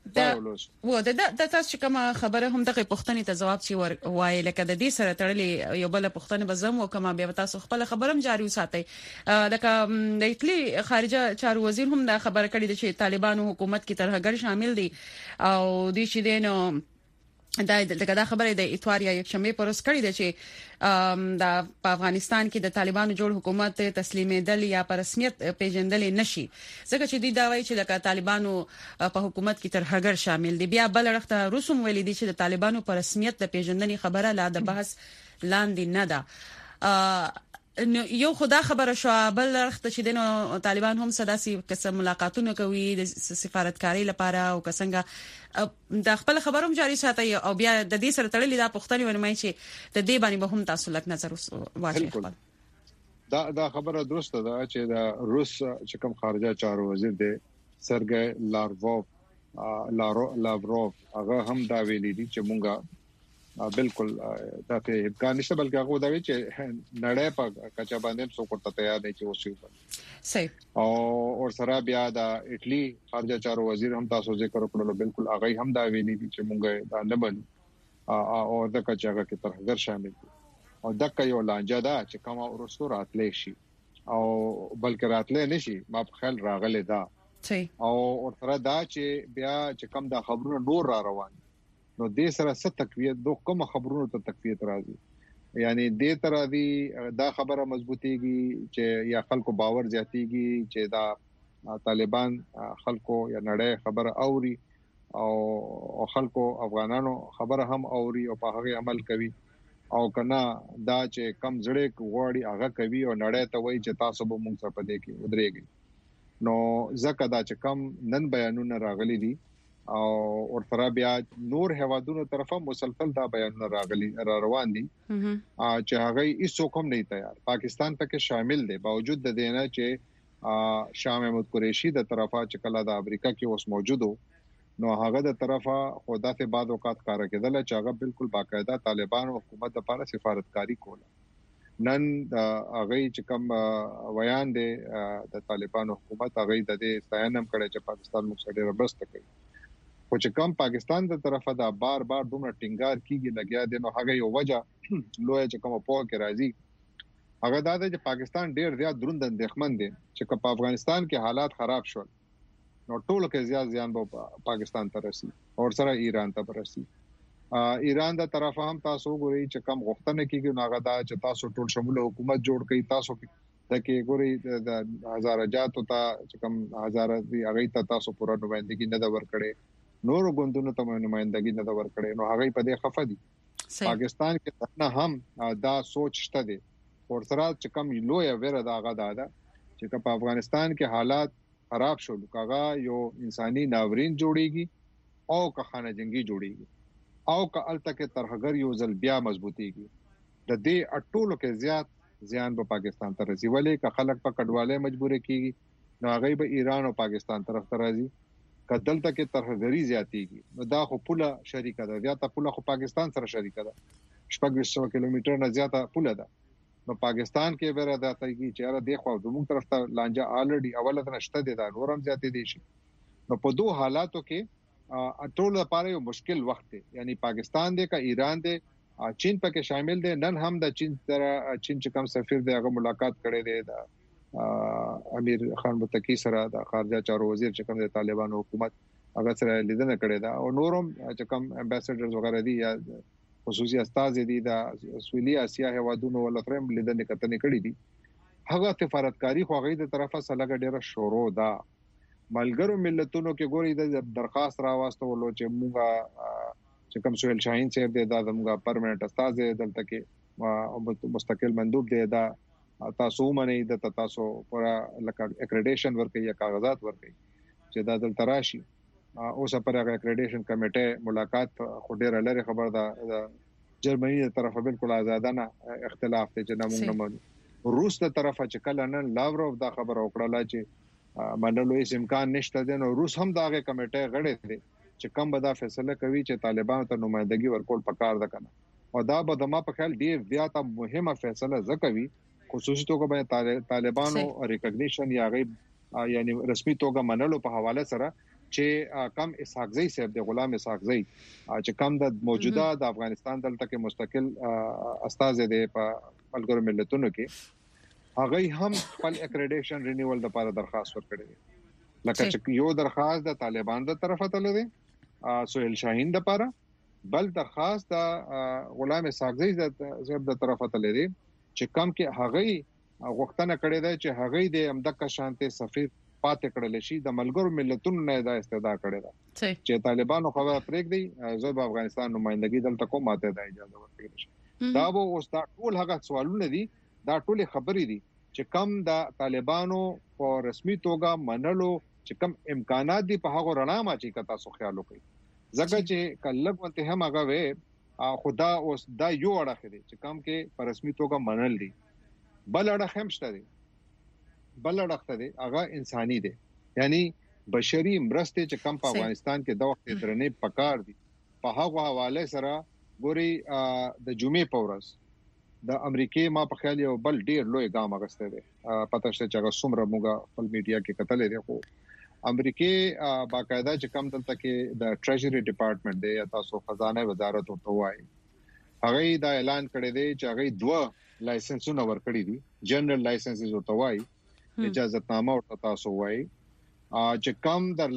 دا و د د تاسو کوم خبره هم دغه پوښتنې ته جواب چی وایي لکه د دې سره تړلې یو بل پوښتنه بزم او کوم بیا تاسو خپل خبرم جاری وساتئ لکه د ایتلی خارجه چارو وزیر هم دا خبره کړې چې طالبانو حکومت کې ترهګر شامل دي او د شي دینو دا دغه دا خبره د ایتواریا یک شنبه پروس کړی دی چې د افغانستان کې د طالبانو جوړ حکومت تسلیمیدل یا په رسمیت پیژندل نشي ځکه چې دوی دا وایي چې د طالبانو په حکومت کې ترهګر شامل دي بیا بل وخت روسوم ویلي دي چې د طالبانو په رسمیت د پیژندنې خبره لا د بحث لاندې نه ده یو خدا خبره شو بل وخت چې دینو طالبان هم صداسي قسم ملاقاتونه کوي د سفارتکاري لپاره او څنګه د خپل خبروم جاری ساتي او بیا د دې سره تړلې دا پوښتنه ونمای چې د دې باندې به هم تاسو لک نظر واچوي دا دا خبره درسته ده چې د روس چې کوم خارجه چارو وزیر دی سرګي لاروف لاروف هغه هم دا ویلي دي چې مونږه بالکل دا ته امکان نشته بلکې هغه دا وی چې نړۍ په کچا باندې څو کوته تیار دی چې وشي صحیح او اور سره بیا د اټلی خارجه چارو وزیر هم تاسو ذکر کړو بالکل هغه هم دا ویلي دي چې مونږه دا نه بل او د کچا کې ترهګر شامل دي او دغه یو لانجه ده چې کومه ورسره راتلې شي او بلکې راتلې نشي ما په خیال راغله دا صحیح او اور سره دا چې بیا چې کوم د خبرونو نور را روان نو دې سره ست تقویت دوه کوم خبرونو ته تقویت راځي یعنی دې تر دې دا خبره مضبوطيږي چې یا خلکو باور زیاتيږي چې دا طالبان خلکو یا نړۍ خبره اوري او خلکو افغانانو خبره هم اوري او په هغه عمل کوي او کنا دا چې کم زړه غوړي هغه کوي او نړۍ ته وایي چې تاسو به موږ په دې کې ودرېږئ نو ځکه دا چې کم نن بیانونه راغلي دي او ورته بیا نور هوادونو طرفه مسلسل دا بیانونه راغلي را روان دي چې هغه هیڅ کوم نه تیار پاکستان پکې شامل دي باوجود د دینه چې شاه محمود قریشي د طرفه چې کله د امریکا کې اوس موجودو نو هغه د طرفه خدا ته بعد اوقات کار کېدل چې هغه بالکل باقاعده طالبان حکومت لپاره سفارتکاری کوله نن هغه چې کوم ویان دي د طالبان حکومت هغه د دې ستاینم کړي چې پاکستان مو سره ربسته کوي خو چې کوم پاکستان د طرفه دا بار بار دومره ټینګار کیږي لګیا دي نو هغه یو وجہ لوی چې کوم په کې راځي هغه دا د پاکستان ډیر زیات دروند اندېښمن دي چې په افغانستان کې حالات خراب شول نو ټولو کې زیات زیان به پاکستان ته رسي او سره ایران ته رسي ایران د طرفه هم تاسو ګورئ چې کوم غوښتنه کیږي نو هغه دا چې تاسو ټول شمول حکومت جوړ کړئ تاسو د کې ګورئ د هزار جاتو ته چې کوم هزار دی هغه ته تاسو پوره نمائندګي نه دا ورکړي نور غوندونو ته نمائندګي نه دا ورکړي نو هغه په دې خفه دي پاکستان کې نه هم دا سوچ شته دي اور سره چې کوم لوی ویره دا غا ده چې په افغانستان کې حالات خراب شول کاغه یو انساني ناورین جوړيږي او که خانه جنگي جوړيږي او که التکه ترهګر یو ځل بیا مضبوطيږي د دې اټولو کې زیات زیان په پاکستان ته رسي ولې که خلک په کډواله مجبور کیږي نو هغه به ایران او پاکستان طرف ته راځي کدل تک ترهګری زیاتیږي نو دا خو پوله شریکه ده زیاته پوله خو پاکستان سره شریکه ده شپږ سوه کیلومتر نه زیاته پوله ده نو پاکستان کې ورته ده چې چیرې د خو د موږ طرف ته لانجه الریډي اوله ته نشته دي دا نورم زیاتې دي شي نو په دوه حالاتو کې ټول لپاره یو مشکل وخت دی یعنی پاکستان دی کا ایران دی چین پکې شامل دي نن هم د چین سره چین چې کوم سفیر دی هغه ملاقات کړي دی د امیر خان متکی سره د خارجه چارو وزیر چې کوم د طالبانو حکومت هغه سره لیدنه کړي دا او نورم چې کوم امباسډرز وغیرہ دي یا خصوصي استاد دي د سویلي اسیا هوادونو ولترم لیدنه کتنې کړي دي هغه سفارتکاری خو غي د طرفه سلګه ډیره شروع ده ملګرو ملتونو کې ګوري د درخواست راوستلو چې موږ چې کوم سویل شاهین صاحب دی دا زموږ پرمننت استاد دی دلته کې مستقل مندوب دی دا تاسو باندې د تاسو پر لکه اکریډیشن ورکړي یا کاغذات ورکړي چې دا دلته راشي اوس پر هغه اکریډیشن کمیټه ملاقات خو ډیره لري خبر ده جرمني تر طرفه بالکل آزادانه اختلاف ته چې نمونه نمونه روس تر طرفه چې کله نن لاوروف دا خبر وکړه چې منلو هیڅ امکان نشته دی نو روس هم دا هغه کمیټه غړي دي چې کوم به دا فیصله کوي چې طالبانو ته نمائندګي ورکول پکار ده کنه او دا به د ما په خیال ډیر زیاته مهمه فیصله زکوي خصوصي توګه به طالبانو ریکګنیشن یا غي یعنی رسمي توګه منلو په حواله سره چې کم اسحاقزی صاحب د غلام اسحاقزی چې کم د موجوده د افغانستان دلته کې مستقل استاد دی په ملګرو ملتونو کې هغه هم خپل اکریډیشن رینیول لپاره درخواست ورکړي لکه چې یو درخواست د طالبان د طرفه تللی دی سہیل شاهین لپاره بل درخواست د غلام اسحاقزی صاحب د طرفه تللی دی چې کم کې هغه غوښتنه کړې ده چې هغه د امدک شانته سفیر پاتې کړل شي د ملګرو ملتونو نه دا استدعا کړې ده چې طالبانو خبره پرېږ دی زه په افغانستان نمائندګي دلته کوم ماته د اجازه ورکړل شي دا به اوس دا ټول هغه سوالونه دي دا ټول خبرې دي چې کم د طالبانو په رسمي توګه منلو چې کم امکانات دي په هغه رڼا ما چې کتا سو خیال وکړي ځکه چې کله کوته هم هغه وې خدا اوس دا یو اړه دی چې کم کې په رسمي توګه منل دي بل اړه هم شته دي بل اړه دی هغه انساني دی یعنی بشري مرسته چې کم په افغانستان کې د وخت درنې پکار دي په هغه حواله سره ګوري د جمعې په ورځ د امریکای ما په خیال یو بل ډیر لوی ګام اغسته دی پته شته چې هغه څومره موږ خپل میډیا کې کتلې دی خو امریکای باقاعده چې کم دلته کې د ټریجری ډپارټمنټ دی تاسو خزانه وزارت ورته وایي هغه دا اعلان کړی دی چې هغه دوه لایسنسونه ورکړي دي جنرال لایسنسز ورته وایي اجازهتنامه ورته تاسو وایي چې کم در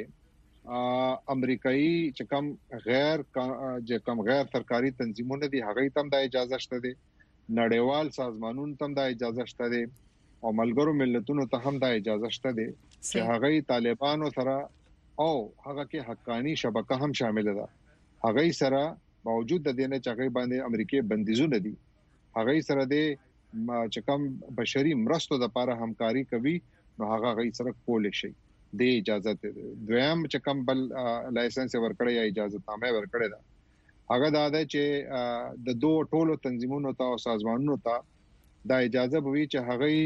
لاندې امریکایي چې کم غیر چې کم غیر سرکاري تنظیمونه دي هغه تم د اجازه شته دي نړیوال سازمانونو تم د اجازه شته دي او ملګرو ملتونو ته هم د اجازه شته دي چې هغه طالبانو سره او هغه کې حقانی شبکه هم شامل ده هغه سره باوجود د دې نه چې هغه باندې امریکای بندیزونه دي هغه سره د چې کوم بشري مرستو د لپاره همکاري کوي نو هغه غي سره کول شي د اجازه دویم چې کوم بل لایسنس ورکړی یا اجازه نامه ورکړی دا هغه دا ده چې د دوه ټولو تنظیمونو ته او سازمانونو ته دا اجازه بوي چې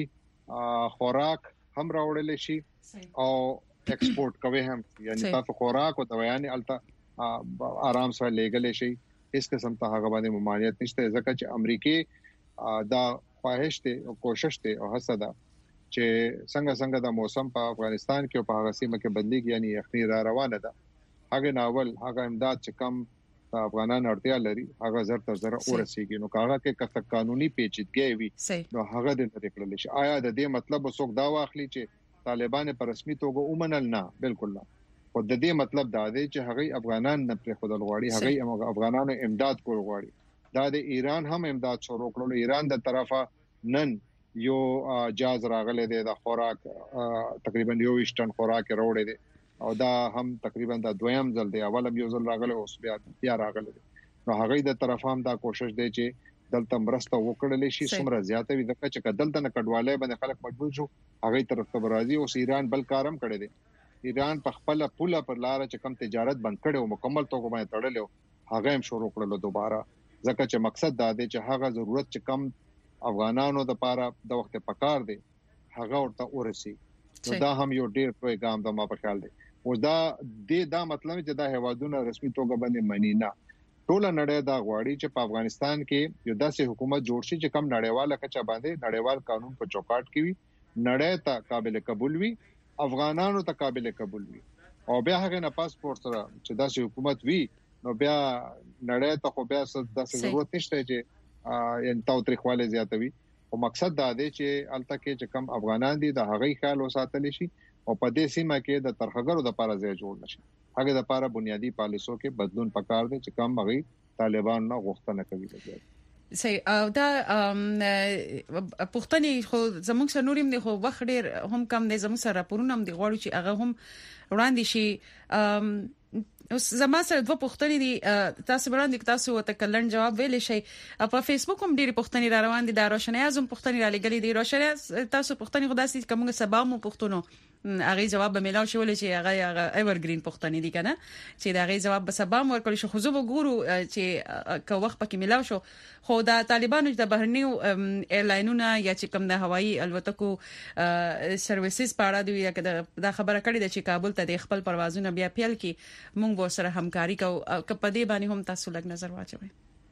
هغه خوراک هم راوړل شي او ایکسپورټ کوي هم یعنی تاسو خوراک او دوايانې الته آرام سره لګل شي هیڅ قسم ته هغه باندې ممانعت نشته ځکه چې امریکای دا خواهش ته او کوشش ته او هڅه ده چې څنګه څنګه د موسم په افغانستان کې او په هغه سیمه کې بدلیږي یعنی یخني را روانه ده هغه ناول هغه امداد چې کم افغانان اړتیا لري هغه زر تر زر ورسیږي نو هغه کې کته قانوني پیچیدګي وي نو هغه د نکړل شي آیا د دې مطلب وسوک دا واخلي چې طالبان په رسمي توګه ومنل نه بالکل نه او د دې مطلب دا دی چې هغه افغانان نه پر خپل غواړي هغه افغانانو امداد کول غواړي دا د ایران هم امداد شروع کړل ایران د طرفه نن یو جاز راغله دی د خوراک تقریبا یو وشتن خوراک راوړی دی او دا هم تقریبا د دویم ځل دی اول یو ځل راغله اوس بیا بیا راغله نو هغه د طرفه هم دا کوشش دی چې دلته مرسته وکړل شي څومره زیاته وي ځکه چې دلته نه کډواله باندې خلک مجبور شو هغه طرف ته راځي او ایران بل کارم کړی دی ایران په خپل پوله پر لار چې کم تجارت بند کړي او مکمل توګه باندې تړلې هغه هم شروع کړل دوباره ځکه چې مقصد دا دی چې هغه ضرورت چې کم افغانانو د لپاره د وخت پکار دی هغه ورته ورسي نو دا هم یو ډیر لوی ګام د ما په خیال دی او دا د دا مطلب چې دا هوادونه رسمي توګه باندې منی نه ټول نړۍ دا غواړي چې په افغانستان کې یو داسې حکومت جوړ شي چې کم نړیواله کچا باندې نړیوال قانون په چوکاټ کې وي نړۍ ته قابل قبول وي افغانانو ته قابل قبول وي او بیا هغه نه پاسپورت سره چې داسې حکومت وي نو بیا نړۍ ته خو بیا داسې ضرورت نشته چې ان تاوتریخواله زیاتوي او مقصد دا دی چې الته کې چې کم افغانان دي د هغې خیال وساتل شي او په دې سیمه کې د ترخګرو د لپاره ځای جوړ نشي هغه د لپاره بنیادی پالیسو کې بدلون پکار دی چې کم هغه طالبان نه غوښتنه کوي سي او دا پښتني خو زموږ سره نوریم دي خو وخت ډیر هم کم دي زموږ سره راپورونه هم دي غواړي چې هغه هم وړاندې شي اوس زما سره دوه پوښتنې دي تاسو وړاندې تاسو ته کلن جواب ویل شي په فیسبوک هم ډېری پوښتنې را روان دي د روشنۍ اعظم پوښتنې را لګلې دي روشنۍ تاسو پوښتنې خو داسې کومه سبا مو پوښتنو هغه جواب به ملاو شول چې هغه ایورګرین پوښتنې دي کنه چې دا هغه جواب به سبا مو ورکړل شو خو زه وګورو چې که وخت پکې ملاو شو خو دا طالبانو د بهرنیو ایرلاینونو یا چې کوم د هوایي الوتکو سرویسز په اړه دی دا خبره کړې ده چې کابل ته د خپل پروازونه بیا پیل کی مونږ به سره همکاري کوو که په دې باندې هم تاسو لږ نظر واچوئ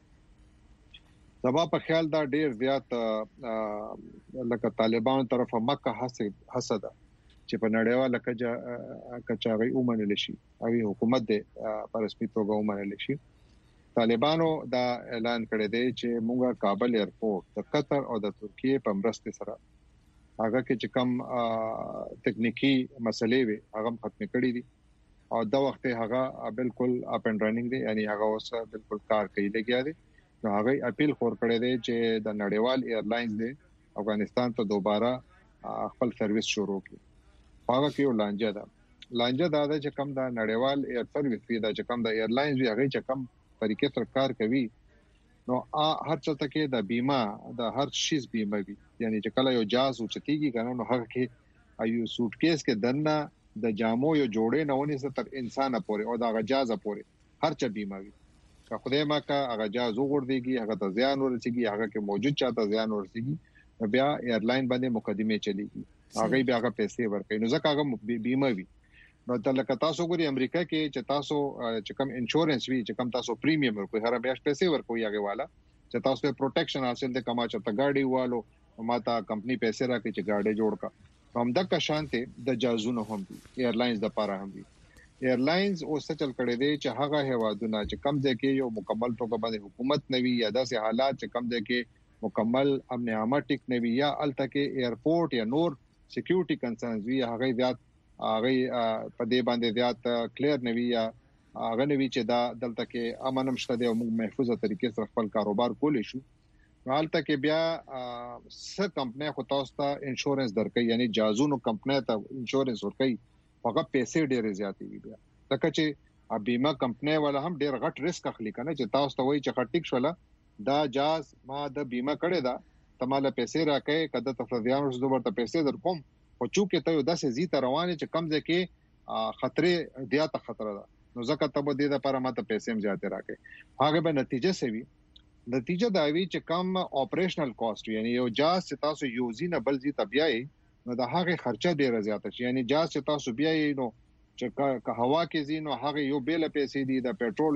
زما په خیال دا ډیر زیات لکه طالبانو طرفه مکه حسد حسد چې په نړیواله کچه کچاغي ومنل شي او حکومت د پر رسمي توګه ومنل شي. طالبانو دا اعلان کړی دی چې موږ کابل ایرپورټ د قطر او د ترکیه په مرسته سره هغه کې چې کوم تکنیکی مسلې وي هغه ختم کړي دي او دا وخت هغه بالکل اپ اند رننګ دي، یعنی هغه اوس بالکل کار کوي لګیا دي. نو هغه اپیل خور کړی دی چې د نړیوال ایرلاینز دي افغانستان ته دوباره خپل سرویس شروع کړي. هغه کې لانجه ده لانجه دا ده چې کوم د نړیوال ایر سرویس وی دا چې کوم د ایرلاینز وی هغه چې کوم طریقې سره کار کوي نو هر څه ته کې د بیمه د هر شیز بیمه وي، یعنی چې کله یو جاز او چتیږي کنه نو هغه کې ایو سوټ کیس کې دنه د جامو یو جوړې نه ونی ستر انسان پورې او د غجاز پورې هر څه بیمه وي. که خدای ما کا هغه جاز وګورځيږي هغه ته زیان ورسیږي، هغه کې موجود چاته زیان ورسیږي بیا ایرلاین باندې مقدمه چلیږي، هغه بیا هغه پیسې ورکړي. نو ځکه هغه بیمه وي. نو تلکه تاسو ګوري امریکا کې چې تاسو چې کوم انشورنس وی چې کوم تاسو پریمیم ورکوي هر بیا پیسې ورکوي هغه والا چې تاسو ته پروټیکشن حاصل د کما چې تا گاډي والو ماته کمپنی پیسې راکړي چې گاډي جوړ کا هم د کشانته د جازونو هم دي ایرلاینز د پاره هم دي. ایرلاینز اوس چل کړي دي چې هغه هوادونه چې کم ځای کې یو مکمل توګه باندې حکومت نوي یا داسې حالات چې کم ځای کې مکمل امن عامه ټیک نوي یا التکه ایرپورټ یا نور سکیورټي کنسرنز وی هغه زیات هغه په دې باندې زیات کلیر نوي یا هغه نوي چې دا دلته کې امن مشته دی او موږ محفوظه طریقې سره خپل کاروبار کولای شو. حالت کې بیا څه کمپنۍ خو تاسو ته انشورنس درکې، یعنی جازونو کمپنۍ ته انشورنس ورکړي هغه پیسې ډېرې زیاتې وي. بیا ځکه چې بیمه کمپنۍ ولا هم ډېر غټ ریسک اخلي کنه چې تاسو ته وایي چې خټیک شولا دا جاز ما د بیمه کړی دا تماله پیسې راکې کده تفریان ورس دوباره پیسې در کوم او چونکه ته داسې زیات روانه چې کم ځکه خطرې زیاته خطر ده نو ځکه ته به د لپاره ماته پیسې هم زیات راکې هغه به نتیجه سوي. نتیجه دا وی چې کم اپریشنل کاست یعنی یو جاز چې تاسو یوزي نه بل زی تبيای نو د هغه خرچه ډیره زیاته شي، یعنی جاز چې تاسو بیاي نو چې که هوا کې زینو هغه یو بیل پیسې دي د پېټرول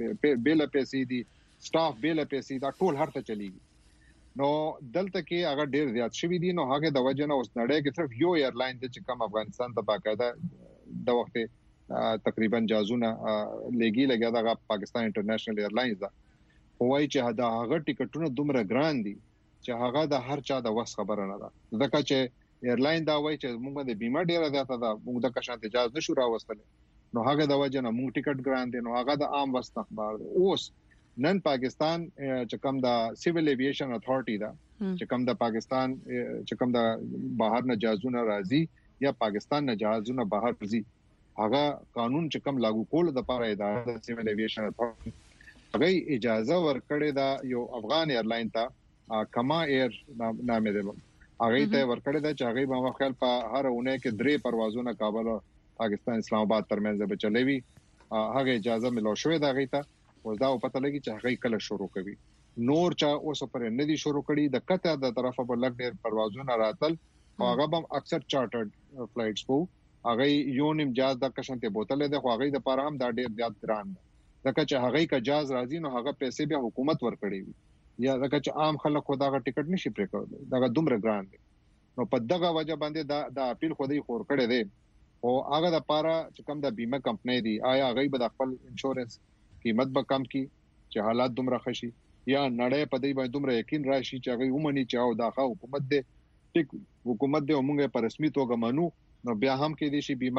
بیل پیسې دي سټاف بیل پیسې دا ټول هرته چلیږي. نو دلته کې هغه ډیر زیات شوی دي نو هغه د وجه نه اوس نړۍ کې صرف یو ایرلاین د چې کم افغانستان ته باقاعده د وخت تقریبا جازونه لګي لګا د پاکستان انټرنیشنل ایرلاینز دا وایي چې دا هغه ټیکټونه دومره ګران دي چې هغه د هر چا د وس خبره نه ده. ځکه چې ایرلاین دا وایي چې موږ د بیمه ډیره زیاته ده موږ د کشانت اجازه نشو راوستل نو هغه د وجه نه موږ ټیکټ ګران دي نو هغه د عام وس اخبار دی. اوس نن پاکستان چې کوم د سیویل ایویشن اتھارټی دا چې کوم د پاکستان چې کوم د بهر نه جازونه راځي یا پاکستان نه جازونه بهر راځي هغه قانون چې کوم لاګو کول د لپاره اداره د سیویل ایویشن اتھارټی هغه اجازه ورکړې دا یو افغان ایرلاین ته کما ایر نامه ده هغه ته ورکړې دا چې هغه په خپل په هر اونۍ کې درې پروازونه کابل او پاکستان اسلام آباد ترمنځ به چلوي هغه اجازه ملو شوې دا غیته اوس دا پته لګي چې هغه کله شروع کوي. نور چا اوس پر نه دي شروع کړي د کته د طرفه په لګ ډېر پروازونه راتل او هغه هم اکثر چارټرډ فلایټس وو هغه یو نیم جاز د کشنته بوتل ده خو هغه د پاره هم دا ډېر زیات ګران ده ځکه چې هغه کا جاز راځي نو هغه پیسې به حکومت ورکړي وي یا ځکه چې عام خلک خو دا ټیکټ نشي پرې کولای دا دومره ګران دي نو په دغه وجه باندې دا د اپیل خو دی خور کړي دي او هغه د پاره چې کوم د بیمه کمپنۍ دی آیا هغه به د خپل انشورنس قیمت به کم کی چې حالات دومره خشي یا نړۍ په دې باندې دومره یقین راشي چې هغه ومني چې او داخه حکومت دی ټیک حکومت دی موږ په رسمي توګه منو نو بیا هم کې دي شي بیمه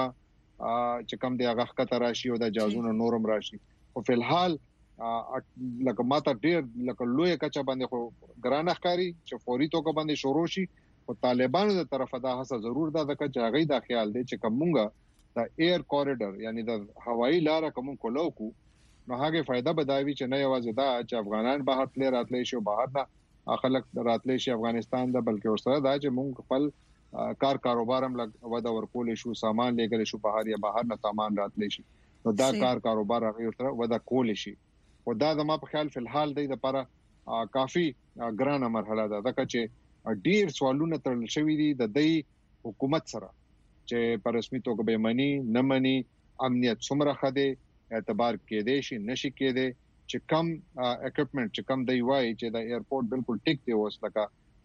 چې کوم دی هغه خطر راشي او د جازونو نورم راشي او په الحال لکه ماته ډیر لکه لوی کچا باندې خو ګرانه ښکاری چې فوري توګه باندې شروع شي او طالبانو د طرفه دا هڅه ضرور ده چې هغه د خیال دی چې کومه د ایر کوریډور یعنی د هوایي لار کوم کولو کو نو هغه فائدہ بدایوي چې نه یوازې دا چې افغانان بهر تل راتلې شي بهر نه خلک راتلې شي افغانستان د بلکې ورسره دا چې موږ خپل کار کاروبار هم لګ ودا ورکول شو سامان لګل شو بهر یا بهر نه سامان راتلې شي نو دا کار کاروبار هغه ورسره ودا کول شي او دا د ما په خیال په الحال د لپاره کافي ګرانه مرحله ده ځکه چې ډیر سوالونه ترل شوې دي د دې حکومت سره چې په رسمي توګه به مني نه مني امنیت څومره خده اعتبار کې دي شي نشي کې دي چې کم اکوپمنٹ چې کم دی وای چې د ایرپورټ بالکل ټیک دی اوس لکه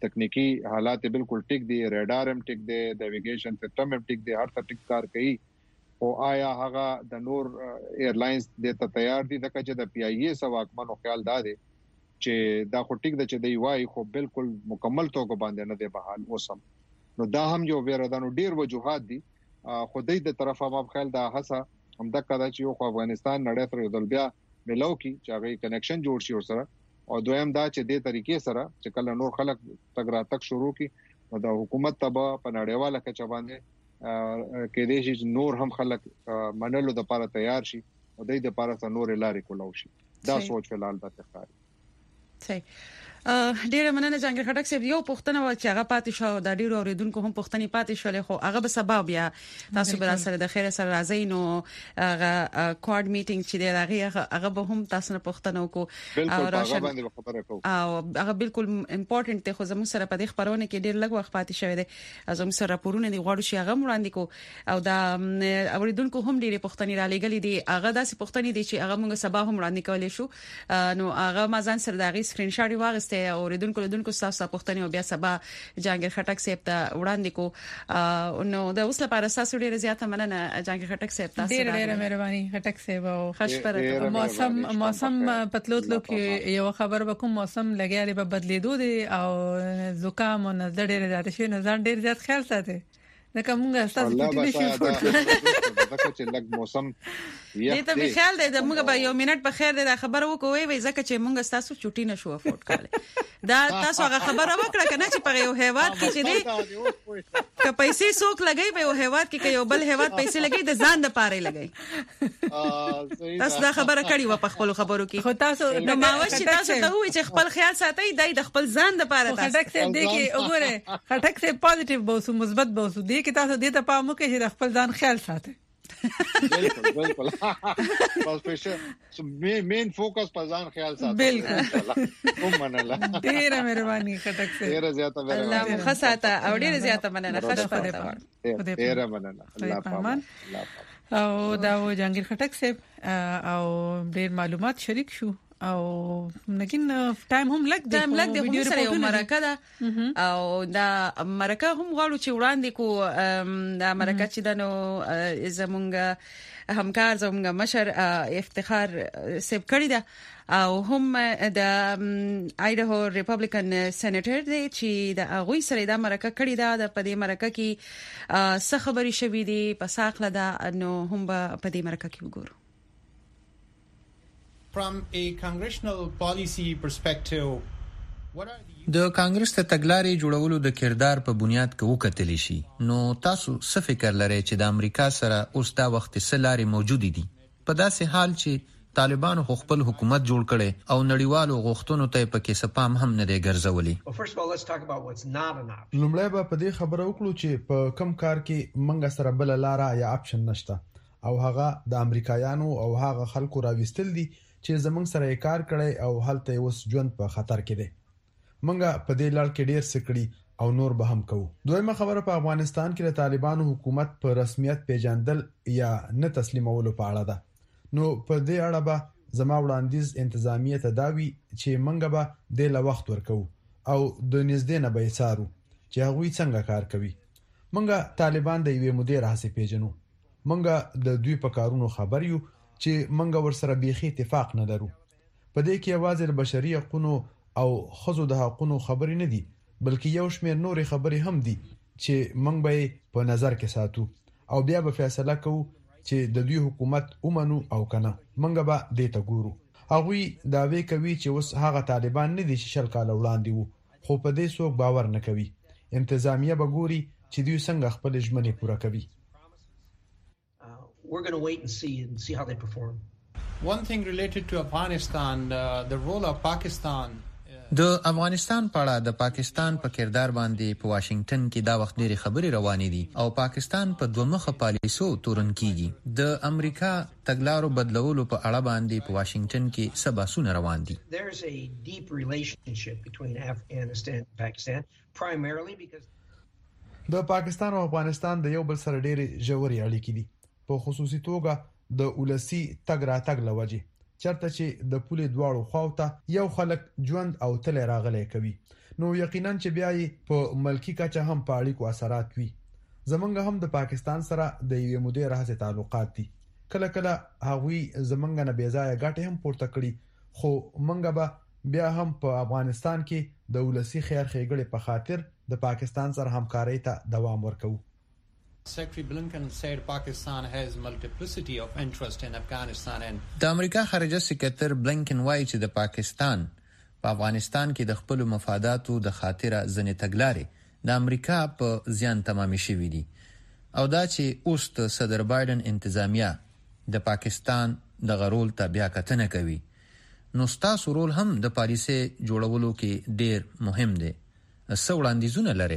تکنیکی حالات بالکل ټیک دي ریډار هم ټیک دي نیویګیشن سیستم هم ټیک دي هر څه ټیک کار کوي او آیا هغه د نور ایرلاینز د ته تیار دي د کچه د پی ای ای سواکمنو خیال داده چې دا خو ټیک د چې دی وای خو بالکل مکمل توګه باندې نه دی بحال اوسم نو دا هم یو ویرادانو ډیر وجوهات دي خو د دې طرفه ما خیال دا هڅه هم د کدا چې یو افغانستان نړۍ سره یو بیا ملو کی چې هغه کنیکشن جوړ شي ورسره او دویم دا چې د طریقې سره چې کله نور خلک تګ راتګ شروع کی نو د حکومت تبا په نړیواله کچه باندې کې دې چې نور هم خلک منلو د لپاره تیار شي او د دې لپاره نور لارې کولو شي دا سوچ فلال د تخاري صحیح ډیره مننه جنګ خټک صاحب یو پښتنه و چې هغه پاتې شو د ډیرو اوریدونکو هم پښتني پاتې شولې خو هغه به سبب یا تاسو به سره د خیر سره راځي نو هغه کوارډ میټینګ چې دی هغه هغه به هم تاسو نه پښتنو کو او هغه باندې خبره کوو او هغه بالکل امپورټنت دی خو زموږ سره په دې خبرونه کې ډیر لږ وخت پاتې شوی دی زموږ سره راپورونه دی غواړو چې هغه وړاندې کو او دا اوریدونکو هم ډیره پښتني را لګلې دي هغه داسې پښتني دي چې هغه موږ سبا هم وړاندې کولای شو نو هغه مازن سره د غي سکرین شاټ واغسته او ریدونکو لیدونکو تاسو پښتني او بیا سبا جانګر خټک صاحب ته وړاندې کو نو د اوس لپاره تاسو ډیره زیاته مننه جانګر خټک صاحب تاسو ډیره ډیره مهرباني خټک صاحب او خشپره موسم موسم پتلوتلو کې یو خبر وکم موسم لګیاري په بدلیدو دي او زکام او نظر ډیره زیات شي نو ځان ډیر زیات خیال ساتي دا کومه تاسو ټول شي دا چې لګ موسم دې ته په خیال دی د موږ به یو منټ په خیر دی خبر وکوي وای ځکه چې موږ تاسو چټي نشو افورد کړل دا تاسو هغه خبره وکړه کنه چې په یو هیواد کې چې دی که پیسې څوک لګي په یو هیواد کې یو بل هیواد پیسې لګي د ځان د پاره لګي تاسو دا خبره کړی و په خپل خبرو کې خو تاسو نو ما وښی تاسو ته وای چې خپل خیال ساتي دای د خپل ځان د پاره تاسو خټک سه دی کې وګوره خټک سه پوزټیو بوسو مثبت بوسو دی کې تاسو دې ته پام وکړئ چې د خپل ځان خیال ساتئ بالکل بالکل بس پېښه مین فوکس په ځان خیال ساتل بالکل کوم منله ډیره مهرباني خټک سه ډیره زیاته مهرباني الله مخساته او ډیره زیاته مننه خوشاله ډیره مننه الله پامان او دا و جنگیر خټک صاحب او ډیر معلومات شریک شو او نګین ټایم هم لګ دی ټایم لګ دی هم سره یو مرکه ده او دا مرکه هم غواړو چې وړاندې کو دا مرکه چې دنو زمونږ همکار زمونږ مشر افتخار سیب کړی ده او هم د ایډهو ریپبلیکن سېنیټر دی چې د اغوی سره دا مرکه کړی ده د پدې مرکه کې څه خبري شوې دي په ساقله ده نو هم په دې مرکه کې وګورو From a congressional policy perspective, what are the د کانګرس ته تګلارې جوړولو د کردار په بنیاد کې وکتل شي نو تاسو څه فکر لرئ چې د امریکا سره اوس دا وخت سلاري موجود دي په داسې حال چې طالبانو خپل حکومت جوړ کړي او نړیوالو غوښتنو ته پکې سپام هم نه دی ګرځولي لومړی به په دې خبره وکړو چې په کم کار کې منګه سره بل لاره یا اپشن نشته او هغه د امریکایانو او هغه خلکو راوستل دي چې زمونږ سره یې کار کړی او هلته اوس ژوند په خطر کې دی منګه په دې لړ کې ډیر سکړي او نور به هم کوو دویمه خبره په افغانستان کې د طالبانو حکومت په رسمیت پیژندل یا نه تسلیمولو په اړه ده نو په دې اړه به زما وړاندیز انتظامیه ته داوي چې منګه به د ل وخت ورکو او د نږدې نه به څارو چې هغه څنګه کار کوي منګه طالبان د یوې مدیر هڅه پیژنو منګه د دوی په کارونو خبر یو چې منګه ورسره بيخي اتفاق نه لرو په دې کې आवाज بشري حقوقو او خزو د حقوقو خبرې نه دي بلکې یو شمېر نورې خبرې هم دي چې منګ به په نظر کې ساتو او بیا به فیصله کوو چې د دوی حکومت اومنو او کنه منګ به دې ته ګورو هغه دا وی کوي چې اوس هغه طالبان نه دي چې شل کال وړاندې وو خو په دې څوک باور نه کوي انتظامیه به ګوري چې دوی څنګه خپل ژمنې پوره کوي We're going to wait and see and see how they perform. One thing related to Afghanistan, uh, the role of Pakistan. د افغانستان په اړه د پاکستان په کردار باندې په واشنگټن کې دا وخت ډېری خبرې روانې دي او پاکستان په دوه مخه پالیسو تورن کیږي د امریکا تګلارو بدلولو په اړه باندې په واشنگټن کې سباسونه روان دي There's a deep relationship between Afghanistan and Pakistan primarily because د پاکستان او افغانستان د یو بل سره ډېری ژورې اړیکې دي په خصوصي توګه د ولسی تګ راتګ لوجه چرته چې د پولې دواړو خواوته یو خلک ژوند او تل راغلي کوي نو یقینا چې بیا په ملکی کچه هم په اړیکو اثرات وي. زمونږ هم د پاکستان سره د یوې مودې راهیسې تعلقات دي. کله کله هغوی زمونږ نه بېځایه ګټې هم پورته کړي خو مونږ به بیا هم په افغانستان کې د ولسی خیر ښېګړې په خاطر د پاکستان سره همکارۍ ته دوام ورکوو. Secretary Blinken said Pakistan has multiplicity of interest in Afghanistan and د امریکا خارجه سکرټر بلنکن وایي چې د پاکستان په افغانستان کې د خپل مفاداتو د خاطره ځنې تګلارې د امریکا په زیان تمامې شوې دي او دا چې اوس د صدر بایدن انتظامیه د پاکستان د غرول ته بیا کتنه کوي نو ستاسو رول هم د پالیسۍ جوړولو کې ډیر مهم دی. څه وړاندیزونه لرئ؟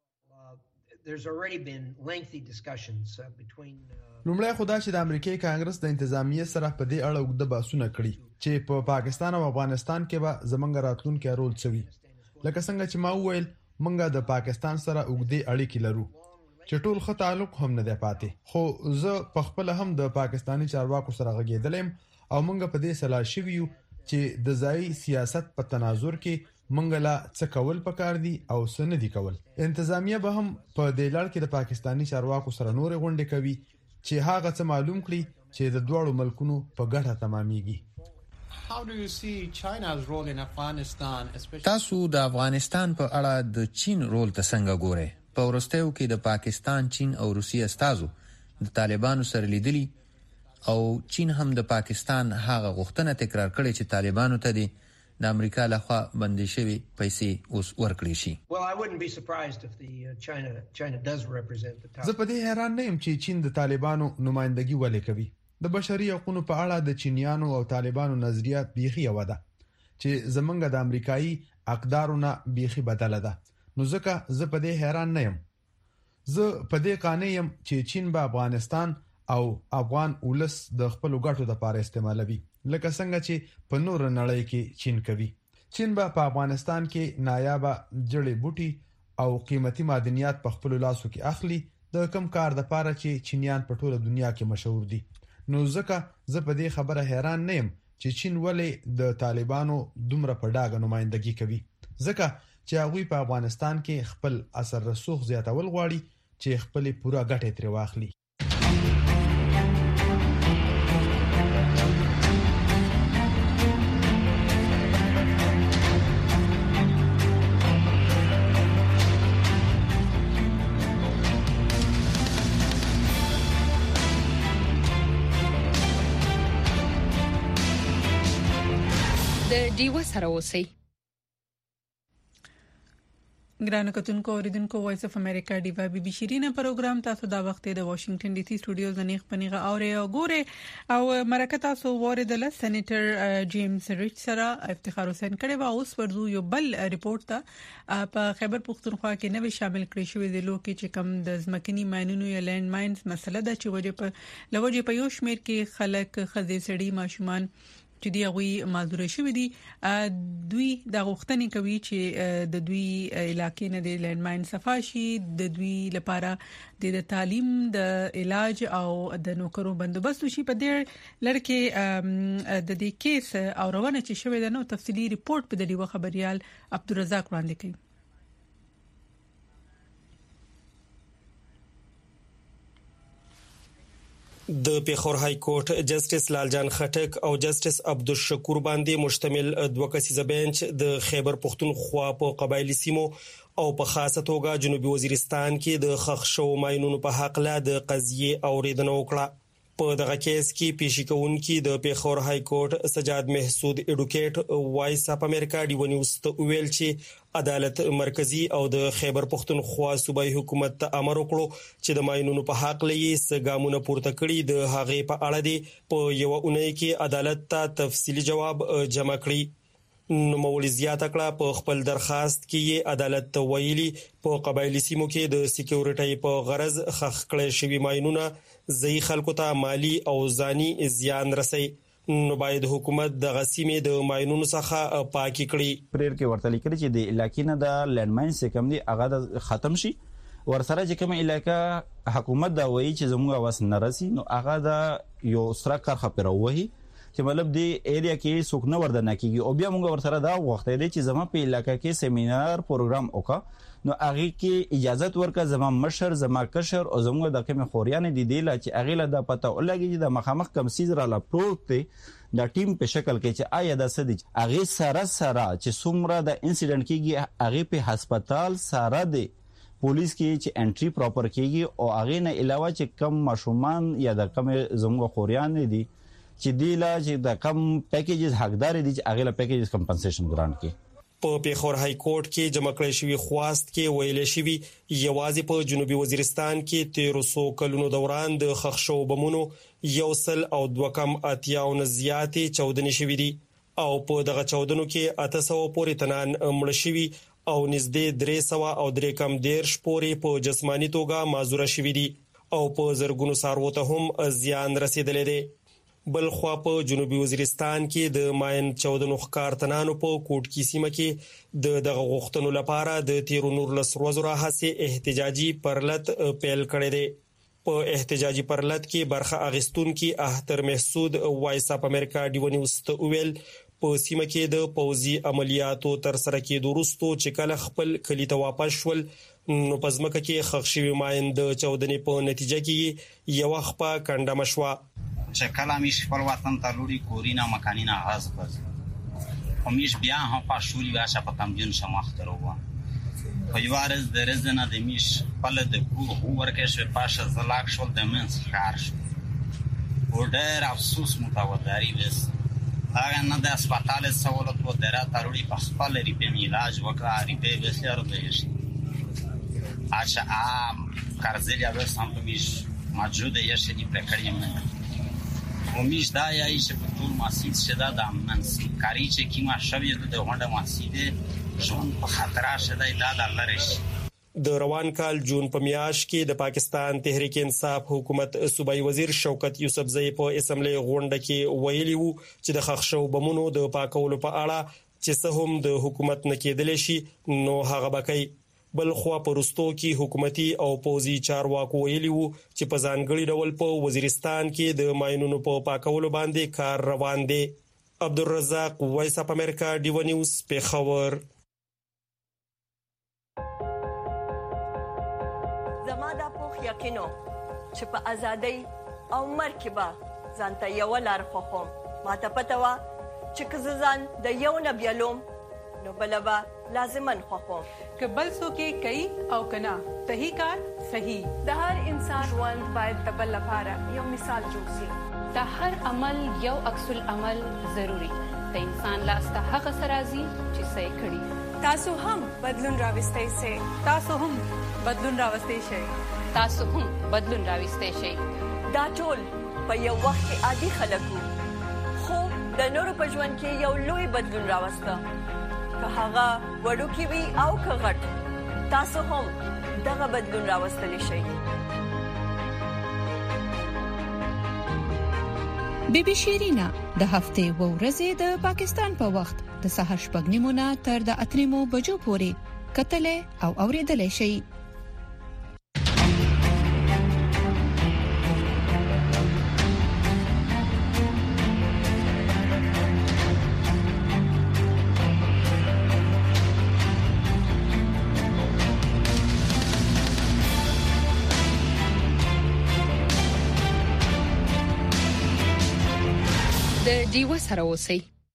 There's already been lengthy discussions uh, between لومړی خو دا چې د امریکای کانګرس د انتظامیه سره په دې اړه وګړه بحثونه کړي چې په پاکستان او افغانستان کې به زمونږ راتلونکي رول څه وي. لکه څنګه چې ما وویل مونږ د پاکستان سره وګړي اړیکې لرو چې ټول ښه تعلق هم نه دی پاتې خو زه په خپل هم د پاکستاني چارواکو سره غږېدلم او مونږ په دې سلا شویو چې د ځای سیاست په تناظر کې مونږ لا څه کول پکار دي او څه نه دي کول. انتظامیه به هم په دې لړ کې د پاکستاني چارواکو سره نورې غونډې کوي چې هغه څه معلوم کړي چې د دوړو ملکونو په ګټه تمامېږي. How do you see China's role in Afghanistan especially تاسو د افغانستان په اړه د چین رول ته څنګه ګورئ؟ په وروستیو کې د پاکستان، چین او روسیې استازو د طالبانو سره لیدلي او چین هم د پاکستان هغه غوښتنه تکرار کړې چې طالبانو ته د د امریکا لخوا بندي شوی پیسې اوس ورکړي شي. Well, I wouldn't be surprised if the uh, China China does represent the Taliban. زه په دې حیران نه یم چې چین د طالبانو نمائندګي ولې کوي. د بشري حقوقو په اړه د چینیانو او طالبانو نظریات بیخي یو ده چې زمونږ د امریکایي اقدارونه بیخي بدله ده. نو ځکه زه په دې حیران نه یم. زه په دې قانع یم چې چین به افغانستان او افغان ولس د خپل ګټو لپاره استعمالوي لکه څنګه چې په نور نړۍ کې چین کوي. چین به په افغانستان کې نایابه جړې بوټي او قیمتي معدنیات په خپل لاسو کې اخلي د کم کار د پاره چې چینیان په ټوله دنیا کې مشهور دي. نو ځکه زه په دې خبره حیران نه یم چې چین ولې د طالبانو دومره په ډاګه نمائندګي کوي ځکه چې هغوی په افغانستان کې خپل اثر رسوخ زیاتول غواړي چې خپل پوره ګټه ترې واخلي. د ډیو سره اوسئ. ګرانو کتونکو اوریدونکو وایس اف امریکا ډیوا بي بي شيرینه پروګرام تاسو دا وخت د واشنگټن ډي سي سټوډیو زنیخ پنیغه اوري او ګوره او مرکه تاسو وریدل سېنیټر جیمز ریچ سره افتخار حسین کړي وا اوس ورزو یو بل ریپورت ته په خیبر پختونخوا کې نوې شامل کړی شوې د لوکي چې کم د ځمکني ماینونو یا لینډ ماینز مسله ده چې وجه په لوجه په یو شمیر کې خلک خزې سړي ماشومان چې دی غوي معذور شوی دي دوی د غوښتنې کوي چې د دوی علاقې نه د لینډ ماین صفاشي د دوی لپاره د تعلیم د علاج او د نوکرو بندوبست شي. په دې لړ کې د دې کیس او روانه چې شوی د نو تفصيلي ریپورت په دې خبريال عبدالرزاق وړاندې کوي. د پیښور های کورټ جسټس لالجان خټک او جسټس عبدالشکور باندې مشتمل دوه کسیزه بنچ د خیبر پختونخوا په قبایلی سیمو او په خاصه توګه جنوبي وزیرستان کې د خښ شو ماینونو په حق لا د قضیه اوریدنه وکړه. په دغه کیس کې پیشکونکي د پیښور های کورټ سجاد محسود اډوکیټ وایس اپ امریکا ډیو نیوز ته ویل چې عدالت مرکزی او د خیبر پختونخوا صوبایي حکومت ته امر وکړو چې د ماینونو په حق لې سګامونه پورته کړي د هغې په اړه دی په یو اونۍ کې عدالت ته تفصیلی جواب جمع کړي. نو مولوی زیاته کړه په خپل درخواست کې عدالت ته ویلي په قبایلی سیمو کې د سکیورټي په غرض خخ کړي شوی ماینونه ځای خلکو ته مالی او ځاني زیان رسي. نو باید حکومت د غسیمې د ماینونو څخه پاکي کړي. پرېر کې ورته لیکل چې د علاقې نه د لینډ ماین سکم دی هغه ختم شي ورسره چې کوم علاقې حکومت دا وایي چې زموږ واس نه رسي نو هغه د یو سره کار خبره وایي چې مطلب دی ایریا کې څوک نه وردن کیږي او بیا موږ ورسره دا وخت دی چې زما په علاقې کې سیمینار پروګرام وکړه نو هغه کې اجازه ورکړه زما مشر زما کشر او زموږ د کوم خوریان دي دی لا چې هغه له د پته ولګي چې د مخامخ کم سیز را لا پروت دی د ټیم په شکل کې چې آیا د سدي هغه سره سره چې څومره د انسیډنټ کېږي هغه په هسپتال سره دی پولیس کې چې انټری پراپر کېږي او هغه نه علاوه چې کم مشومان یا د کم زموږ خوریان دي چې دی لا چې د کم پیکیجز حقدار دي چې هغه له پیکیجز کمپنسیشن ګرانټ کې په پیښور های کورټ کې جمع کړی شوی خواست کې ویل شوی یوازې په جنوبي وزیرستان کې تیرو سو کلونو دوران د خښو بمونو یو سل او دوه کم اتیاونه زیاتې چودنې شوې دي او په دغه چودنو کې اته سو پورې تنان مړ شوي او نږدې درې سو او درې کم دیرش پورې په جسمانی توګه معذور شوي دي او په زرګونو سارو ته هم زیان رسیدلی دی بل خو په جنوبي وزیرستان کې د ماین چودنو ښکارتنانو په کوټ کې سیمه کې د دغه غوښتنو لپاره د تیرو نور لس ورځو راهسې احتجاجي پرلط پیل کړی دی په احتجاجي پرلط کې برخه اخیستونکي احتر محسود وایس اپ امریکا ډیو نیوز ته ویل په سیمه کې د پوزي عملیاتو تر سره کېدو وروسته چې کله خپل کلی ته واپس شول نو پزماکه کې خښ شوی ماین د چودنې په نتیجه کې یو خپه کنده مشوا چې کله میش خپل وطن ته لوري کورینا مکانینا غاز بز او میش بیا هم پښوري واشه په کم جن شمخترو و په یوارز د رزنه د میش خپل د کور هو ورکه شو پاشه زلاک شول د منس خار شو ورډر افسوس متوادری وس هغه نه د هسپتال سہولت و درا تروړي په خپل ریپم علاج وکړه ریپې وسلر دی اچھا ام کارزلیا به سم په میش موجوده یې شنی پکړیم ومیش دا یای چې په ټول ماسید شدا د منس کاری چې کیما شوی د هونډه ماسید ژوند په خطر شدا د الله رشي د روان کال جون په میاشت کې د پاکستان تحریک انصاف حکومت صوبایي وزیر شوکت یوسفزئی په اسمبلی غونډه کې ویلي وو چې د خښو بمونو د پاکولو په اړه چې څه هم د حکومت نه کېدل شي نو هغه بکای بل خو په رستو کې حکومتي او پوزي چارواکو ویلي وو چې په ځانګړي ډول په وزیرستان کې د ماینونو په پاکولو باندې کار روان دی عبدالرزاق وایس اپ امریکا ډیو نیوز پیښور زما د پوخ یقینو چې په ازادۍ او مرکبه ځانته یو لار خوخم ماته پته وا چې کززان د یو نبیلوم نو بلبا لازمن خوخم که بل څوک کوي او کنا صحیح کار صحیح د هر انسان ژوند باید د بل لپاره یو مثال جوړ شي د هر عمل یو عکس العمل ضروری د انسان لاس ته هغه سرازي چې صحیح کړي تاسو هم بدلون راوستئ سي تاسو هم بدلون راوستئ شئ تاسو هم بدلون راوستئ شئ دا ټول په یو وخت کې عادي خلکو خو د نورو په ژوند کې یو لوی بدلون راوسته که هغه وړوکی وي او که غټ تاسو هم دغه بدلون راوستلی شئ بی بی شیرینا د هفته و ورځې د پاکستان په وخت د سهار شپږ نیمو نه تر د اته نیمو بجو پورې کتلې او اوریدلې شئ د ډیو سره اوسئ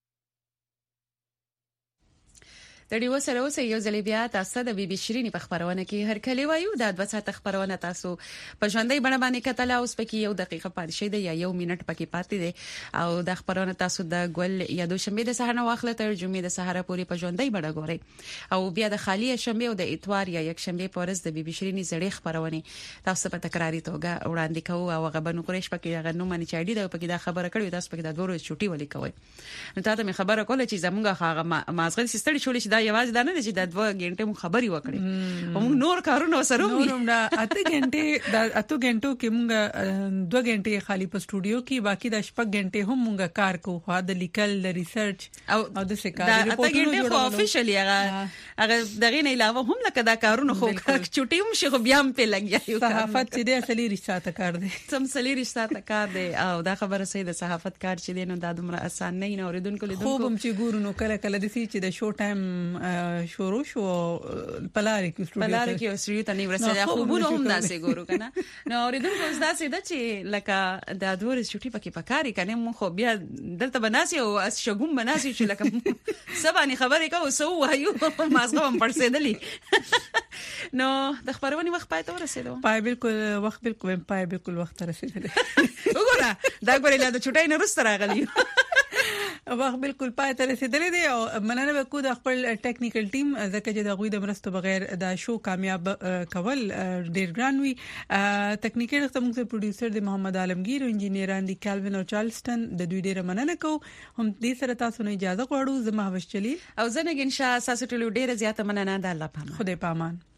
د ډیو سره اوسئ یو ځل بیا تاسو د بي بي شيريني په خبرونه کې هر کلی وایو د دوه ساعت خبرونه تاسو په ژوندۍ بڼه باندې کتل او سپکی یو دقیقه پاتې شي دی یا یو منټ پکې پاتې دی او د خبرونه تاسو د ګل یا د شنبه د سهار نه واخله تر جمعې د سهار پورې په ژوندۍ بڼه ګورئ او بیا د خالی شنبه او د اتوار یا یک شنبه پورز د بي بي شيريني زړې خبرونه تاسو په تکراری توګه وړاندې کوو او غبنو قریش پکې غنو منی چاډي د پکې د خبره کړو تاسو پکې د دوه ورځې چټي ولې کوي نو تاسو مې خبره کوله چې زمونږه هغه مازغل سیستړي شولې چې دا یوازې دا نه چې د دوه غنټې مو خبري وکړي او موږ نور کارونه سره وي نور دا اته غنټې دا اته غنټو کې موږ دوه غنټې خالی په سټوډیو کې باقي د شپږ غنټې هم موږ کار کوو خو د لیکل د ریسرچ او د سکار ریپورټونو خو افیشلی هغه هغه دغه نه علاوه هم لکه دا کارونه خو چټي هم شي خو بیا هم په لګیا یو صحافت چې د اصلي رښتا کار دی سم سلی رښتا کار دی او دا خبره سي د صحافت کار چې دی نو دا دومره اسان نه نه اوریدونکو لیدونکو خو هم چې ګورو نو کله کله د سي چې د شو ټایم شروع شو پلار کې سټوډیو پلار کې سټوډیو ته نه ورسېده خو مونږ هم داسې ګورو کنه نو اوریدونکو زدا سي د چې لکه دا دوه چټي پکې پکاري کنه مو خو بیا دلته بناسي او اس شګوم بناسي چې لکه سباني خبرې کوو سو وایو مازغه هم پړسېدلی نو د خبرونه وخت پای ته ورسېدو پای بالکل وخت بالکل پای بالکل وخت رسېدلی وګوره دا ګورې لا د چټای نه رسته راغلی وخت بالکل پای ته رسیدلی دی او مننه وکړو د خپل ټیکنیکل ټیم ځکه چې د غوي د مرستو بغیر دا شو کامیاب کول ډیر ګران وي ټیکنیکل ختم څخه پروډوسر دی محمد عالمگیر او انجینیران دی کالوین او چارلسټن د دوی ډیره مننه کوم هم دې سره تاسو نه اجازه غواړو زما هوښ چلی او زنه ګنشا ساسو ټلو ډیره زیاته مننه د الله پامان خدای پامان